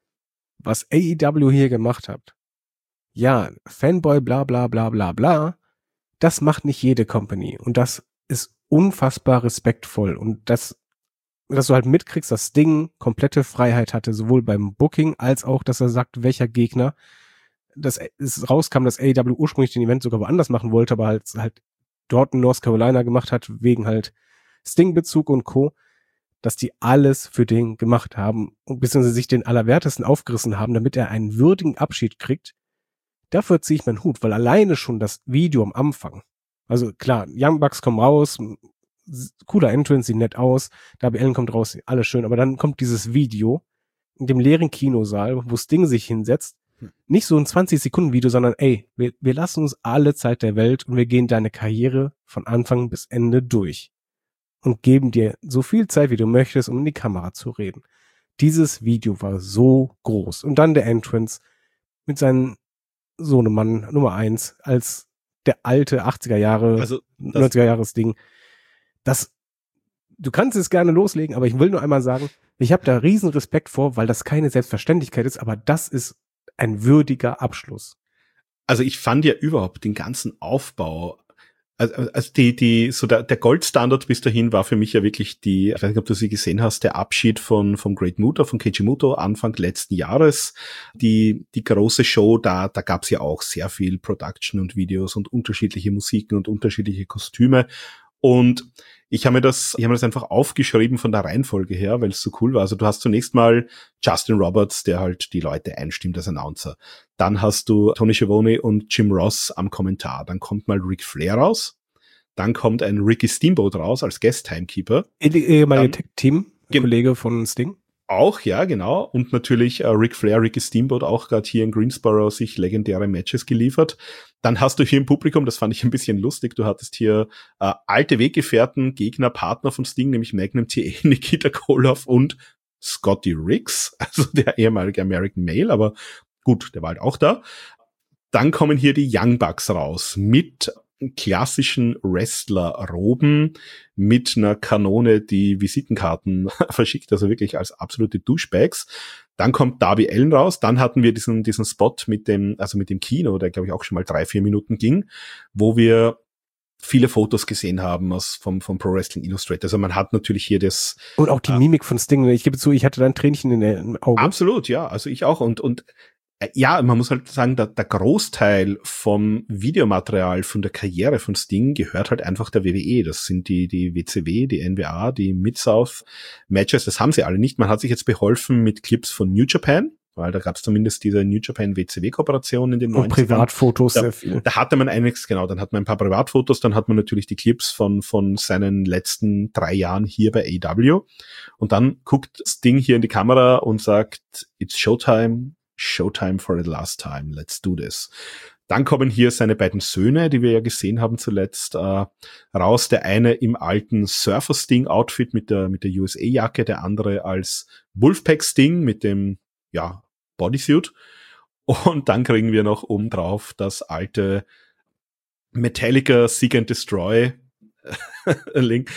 Was AEW hier gemacht hat, ja, Fanboy, bla bla bla bla bla, das macht nicht jede Company. Und das ist unfassbar respektvoll. Und dass du halt mitkriegst, dass Sting komplette Freiheit hatte, sowohl beim Booking, als auch, dass er sagt, welcher Gegner, dass es rauskam, dass AEW ursprünglich den Event sogar woanders machen wollte, aber halt dort in North Carolina gemacht hat, wegen halt Sting-Bezug und Co., dass die alles für den gemacht haben und beziehungsweise sich den Allerwertesten aufgerissen haben, damit er einen würdigen Abschied kriegt. Dafür ziehe ich meinen Hut, weil alleine schon das Video am Anfang, also klar, Young Bucks kommen raus, cooler Entrance, sieht nett aus, Darby Allin kommt raus, alles schön, aber dann kommt dieses Video in dem leeren Kinosaal, wo Sting sich hinsetzt, nicht so ein 20-Sekunden-Video, sondern wir lassen uns alle Zeit der Welt und wir gehen deine Karriere von Anfang bis Ende durch und geben dir so viel Zeit, wie du möchtest, um in die Kamera zu reden. Dieses Video war so groß. Und dann der Entrance mit seinem Sohnemann Nummer 1 als der alte 80er Jahre, also 90er Jahres Ding. Du kannst es gerne loslegen, aber ich will nur einmal sagen, ich habe da riesen Respekt vor, weil das keine Selbstverständlichkeit ist, aber das ist ein würdiger Abschluss. Also ich fand ja überhaupt den ganzen Aufbau, also der Goldstandard bis dahin war für mich ja wirklich ich weiß nicht, ob du sie gesehen hast, der Abschied vom Great Muta, von Keiji Muto Anfang letzten Jahres. Die große Show, da gab's ja auch sehr viel Production und Videos und unterschiedliche Musiken und unterschiedliche Kostüme. Und ich habe mir das einfach aufgeschrieben von der Reihenfolge her, weil es so cool war. Also du hast zunächst mal Justin Roberts, der halt die Leute einstimmt als Announcer. Dann hast du Tony Schiavone und Jim Ross am Kommentar. Dann kommt mal Ric Flair raus. Dann kommt ein Ricky Steamboat raus als Guest-Timekeeper. Ehemaliger Tech-Team-Kollege von Sting. Auch, ja, genau. Und natürlich Ric Flair, Ricky Steamboat auch gerade hier in Greensboro sich legendäre Matches geliefert. Dann hast du hier im Publikum, das fand ich ein bisschen lustig, du hattest hier alte Weggefährten, Gegner, Partner von Sting, nämlich Magnum TA, Nikita Koloff und Scotty Riggs, also der ehemalige American Male, aber gut, der war halt auch da. Dann kommen hier die Young Bucks raus mit klassischen Wrestler-Roben, mit einer Kanone, die Visitenkarten verschickt, also wirklich als absolute Douchebags. Dann kommt Darby Allin raus, dann hatten wir diesen Spot mit dem Kino, der glaube ich auch schon mal 3-4 Minuten ging, wo wir viele Fotos gesehen haben vom Pro Wrestling Illustrated. Also man hat natürlich hier das... Und auch die Mimik von Sting, ich gebe zu, ich hatte da ein Tränchen in den Augen. Absolut, ja, also ich auch und ja, man muss halt sagen, der Großteil vom Videomaterial von der Karriere von Sting gehört halt einfach der WWE. Das sind die WCW, die NWA, die Mid-South Matches, das haben sie alle nicht. Man hat sich jetzt beholfen mit Clips von New Japan, weil da gab es zumindest diese New Japan WCW-Kooperation in den 90ern. Und Privatfotos sehr viel. Da hatte man einiges, genau, dann hat man ein paar Privatfotos, dann hat man natürlich die Clips von seinen letzten 3 Jahren hier bei AEW. Und dann guckt Sting hier in die Kamera und sagt, it's Showtime for the last time, let's do this. Dann kommen hier seine beiden Söhne, die wir ja gesehen haben zuletzt, raus. Der eine im alten Surfer-Sting-Outfit mit der USA-Jacke, der andere als Wolfpack-Sting mit dem, ja, Bodysuit. Und dann kriegen wir noch obendrauf das alte Metallica Seek and Destroy Link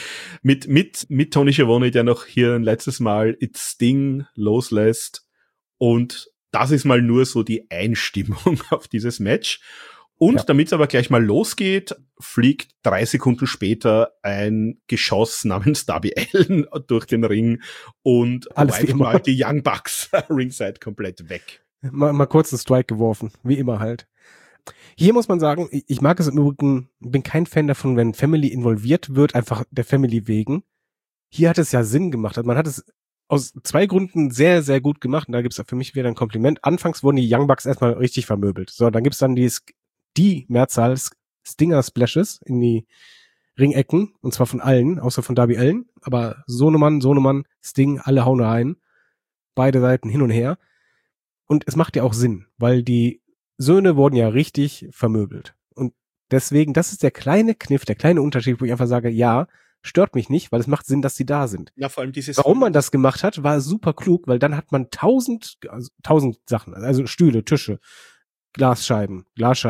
mit Tony Schiavone, der noch hier ein letztes Mal It's Sting loslässt. Und das ist mal nur so die Einstimmung auf dieses Match. Und damit es aber gleich mal losgeht, fliegt 3 Sekunden später ein Geschoss namens Darby Allin durch den Ring und wiped mal die Young Bucks ringside komplett weg. Mal kurz einen Strike geworfen, wie immer halt. Hier muss man sagen, ich mag es im Übrigen, bin kein Fan davon, wenn Family involviert wird, einfach der Family wegen. Hier hat es ja Sinn gemacht. Also man hat es aus 2 Gründen sehr, sehr gut gemacht. Und da gibt's für mich wieder ein Kompliment. Anfangs wurden die Young Bucks erstmal richtig vermöbelt. So, dann gibt's dann die Mehrzahl Stinger-Splashes in die Ringecken. Und zwar von allen, außer von Darby Allin. Aber Sohnemann, Sting, alle hauen rein. Beide Seiten hin und her. Und es macht ja auch Sinn, weil die Söhne wurden ja richtig vermöbelt. Und deswegen, das ist der kleine Kniff, der kleine Unterschied, wo ich einfach sage, ja, stört mich nicht, weil es macht Sinn, dass sie da sind. Ja, vor allem warum man das gemacht hat, war super klug, weil dann hat man 1000 Sachen, also Stühle, Tische, Glasscheiben,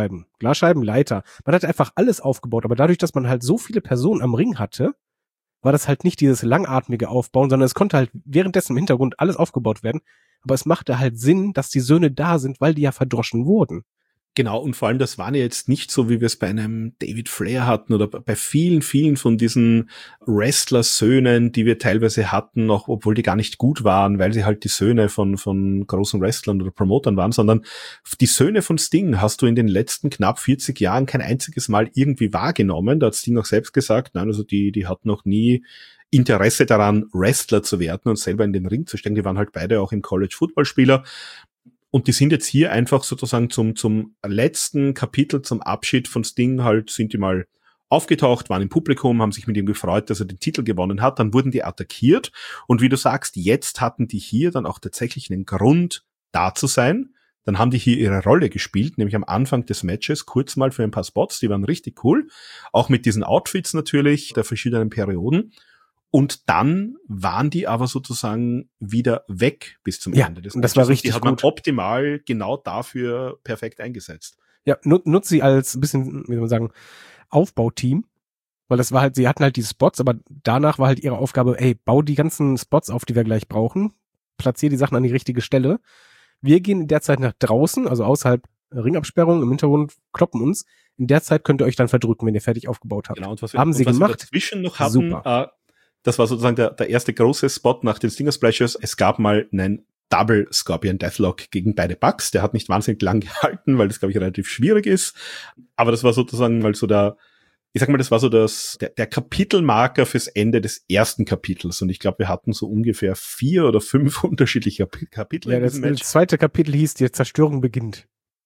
Leiter. Man hat einfach alles aufgebaut, aber dadurch, dass man halt so viele Personen am Ring hatte, war das halt nicht dieses langatmige Aufbauen, sondern es konnte halt währenddessen im Hintergrund alles aufgebaut werden, aber es machte halt Sinn, dass die Söhne da sind, weil die ja verdroschen wurden. Genau, und vor allem, das waren ja jetzt nicht so, wie wir es bei einem David Flair hatten oder bei vielen, vielen von diesen Wrestler-Söhnen, die wir teilweise hatten, noch obwohl die gar nicht gut waren, weil sie halt die Söhne von großen Wrestlern oder Promotern waren, sondern die Söhne von Sting hast du in den letzten knapp 40 Jahren kein einziges Mal irgendwie wahrgenommen. Da hat Sting auch selbst gesagt, nein, also die hat noch nie Interesse daran, Wrestler zu werden und selber in den Ring zu steigen. Die waren halt beide auch im College Footballspieler. Und die sind jetzt hier einfach sozusagen zum letzten Kapitel, zum Abschied von Sting halt, sind die mal aufgetaucht, waren im Publikum, haben sich mit ihm gefreut, dass er den Titel gewonnen hat. Dann wurden die attackiert. Und wie du sagst, jetzt hatten die hier dann auch tatsächlich einen Grund, da zu sein. Dann haben die hier ihre Rolle gespielt, nämlich am Anfang des Matches, kurz mal für ein paar Spots. Die waren richtig cool. Auch mit diesen Outfits natürlich, der verschiedenen Perioden. Und dann waren die aber sozusagen wieder weg bis zum Ende des Matches. Das war richtig die hat man optimal genau dafür perfekt eingesetzt. Ja, nutzt sie als ein bisschen, wie soll man sagen, Aufbauteam. Weil das war halt, sie hatten halt die Spots, aber danach war halt ihre Aufgabe, bau die ganzen Spots auf, die wir gleich brauchen. Platziere die Sachen an die richtige Stelle. Wir gehen in der Zeit nach draußen, also außerhalb Ringabsperrung, im Hintergrund kloppen uns. In der Zeit könnt ihr euch dann verdrücken, wenn ihr fertig aufgebaut habt. Genau, und was haben sie was gemacht. wir dazwischen noch hatten, das war sozusagen der erste große Spot nach den Stinger Splashers. Es gab mal einen Double Scorpion Deathlock gegen beide Bucks. Der hat nicht wahnsinnig lang gehalten, weil das, glaube ich, relativ schwierig ist. Aber das war sozusagen mal so der Kapitelmarker fürs Ende des ersten Kapitels. Und ich glaube, wir hatten so ungefähr 4 oder 5 unterschiedliche Kapitel in diesem Match. Das zweite Kapitel hieß, die Zerstörung beginnt.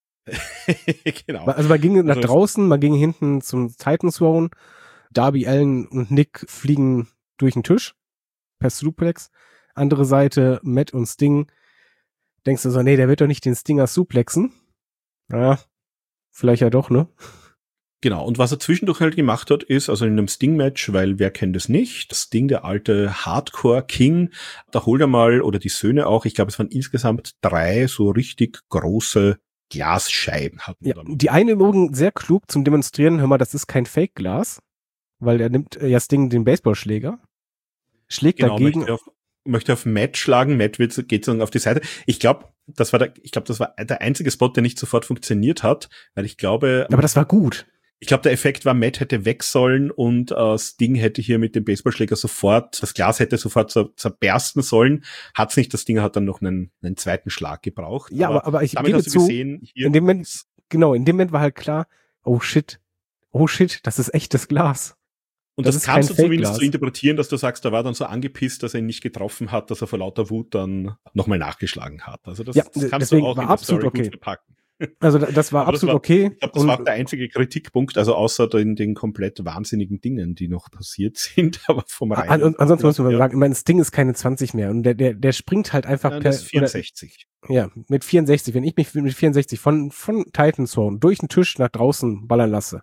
Genau. Also man ging nach draußen, man ging hinten zum Titan Throne. Darby Allin und Nick fliegen durch den Tisch per Suplex. Andere Seite, Matt und Sting. Denkst du so, nee, der wird doch nicht den Stinger suplexen. Ja, vielleicht ja doch, ne? Genau, und was er zwischendurch halt gemacht hat, ist, also in einem Sting-Match, weil wer kennt es nicht, Sting, der alte Hardcore-King, da holt er mal, oder die Söhne auch, ich glaube, es waren insgesamt 3 so richtig große Glasscheiben. Ja, die eine übrigens sehr klug zum Demonstrieren, hör mal, das ist kein Fake-Glas, weil er nimmt ja Sting den Baseballschläger, schlägt dagegen... Möchte auf Matt schlagen, Matt geht so auf die Seite. Ich glaube, das war der einzige Spot, der nicht sofort funktioniert hat, weil ich glaube... Aber das war gut. Ich glaube, der Effekt war, Matt hätte weg sollen und Sting hätte hier mit dem Baseballschläger das Glas hätte sofort zerbersten sollen. Hat's nicht, das Ding hat dann noch einen zweiten Schlag gebraucht. Ja, aber ich gebe zu, in dem Moment war halt klar, oh shit, das ist echtes Glas. Und das kannst du zumindest so interpretieren, dass du sagst, da war dann so angepisst, dass er ihn nicht getroffen hat, dass er vor lauter Wut dann nochmal nachgeschlagen hat. Also das kannst du auch in der Story gut verpacken. Also das war absolut okay. Ich glaube, das war der einzige Kritikpunkt, also außer den komplett wahnsinnigen Dingen, die noch passiert sind, aber vom Reinen. Ansonsten muss man sagen, ich meine, Sting ist keine 20 mehr und der springt halt einfach per... Das ist 64. Ja, mit 64. Wenn ich mich mit 64 von Titan Throne durch den Tisch nach draußen ballern lasse,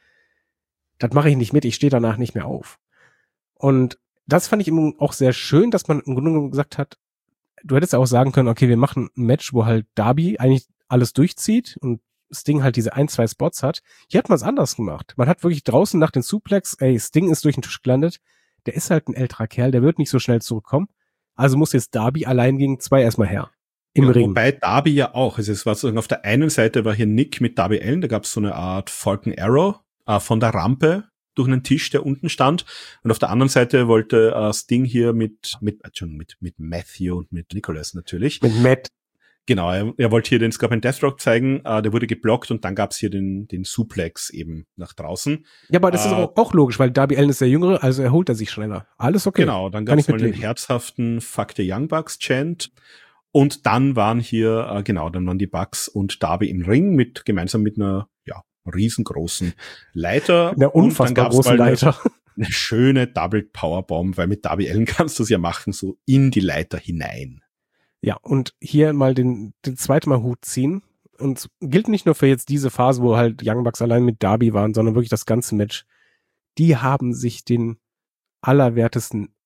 das mache ich nicht mit, ich stehe danach nicht mehr auf. Und das fand ich auch sehr schön, dass man im Grunde genommen gesagt hat, du hättest ja auch sagen können, okay, wir machen ein Match, wo halt Darby eigentlich alles durchzieht und Sting halt diese 1-2 Spots hat. Hier hat man es anders gemacht. Man hat wirklich draußen nach dem Suplex, Sting ist durch den Tisch gelandet, der ist halt ein älterer Kerl, der wird nicht so schnell zurückkommen. Also muss jetzt Darby allein gegen 2 erstmal her. Im Ring. Wobei Darby ja auch, also es war sozusagen auf der einen Seite war hier Nick mit Darby Allin, da gab es so eine Art Falcon Arrow von der Rampe durch einen Tisch, der unten stand. Und auf der anderen Seite wollte Sting hier mit Matthew und mit Nicholas natürlich. Mit Matt. Genau, er wollte hier den Scorpion Deathlock zeigen, der wurde geblockt und dann gab's hier den Suplex eben nach draußen. Ja, aber das ist auch logisch, weil Darby Allin ist der Jüngere, also erholt er sich schneller. Alles okay. Genau, dann gab's mal den herzhaften Fuck the Young Bucks Chant. Und dann waren hier, dann waren die Bucks und Darby im Ring gemeinsam mit einer, riesengroßen Leiter. Eine unfassbar große Leiter. Eine schöne Double Powerbomb, weil mit Darby Allin kannst du es ja machen, so in die Leiter hinein. Ja, und hier mal den zweiten Mal Hut ziehen. Und gilt nicht nur für jetzt diese Phase, wo halt Young Bucks allein mit Darby waren, sondern wirklich das ganze Match. Die haben sich den Allerwertesten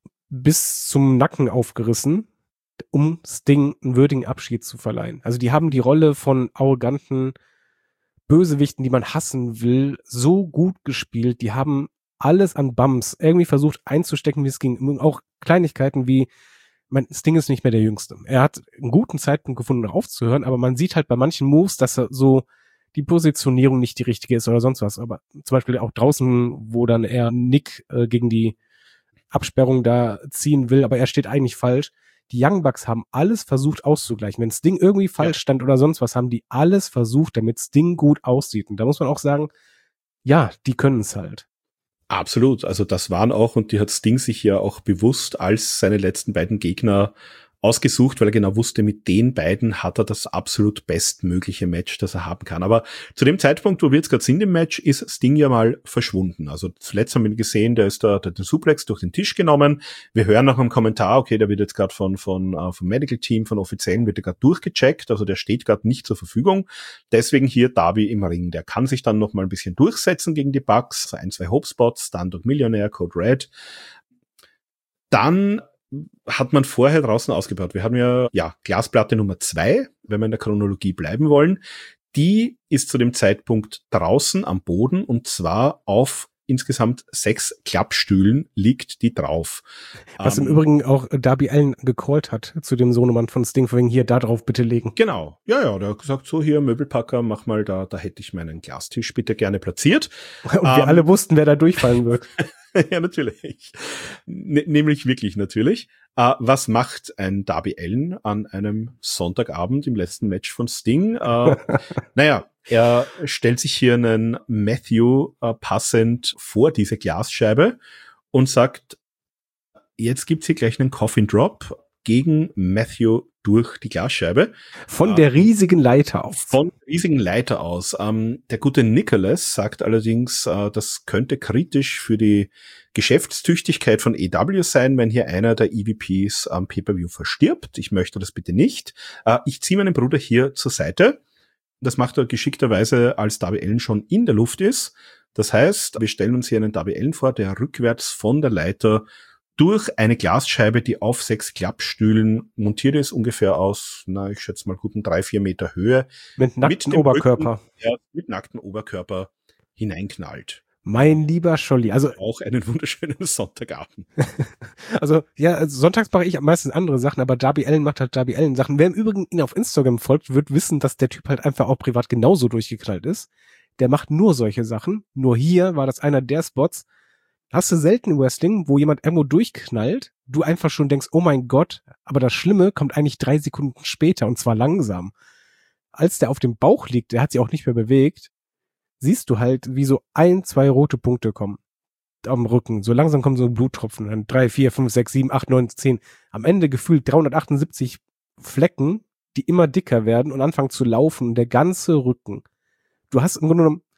bis zum Nacken aufgerissen, um Sting einen würdigen Abschied zu verleihen. Also die haben die Rolle von arroganten Bösewichten, die man hassen will, so gut gespielt. Die haben alles an Bums irgendwie versucht einzustecken, wie es ging. Auch Kleinigkeiten wie, Sting ist nicht mehr der Jüngste. Er hat einen guten Zeitpunkt gefunden, aufzuhören, aber man sieht halt bei manchen Moves, dass er so die Positionierung nicht die richtige ist oder sonst was. Aber zum Beispiel auch draußen, wo dann er Nick gegen die Absperrung da ziehen will, aber er steht eigentlich falsch. Die Young Bucks haben alles versucht auszugleichen. Wenn Sting irgendwie falsch stand oder sonst was, haben die alles versucht, damit Sting gut aussieht. Und da muss man auch sagen, ja, die können es halt. Absolut. Also das waren auch, und die hat Sting sich ja auch bewusst als seine letzten beiden Gegner ausgesucht, weil er genau wusste, mit den beiden hat er das absolut bestmögliche Match, das er haben kann. Aber zu dem Zeitpunkt, wo wir jetzt gerade sind im Match, ist Sting ja mal verschwunden. Also zuletzt haben wir ihn gesehen, der ist da den Suplex durch den Tisch genommen. Wir hören nach einem Kommentar, okay, der wird jetzt gerade vom Medical Team, von Offiziellen, wird der gerade durchgecheckt, also der steht gerade nicht zur Verfügung. Deswegen hier Darby im Ring. Der kann sich dann noch mal ein bisschen durchsetzen gegen die Bucks, so 1-2 Hope-Spots, Standard Millionaire, Code Red. Dann hat man vorher draußen ausgebaut. Wir haben ja Glasplatte Nummer 2, wenn wir in der Chronologie bleiben wollen. Die ist zu dem Zeitpunkt draußen am Boden und zwar insgesamt 6 Klappstühlen liegt die drauf. Was im Übrigen auch Darby Allin gecallt hat zu dem Sohnemann von Sting, von wegen hier, da drauf bitte legen. Genau, ja, der hat gesagt, so hier, Möbelpacker, mach mal da hätte ich meinen Glastisch bitte gerne platziert. Und wir alle wussten, wer da durchfallen wird. Ja, natürlich. Nämlich wirklich natürlich. Was macht ein Darby Allin an einem Sonntagabend im letzten Match von Sting? Naja, er stellt sich hier einen Matthew passend vor diese Glasscheibe und sagt, jetzt gibt's hier gleich einen Coffin Drop gegen Matthew durch die Glasscheibe. Von der riesigen Leiter aus. Von der riesigen Leiter aus. Der gute Nicholas sagt allerdings, das könnte kritisch für die Geschäftstüchtigkeit von AEW sein, wenn hier einer der EVPs am Pay-Per-View verstirbt. Ich möchte das bitte nicht. Ich ziehe meinen Bruder hier zur Seite. Das macht er geschickterweise, als Darby Allin schon in der Luft ist. Das heißt, wir stellen uns hier einen Darby Allin vor, der rückwärts von der Leiter durch eine Glasscheibe, die auf 6 Klappstühlen montiert ist, ungefähr aus, ich schätze mal guten 3-4 Meter Höhe. Mit nacktem Oberkörper. Mit nacktem Oberkörper hineinknallt. Mein lieber Scholli, also auch einen wunderschönen Sonntagabend. Also sonntags mache ich meistens andere Sachen, aber Darby Allin macht halt Darby Allin Sachen. Wer im Übrigen ihn auf Instagram folgt, wird wissen, dass der Typ halt einfach auch privat genauso durchgeknallt ist. Der macht nur solche Sachen. Nur hier war das einer der Spots. Hast du selten im Wrestling, wo jemand irgendwo durchknallt, du einfach schon denkst, oh mein Gott, aber das Schlimme kommt eigentlich 3 Sekunden später und zwar langsam. Als der auf dem Bauch liegt, der hat sich auch nicht mehr bewegt, siehst du halt, wie so 1, 2 rote Punkte kommen am Rücken. So langsam kommen so Bluttropfen, dann 3, 4, 5, 6, 7, 8, 9, 10. Am Ende gefühlt 378 Flecken, die immer dicker werden und anfangen zu laufen und der ganze Rücken. Du hast im Grunde genommen,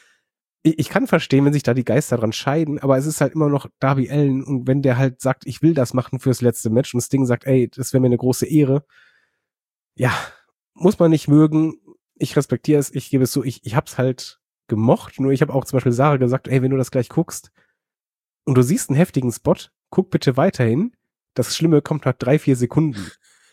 ich kann verstehen, wenn sich da die Geister dran scheiden, aber es ist halt immer noch Darby Allin und wenn der halt sagt, ich will das machen fürs letzte Match und Sting sagt, ey, das wäre mir eine große Ehre, ja, muss man nicht mögen, ich respektiere es, ich gebe es so, ich hab's halt gemocht, nur ich habe auch zum Beispiel Sarah gesagt, ey, wenn du das gleich guckst und du siehst einen heftigen Spot, guck bitte weiterhin, das Schlimme kommt nach 3, 4 Sekunden.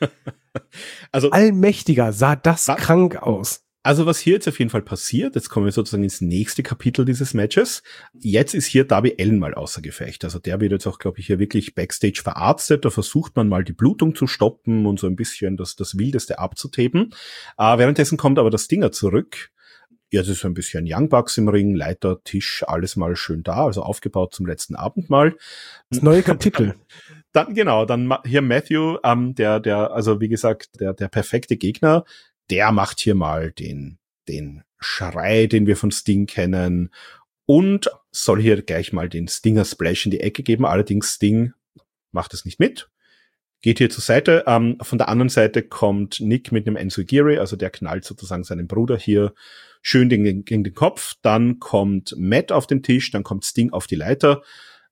Also allmächtiger, sah das krank aus. Also was hier jetzt auf jeden Fall passiert, jetzt kommen wir sozusagen ins nächste Kapitel dieses Matches. Jetzt ist hier Darby Allin mal außer Gefecht. Also der wird jetzt auch, glaube ich, hier wirklich Backstage verarztet. Da versucht man mal die Blutung zu stoppen und so ein bisschen das Wildeste abzutapen. Währenddessen kommt aber das Stinger zurück. Ja, es ist so ein bisschen Young Bucks im Ring, Leiter, Tisch, alles mal schön da, also aufgebaut zum letzten Abendmahl. Das neue Kapitel. Dann hier Matthew, also wie gesagt, der perfekte Gegner, der macht hier mal den Schrei, den wir von Sting kennen und soll hier gleich mal den Stinger Splash in die Ecke geben. Allerdings Sting macht es nicht mit, geht hier zur Seite. Von der anderen Seite kommt Nick mit einem Enziguri, also der knallt sozusagen seinen Bruder hier schön gegen den Kopf. Dann kommt Matt auf den Tisch, dann kommt Sting auf die Leiter.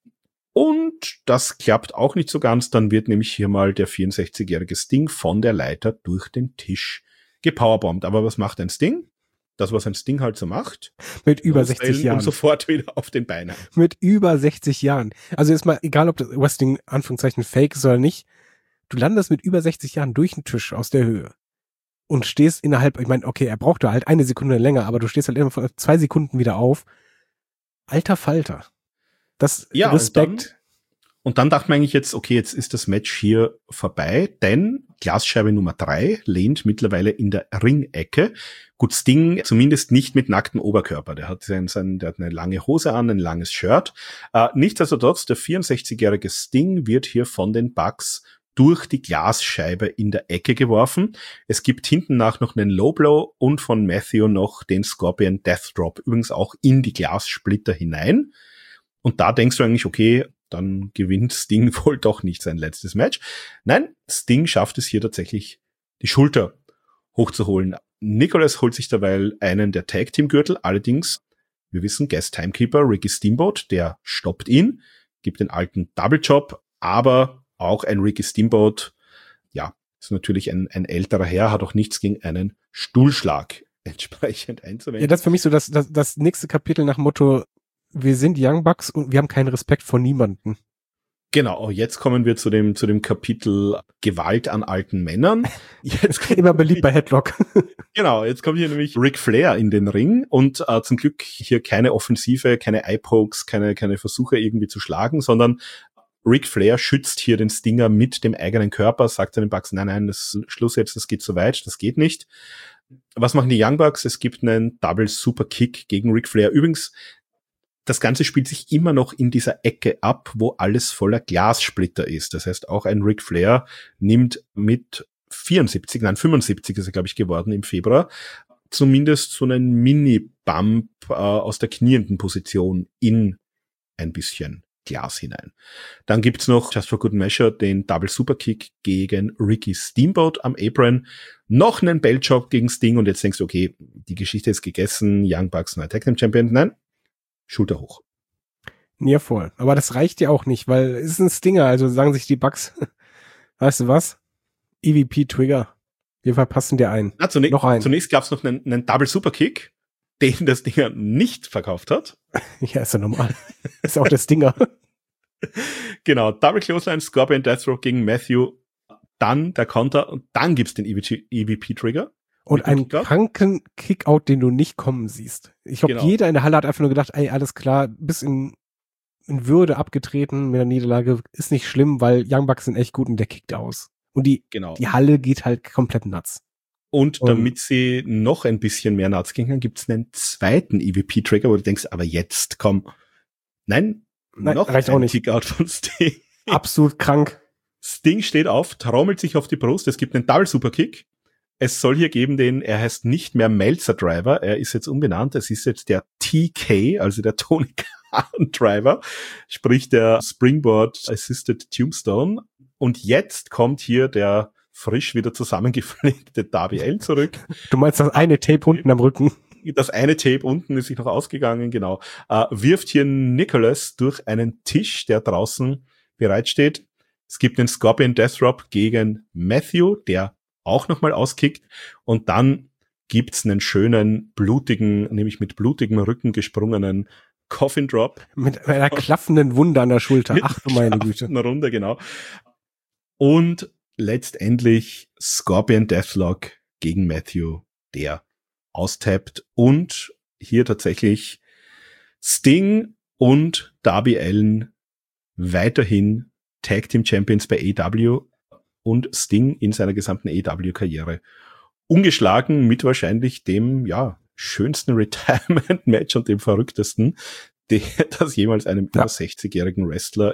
Und das klappt auch nicht so ganz. Dann wird nämlich hier mal der 64-jährige Sting von der Leiter durch den Tisch gepowerbombt. Aber was macht ein Sting? Das, was ein Sting halt so macht. Mit über 60 Jahren. Und sofort wieder auf den Beinen. Mit über 60 Jahren. Also jetzt mal, egal ob das Wrestling Anführungszeichen fake ist oder nicht, du landest mit über 60 Jahren durch den Tisch aus der Höhe und stehst innerhalb, ich meine, okay, er braucht da halt 1 Sekunde länger, aber du stehst halt immer vor 2 Sekunden wieder auf. Alter Falter. Das ja, Respekt. Und dann dachte man eigentlich jetzt, okay, jetzt ist das Match hier vorbei, denn Glasscheibe Nummer 3 lehnt mittlerweile in der Ringecke. Gut, Sting zumindest nicht mit nacktem Oberkörper. Der hat der hat eine lange Hose an, ein langes Shirt. Nichtsdestotrotz, der 64-jährige Sting wird hier von den Bucks durch die Glasscheibe in der Ecke geworfen. Es gibt hinten nach noch einen Low Blow und von Matthew noch den Scorpion Death Drop, übrigens auch in die Glassplitter hinein. Und da denkst du eigentlich, okay, dann gewinnt Sting wohl doch nicht sein letztes Match. Nein, Sting schafft es hier tatsächlich, die Schulter hochzuholen. Nicholas holt sich derweil einen der Tag-Team-Gürtel, allerdings, wir wissen, Guest Timekeeper Ricky Steamboat, der stoppt ihn, gibt den alten Double Job, aber auch ein Ricky Steamboat, ja, ist natürlich ein älterer Herr, hat auch nichts gegen einen Stuhlschlag entsprechend einzuwenden. Ja, das ist für mich so das nächste Kapitel nach Motto, wir sind Young Bucks und wir haben keinen Respekt vor niemanden. Genau, jetzt kommen wir zu dem Kapitel Gewalt an alten Männern. Jetzt immer beliebt bei Headlock. Genau, jetzt kommt hier nämlich Ric Flair in den Ring und zum Glück hier keine Offensive, keine Eye-Pokes, keine Versuche irgendwie zu schlagen, sondern Ric Flair schützt hier den Stinger mit dem eigenen Körper, sagt zu den Bucks, nein, das ist Schluss jetzt, das geht zu weit, das geht nicht. Was machen die Young Bucks? Es gibt einen Double Super Kick gegen Ric Flair. Übrigens, das Ganze spielt sich immer noch in dieser Ecke ab, wo alles voller Glassplitter ist. Das heißt, auch ein Ric Flair nimmt mit 75 ist er, glaube ich, geworden im Februar, zumindest so einen Mini-Bump aus der knienden Position in ein bisschen Glas hinein. Dann gibt's noch Just for Good Measure den Double Superkick gegen Ricky Steamboat am Apron, noch einen Beltjob gegen Sting und jetzt denkst du, okay, die Geschichte ist gegessen, Young Bucks neuer Tag Team Champion. Nein, Schulter hoch. Ja, voll. Aber das reicht ja auch nicht, weil es ist ein Stinger, also sagen sich die Bucks, weißt du was? EVP-Trigger. Wir verpassen dir ein. Noch einen. Zunächst gab's noch einen Double Superkick, den das Stinger nicht verkauft hat. Ja, ist ja normal. Ist auch der Stinger. Genau, Double Clothesline, Scorpion Deathstroke gegen Matthew, dann der Konter und dann gibt's den EVP-Trigger. Und einen kranken Kickout, den du nicht kommen siehst. Ich glaube, jeder in der Halle hat einfach nur gedacht, ey, alles klar, bis in Würde abgetreten mit der Niederlage, ist nicht schlimm, weil Young Bucks sind echt gut und der kickt aus. Und die Halle geht halt komplett nuts. Und damit sie noch ein bisschen mehr nuts gehen, gibt's einen zweiten EVP-Trigger, wo du denkst, aber jetzt, komm. Nein, noch reicht auch nicht. Kickout von Sting. Absolut krank. Sting steht auf, trommelt sich auf die Brust, es gibt einen Double Superkick. Es soll hier geben er heißt nicht mehr Meltzer Driver, er ist jetzt umbenannt, es ist jetzt der TK, also der Tony Khan Driver, sprich der Springboard Assisted Tombstone. Und jetzt kommt hier der frisch wieder zusammengepflegte Darby Allin zurück. Du meinst das eine Tape unten am Rücken? Das eine Tape unten ist sich noch ausgegangen, genau. Wirft hier Nicholas durch einen Tisch, der draußen bereitsteht. Es gibt einen Scorpion Death Drop gegen Matthew, der auch nochmal auskickt. Und dann gibt's einen schönen, nämlich mit blutigem Rücken gesprungenen Coffin Drop. Mit einer klaffenden Wunde an der Schulter. Ach du meine Güte. Eine Runde, genau. Und letztendlich Scorpion Deathlock gegen Matthew, der austappt. Und hier tatsächlich Sting und Darby Allin weiterhin Tag Team Champions bei AEW und Sting in seiner gesamten AEW-Karriere ungeschlagen mit wahrscheinlich dem, schönsten Retirement-Match und dem verrücktesten, das jemals einem über 60-jährigen Wrestler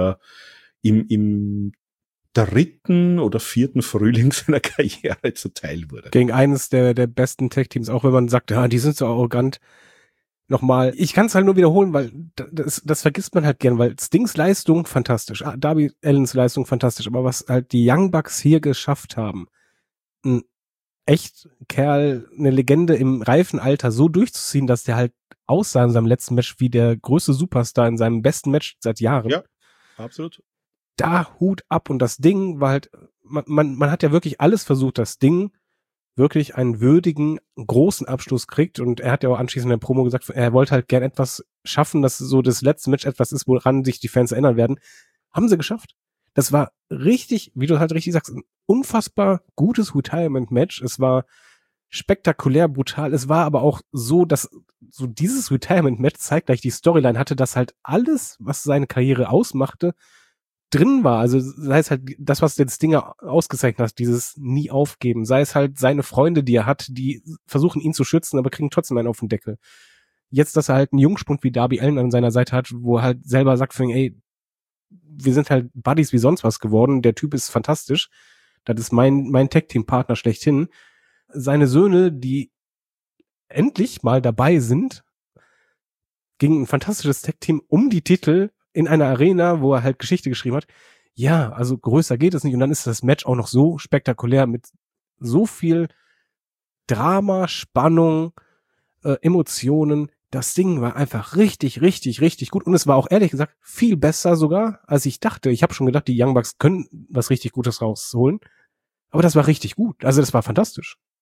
im dritten oder vierten Frühling seiner Karriere zuteil wurde. Gegen eines der besten Tag-Teams, auch wenn man sagt, die sind so arrogant. Nochmal, ich kann es halt nur wiederholen, weil das vergisst man halt gern, weil Stings Leistung fantastisch, Darby Allins Leistung fantastisch, aber was halt die Young Bucks hier geschafft haben, ein echt Kerl, eine Legende im reifen Alter so durchzuziehen, dass der halt aussah in seinem letzten Match wie der größte Superstar in seinem besten Match seit Jahren. Ja, absolut. Da Hut ab und das Ding war halt, man hat ja wirklich alles versucht, das Ding wirklich einen würdigen, großen Abschluss kriegt und er hat ja auch anschließend in der Promo gesagt, er wollte halt gern etwas schaffen, dass so das letzte Match etwas ist, woran sich die Fans erinnern werden. Haben sie geschafft. Das war richtig, wie du halt richtig sagst, ein unfassbar gutes Retirement-Match. Es war spektakulär, brutal. Es war aber auch so, dass so dieses Retirement-Match zeitgleich die Storyline hatte, dass halt alles, was seine Karriere ausmachte, drin war. Also sei es halt das, was den Stinger ausgezeichnet hat, dieses nie aufgeben. Sei es halt seine Freunde, die er hat, die versuchen ihn zu schützen, aber kriegen trotzdem einen auf den Deckel. Jetzt, dass er halt einen Jungspund wie Darby Allin an seiner Seite hat, wo er halt selber sagt, ey, wir sind halt Buddies wie sonst was geworden. Der Typ ist fantastisch. Das ist mein Tag-Team-Partner schlechthin. Seine Söhne, die endlich mal dabei sind, gegen ein fantastisches Tag-Team um die Titel in einer Arena, wo er halt Geschichte geschrieben hat. Ja, also größer geht es nicht. Und dann ist das Match auch noch so spektakulär mit so viel Drama, Spannung, Emotionen. Das Ding war einfach richtig, richtig, richtig gut. Und es war auch ehrlich gesagt viel besser sogar, als ich dachte. Ich habe schon gedacht, die Young Bucks können was richtig Gutes rausholen. Aber das war richtig gut. Also das war fantastisch.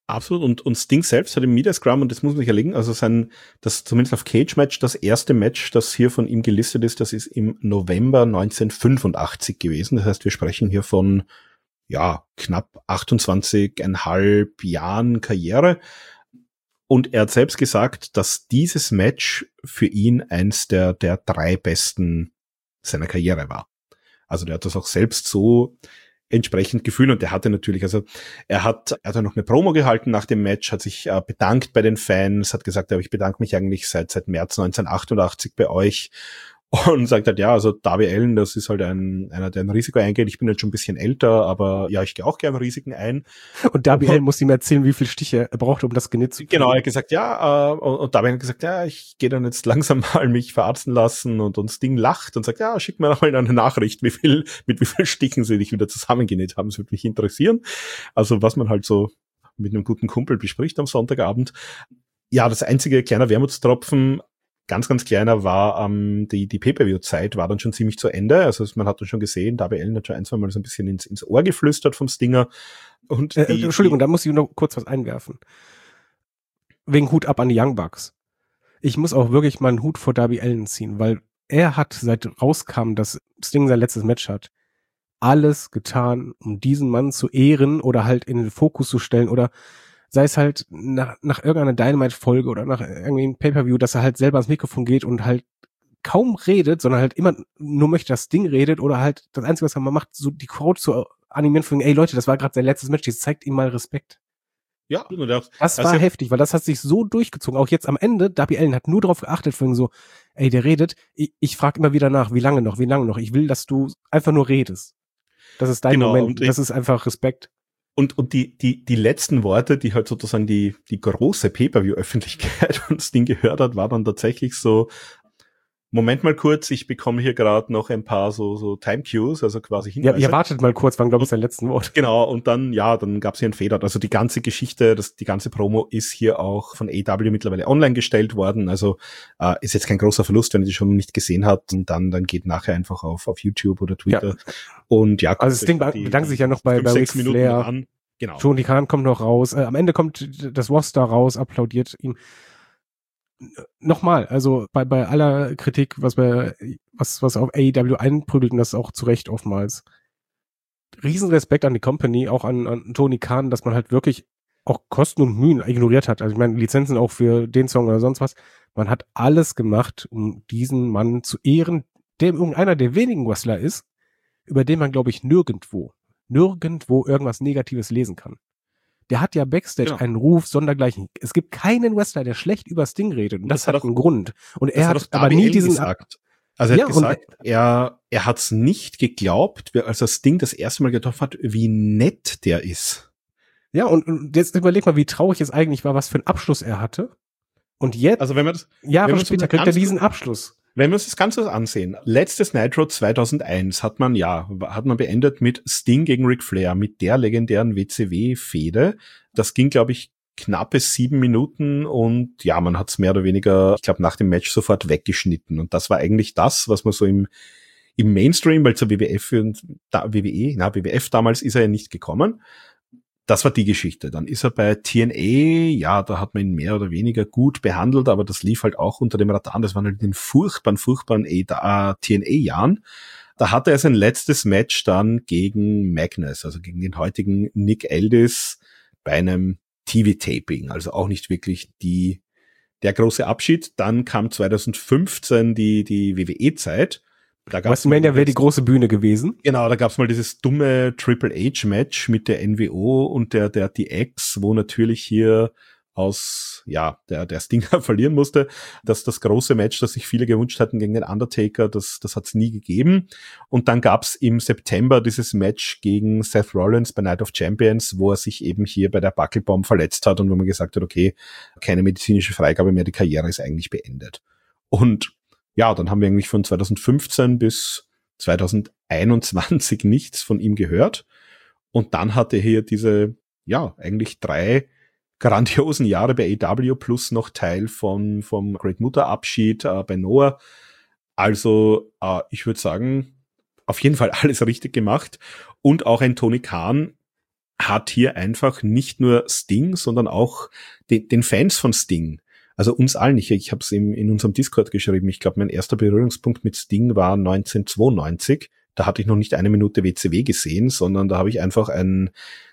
Absolut. Und Sting selbst hat im Media Scrum, und das muss man sich erlegen, also das zumindest auf Cage-Match, das erste Match, das hier von ihm gelistet ist, das ist im November 1985 gewesen. Das heißt, wir sprechen hier von, ja, knapp 28,5 Jahren Karriere. Und er hat selbst gesagt, dass dieses Match für ihn eins der 3 besten seiner Karriere war. Also der hat das auch selbst so entsprechend gefühlt, und der hatte natürlich, also er hat noch eine Promo gehalten nach dem Match, hat sich bedankt bei den Fans, hat gesagt, aber ich bedanke mich eigentlich seit März 1988 bei euch, und sagt halt, ja, also Darby Allin, das ist halt einer, der ein Risiko eingeht. Ich bin jetzt schon ein bisschen älter, aber ja, ich gehe auch gerne Risiken ein. Und Darby Allin muss ihm erzählen, wie viele Stiche er braucht, um das Genick zu kriegen. Genau, er hat gesagt, ja, und Darby hat gesagt, ja, ich gehe dann jetzt langsam mal mich verarzten lassen, und Sting lacht und sagt, ja, schick mir noch mal eine Nachricht, mit wie viel Stichen sie dich wieder zusammengenäht haben, das würde mich interessieren. Also was man halt so mit einem guten Kumpel bespricht am Sonntagabend. Ja, das einzige kleiner Wermutstropfen, ganz, ganz kleiner, war die Pay-Per-View-Zeit war dann schon ziemlich zu Ende. Also man hat dann schon gesehen, Darby Allin hat schon 1-2 Mal so ein bisschen ins Ohr geflüstert vom Stinger. Und Entschuldigung, da muss ich noch kurz was einwerfen. Wegen Hut ab an die Young Bucks. Ich muss auch wirklich mal einen Hut vor Darby Allin ziehen, weil er hat, seit rauskam, dass Sting sein letztes Match hat, alles getan, um diesen Mann zu ehren oder halt in den Fokus zu stellen, oder sei es halt nach irgendeiner Dynamite-Folge oder nach irgendwie einem Pay-Per-View, dass er halt selber ans Mikrofon geht und halt kaum redet, sondern halt immer nur möchte, dass Ding redet, oder halt das Einzige, was er mal macht, so die Crowd zu animieren, von, ey Leute, das war gerade sein letztes Match, das zeigt ihm mal Respekt. Ja, das war heftig, weil das hat sich so durchgezogen. Auch jetzt am Ende, Darby Allin hat nur darauf geachtet, von so, ey, der redet, ich frage immer wieder nach, wie lange noch, ich will, dass du einfach nur redest. Das ist dein Moment, das ist einfach Respekt. Und die letzten Worte, die halt sozusagen die große Pay-Per-View-Öffentlichkeit von Sting gehört hat, war dann tatsächlich so, Moment mal kurz, ich bekomme hier gerade noch ein paar so Time-Cues, also quasi Hinweise. Ja, ihr wartet mal kurz, waren glaube ich sein letzten Wort. Genau, und dann gab's hier einen Fehler. Also die ganze Geschichte, die ganze Promo ist hier auch von AEW mittlerweile online gestellt worden. Also ist jetzt kein großer Verlust, wenn ihr die schon nicht gesehen habt. Und dann geht nachher einfach auf YouTube oder Twitter. Ja. Und ja, also Sting bedankt sich ja noch bei Ric Flair. Genau. Tony Khan kommt noch raus. Am Ende kommt das Roster raus, applaudiert ihm. Nochmal, also bei aller Kritik, was auf AEW einprügelt, und das auch zu Recht oftmals. Riesenrespekt an die Company, auch an Tony Khan, dass man halt wirklich auch Kosten und Mühen ignoriert hat. Also ich meine, Lizenzen auch für den Song oder sonst was. Man hat alles gemacht, um diesen Mann zu ehren, der irgendeiner der wenigen Wrestler ist, über den man, glaube ich, nirgendwo irgendwas Negatives lesen kann. Der hat ja Backstage einen Ruf sondergleichen. Es gibt keinen Wrestler, der schlecht über Sting redet. Und das hat einen Grund. Und er hat aber nie diesen gesagt. Also er hat gesagt, er hat's nicht geglaubt, als er Sting das erste Mal getroffen hat, wie nett der ist. Ja, und jetzt überleg mal, wie traurig es eigentlich war, was für einen Abschluss er hatte. Und jetzt, also wenn man das, Jahre später kriegt er diesen Abschluss. Wenn wir uns das Ganze ansehen, letztes Nitro 2001 hat man beendet mit Sting gegen Ric Flair, mit der legendären WCW-Fehde. Das ging, glaube ich, knappe 7 Minuten, und ja, man hat es mehr oder weniger, ich glaube, nach dem Match sofort weggeschnitten. Und das war eigentlich das, was man so im Mainstream, weil zur WWF damals ist er ja nicht gekommen. Das war die Geschichte. Dann ist er bei TNA, ja, da hat man ihn mehr oder weniger gut behandelt, aber das lief halt auch unter dem Radar. Das waren halt den furchtbaren TNA-Jahren. Da hatte er sein letztes Match dann gegen Magnus, also gegen den heutigen Nick Aldis, bei einem TV-Taping. Also auch nicht wirklich der große Abschied. Dann kam 2015 die WWE-Zeit. WrestleMania wäre die große Bühne gewesen. Genau, da gab's mal dieses dumme Triple H-Match mit der NWO und der DX, wo natürlich hier der Stinger verlieren musste. Das große Match, das sich viele gewünscht hatten gegen den Undertaker, das hat's nie gegeben. Und dann gab's im September dieses Match gegen Seth Rollins bei Night of Champions, wo er sich eben hier bei der Buckelbomb verletzt hat und wo man gesagt hat, okay, keine medizinische Freigabe mehr, die Karriere ist eigentlich beendet. Und ja, dann haben wir eigentlich von 2015 bis 2021 nichts von ihm gehört. Und dann hatte er hier diese, eigentlich 3 grandiosen Jahre bei AEW plus noch Teil vom Great Muta Abschied bei Noah. Also, ich würde sagen, auf jeden Fall alles richtig gemacht. Und auch ein Tony Khan, hat hier einfach nicht nur Sting, sondern auch den Fans von Sting. Also uns allen. Ich habe es in unserem Discord geschrieben. Ich glaube, mein erster Berührungspunkt mit Sting war 1992. Da hatte ich noch nicht eine Minute WCW gesehen, sondern da habe ich einfach ein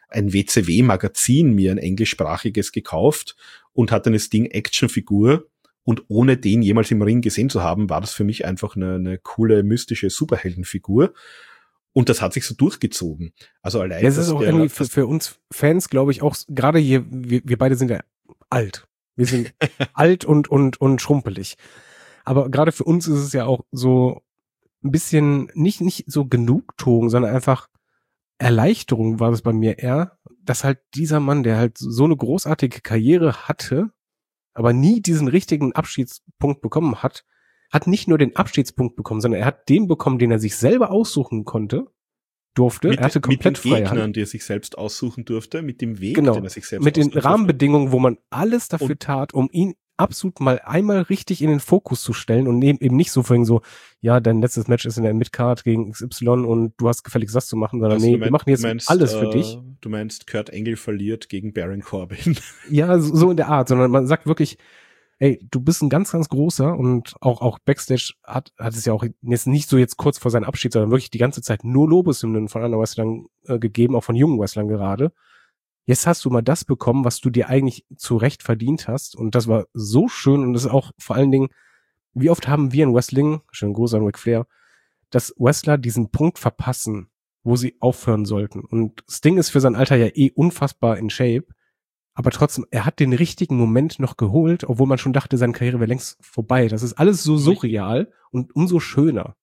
WCW-Magazin, mir ein englischsprachiges gekauft und hatte eine Sting-Action-Figur. Und ohne den jemals im Ring gesehen zu haben, war das für mich einfach eine coole, mystische Superheldenfigur. Und das hat sich so durchgezogen. Also allein. Das ist auch irgendwie für uns Fans, glaube ich, auch gerade hier, wir beide sind ja alt. Wir sind alt und schrumpelig. Aber gerade für uns ist es ja auch so ein bisschen nicht so Genugtuung, sondern einfach Erleichterung war es bei mir eher, dass halt dieser Mann, der halt so eine großartige Karriere hatte, aber nie diesen richtigen Abschiedspunkt bekommen hat nicht nur den Abschiedspunkt bekommen, sondern er hat den bekommen, den er sich selber aussuchen durfte. Er hatte komplett freie Hand. Mit den Gegnern, die er sich selbst aussuchen durfte, mit dem Weg, genau, den er sich selbst mit den aussuchen Rahmenbedingungen, wo man alles dafür tat, um ihn absolut mal einmal richtig in den Fokus zu stellen und eben nicht so vorhin so, ja, dein letztes Match ist in der Midcard gegen XY und du hast gefälligst das zu machen, sondern also wir machen jetzt alles für dich. Du meinst, Kurt Angle verliert gegen Baron Corbin. Ja, so in der Art, sondern man sagt wirklich, ey, du bist ein ganz, ganz großer und auch Backstage hat es ja auch jetzt nicht so jetzt kurz vor seinem Abschied, sondern wirklich die ganze Zeit nur Lobeshymnen von anderen Wrestlern gegeben, auch von jungen Wrestlern gerade. Jetzt hast du mal das bekommen, was du dir eigentlich zu Recht verdient hast. Und das war so schön. Und das ist auch vor allen Dingen, wie oft haben wir in Wrestling, schönen Gruß an Ric Flair, dass Wrestler diesen Punkt verpassen, wo sie aufhören sollten. Und Sting ist für sein Alter ja unfassbar in Shape. Aber trotzdem, er hat den richtigen Moment noch geholt, obwohl man schon dachte, seine Karriere wäre längst vorbei. Das ist alles so surreal und umso schöner.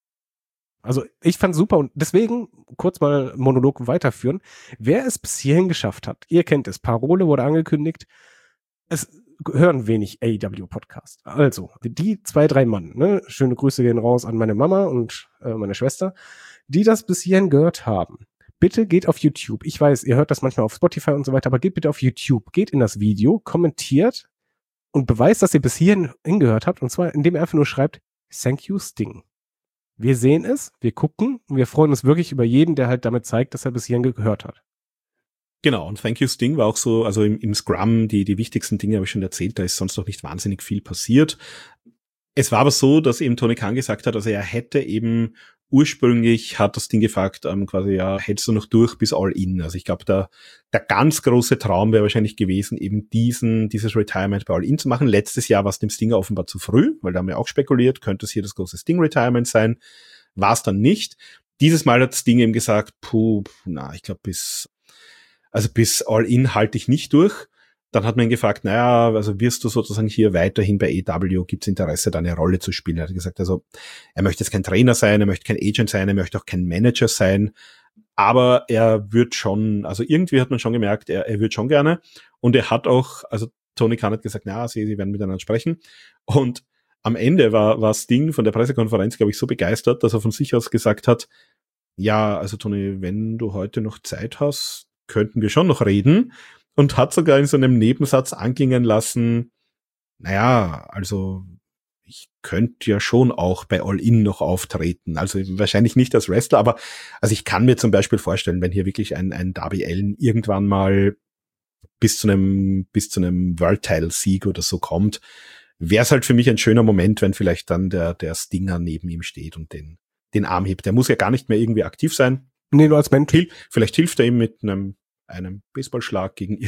Also ich fand's super und deswegen kurz mal Monolog weiterführen. Wer es bis hierhin geschafft hat, ihr kennt es, Parole wurde angekündigt, es hören wenig AEW-Podcast. Also, die 2-3 Mann, ne? Schöne Grüße gehen raus an meine Mama und meine Schwester, die das bis hierhin gehört haben. Bitte geht auf YouTube. Ich weiß, ihr hört das manchmal auf Spotify und so weiter, aber geht bitte auf YouTube, geht in das Video, kommentiert und beweist, dass ihr bis hierhin hingehört habt und zwar, indem ihr einfach nur schreibt, Thank you, Sting. Wir sehen es, wir gucken und wir freuen uns wirklich über jeden, der halt damit zeigt, dass er bis hierhin gehört hat. Genau, und Thank you Sting war auch so, also im Scrum, die wichtigsten Dinge habe ich schon erzählt, da ist sonst noch nicht wahnsinnig viel passiert. Es war aber so, dass eben Tony Khan gesagt hat, also er hätte eben ursprünglich, hat das Ding gefragt, quasi, ja, hältst du noch durch bis All In? Also ich glaube, der ganz große Traum wäre wahrscheinlich gewesen, eben dieses Retirement bei All In zu machen. Letztes Jahr war es dem Stinger offenbar zu früh, weil da haben wir auch spekuliert, könnte es hier das große Sting-Retirement sein. War es dann nicht. Dieses Mal hat Sting eben gesagt, ich glaube, bis All In halte ich nicht durch. Dann hat man ihn gefragt, naja, also wirst du sozusagen hier weiterhin bei AEW, gibt es Interesse, da eine Rolle zu spielen? Er hat gesagt, also er möchte jetzt kein Trainer sein, er möchte kein Agent sein, er möchte auch kein Manager sein, aber er wird schon, also irgendwie hat man schon gemerkt, er wird schon gerne und er hat auch, also Tony Khan hat gesagt, na, sie werden miteinander sprechen und am Ende war Sting von der Pressekonferenz, glaube ich, so begeistert, dass er von sich aus gesagt hat, ja, also Tony, wenn du heute noch Zeit hast, könnten wir schon noch reden. Und hat sogar in so einem Nebensatz anklingen lassen, naja, also ich könnte ja schon auch bei All In noch auftreten. Also wahrscheinlich nicht als Wrestler, aber also ich kann mir zum Beispiel vorstellen, wenn hier wirklich ein Darby Allin irgendwann mal bis zu einem World-Title-Sieg oder so kommt, wäre es halt für mich ein schöner Moment, wenn vielleicht dann der Stinger neben ihm steht und den Arm hebt. Der muss ja gar nicht mehr irgendwie aktiv sein. Nee, nur als Mentor. Vielleicht hilft er ihm mit einem Baseballschlag gegen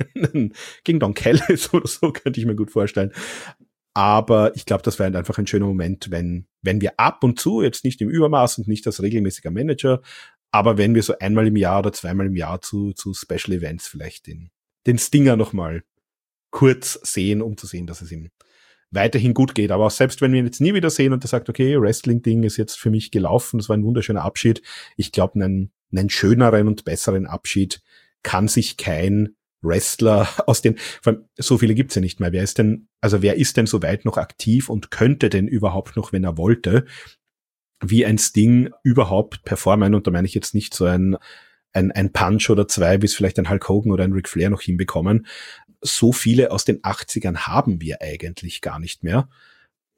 Don Callis oder so, könnte ich mir gut vorstellen. Aber ich glaube, das wäre einfach ein schöner Moment, wenn wir ab und zu, jetzt nicht im Übermaß und nicht als regelmäßiger Manager, aber wenn wir so einmal im Jahr oder zweimal im Jahr zu Special Events vielleicht den Stinger nochmal kurz sehen, um zu sehen, dass es ihm weiterhin gut geht. Aber auch selbst wenn wir ihn jetzt nie wieder sehen und er sagt, okay, Wrestling-Ding ist jetzt für mich gelaufen, das war ein wunderschöner Abschied. Ich glaube, einen schöneren und besseren Abschied kann sich kein Wrestler vor allem, so viele gibt's ja nicht mehr. Wer ist denn so weit noch aktiv und könnte denn überhaupt noch, wenn er wollte, wie ein Sting überhaupt performen? Und da meine ich jetzt nicht so ein Punch oder zwei, bis vielleicht ein Hulk Hogan oder ein Ric Flair noch hinbekommen. So viele aus den 80ern haben wir eigentlich gar nicht mehr.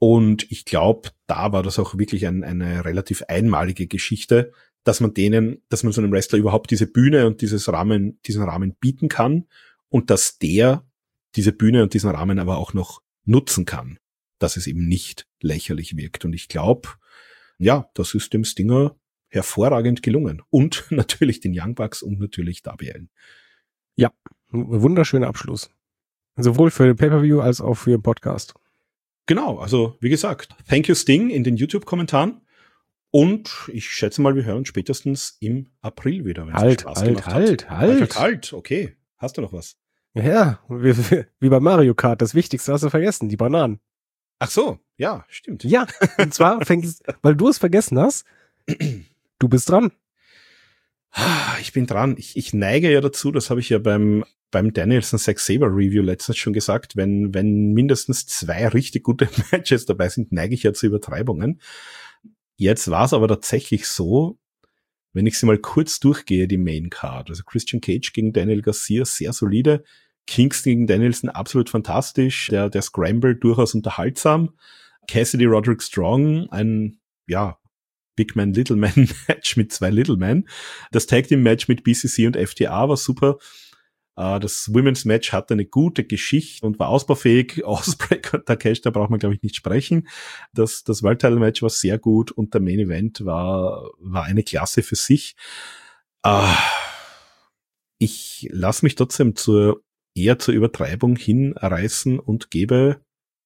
Und ich glaube, da war das auch wirklich eine relativ einmalige Geschichte, dass man so einem Wrestler überhaupt diese Bühne und diesen Rahmen bieten kann und dass der diese Bühne und diesen Rahmen aber auch noch nutzen kann, dass es eben nicht lächerlich wirkt. Und ich glaube, ja, das ist dem Stinger hervorragend gelungen. Und natürlich den Young Bucks und natürlich Darby Allin. Ja, ein wunderschöner Abschluss. Sowohl für den Pay-Per-View als auch für den Podcast. Genau, also wie gesagt, thank you Sting in den YouTube-Kommentaren. Und ich schätze mal, wir hören uns spätestens im April wieder. Halt. Okay, hast du noch was? Ja, wie bei Mario Kart, das Wichtigste hast du vergessen, die Bananen. Ach so, ja, stimmt. Ja, und zwar weil du es vergessen hast, du bist dran. Ich bin dran. Ich neige ja dazu, das habe ich ja beim Danielson Zack Sabre Review letztens schon gesagt, wenn mindestens 2 richtig gute Matches dabei sind, neige ich ja zu Übertreibungen. Jetzt war es aber tatsächlich so, wenn ich sie mal kurz durchgehe, die Main Card. Also Christian Cage gegen Daniel Garcia, sehr solide. Kingston gegen Danielson, absolut fantastisch. Der Scramble durchaus unterhaltsam. Cassidy Roderick Strong, ein, ja, Big Man, Little Man Match mit 2 Little Men. Das Tag Team Match mit BCC und FTA war super. Das Women's Match hatte eine gute Geschichte und war ausbaufähig. Ospreay und Takeshi, da braucht man, glaube ich, nicht sprechen. Das World Title Match war sehr gut und der Main Event war eine Klasse für sich. Ich lasse mich trotzdem eher zur Übertreibung hinreißen und gebe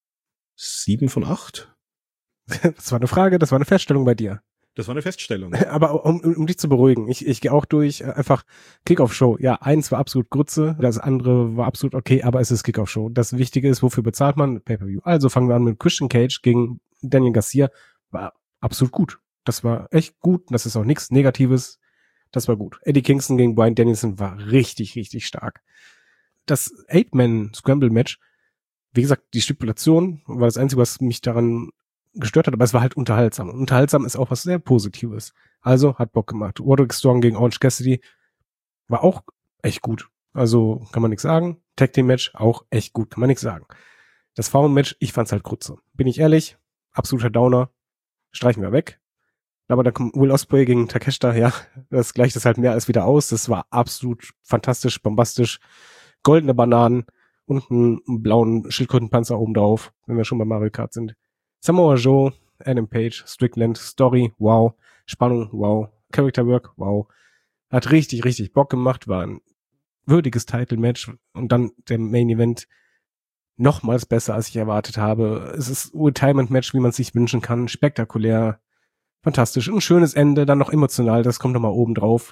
7 von 8. Das war eine Frage, das war eine Feststellung bei dir. Das war eine Feststellung. Aber um dich zu beruhigen, ich gehe auch durch, einfach Kickoff-Show. Ja, eins war absolut Grütze, das andere war absolut okay, aber es ist Kickoff-Show. Das Wichtige ist, wofür bezahlt man? Pay-Per-View. Also fangen wir an mit Christian Cage gegen Daniel Garcia. War absolut gut. Das war echt gut. Das ist auch nichts Negatives. Das war gut. Eddie Kingston gegen Bryan Danielson war richtig, richtig stark. Das 8-Man-Scramble-Match, wie gesagt, die Stipulation war das Einzige, was mich daran gestört hat, aber es war halt unterhaltsam. Und unterhaltsam ist auch was sehr Positives. Also hat Bock gemacht. Roderick Strong gegen Orange Cassidy war auch echt gut. Also kann man nichts sagen. Tag Team Match auch echt gut, kann man nichts sagen. Das Frauen-Match, ich fand's halt Grütze. Bin ich ehrlich, absoluter Downer. Streichen wir weg. Aber da kommt Will Ospreay gegen Takeshita, ja, das gleicht das halt mehr als wieder aus. Das war absolut fantastisch, bombastisch. Goldene Bananen und einen blauen Schildkrötenpanzer oben drauf, wenn wir schon bei Mario Kart sind. Samoa Joe, Adam Page, Strickland, Story, wow. Spannung, wow. Character Work, wow. Hat richtig, richtig Bock gemacht, war ein würdiges Title-Match und dann der Main Event nochmals besser, als ich erwartet habe. Es ist ein Retirement-Match, wie man es sich wünschen kann. Spektakulär, fantastisch. Ein schönes Ende, dann noch emotional, das kommt nochmal oben drauf.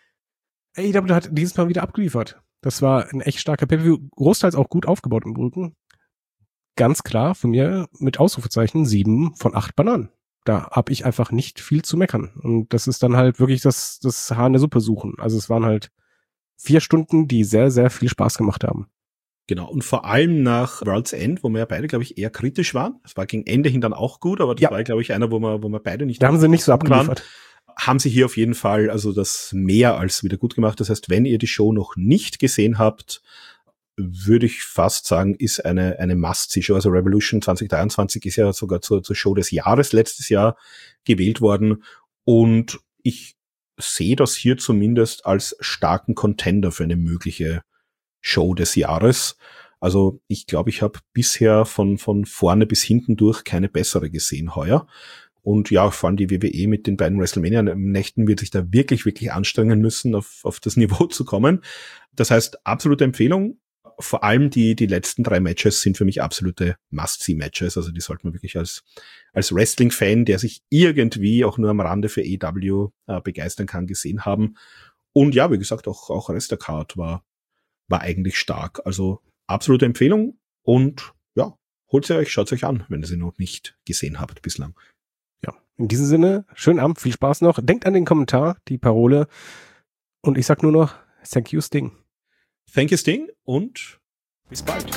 AEW hat dieses Mal wieder abgeliefert. Das war ein echt starker Pay-Per-View, großteils auch gut aufgebaut im Brücken. Ganz klar von mir mit Ausrufezeichen 7 von 8 Bananen. Da habe ich einfach nicht viel zu meckern. Und das ist dann halt wirklich das Haar in der Suppe suchen. Also es waren halt 4 Stunden, die sehr, sehr viel Spaß gemacht haben. Genau, und vor allem nach World's End, wo wir ja beide, glaube ich, eher kritisch waren. Es war gegen Ende hin dann auch gut, aber das war, glaube ich, einer, wo wir beide nicht... Da haben sie nicht so abgeliefert. Haben sie hier auf jeden Fall also das mehr als wieder gut gemacht. Das heißt, wenn ihr die Show noch nicht gesehen habt, würde ich fast sagen, ist eine Must-See-Show. Also Revolution 2023 ist ja sogar zur Show des Jahres letztes Jahr gewählt worden. Und ich sehe das hier zumindest als starken Contender für eine mögliche Show des Jahres. Also ich glaube, ich habe bisher von vorne bis hinten durch keine bessere gesehen heuer. Und ja, vor allem die WWE mit den beiden WrestleMania-Nächten wird sich da wirklich, wirklich anstrengen müssen, auf das Niveau zu kommen. Das heißt, absolute Empfehlung. Vor allem die letzten 3 Matches sind für mich absolute Must-See-Matches. Also die sollte man wirklich als Wrestling-Fan, der sich irgendwie auch nur am Rande für AEW begeistern kann, gesehen haben. Und ja, wie gesagt, auch Rest der Card war eigentlich stark. Also absolute Empfehlung. Und ja, holt sie euch, schaut euch an, wenn ihr sie noch nicht gesehen habt bislang. Ja, in diesem Sinne, schönen Abend, viel Spaß noch. Denkt an den Kommentar, die Parole. Und ich sag nur noch, thank you, Sting. Thank you, Sting, und bis bald.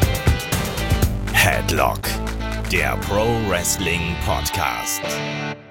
Headlock, der Pro Wrestling Podcast.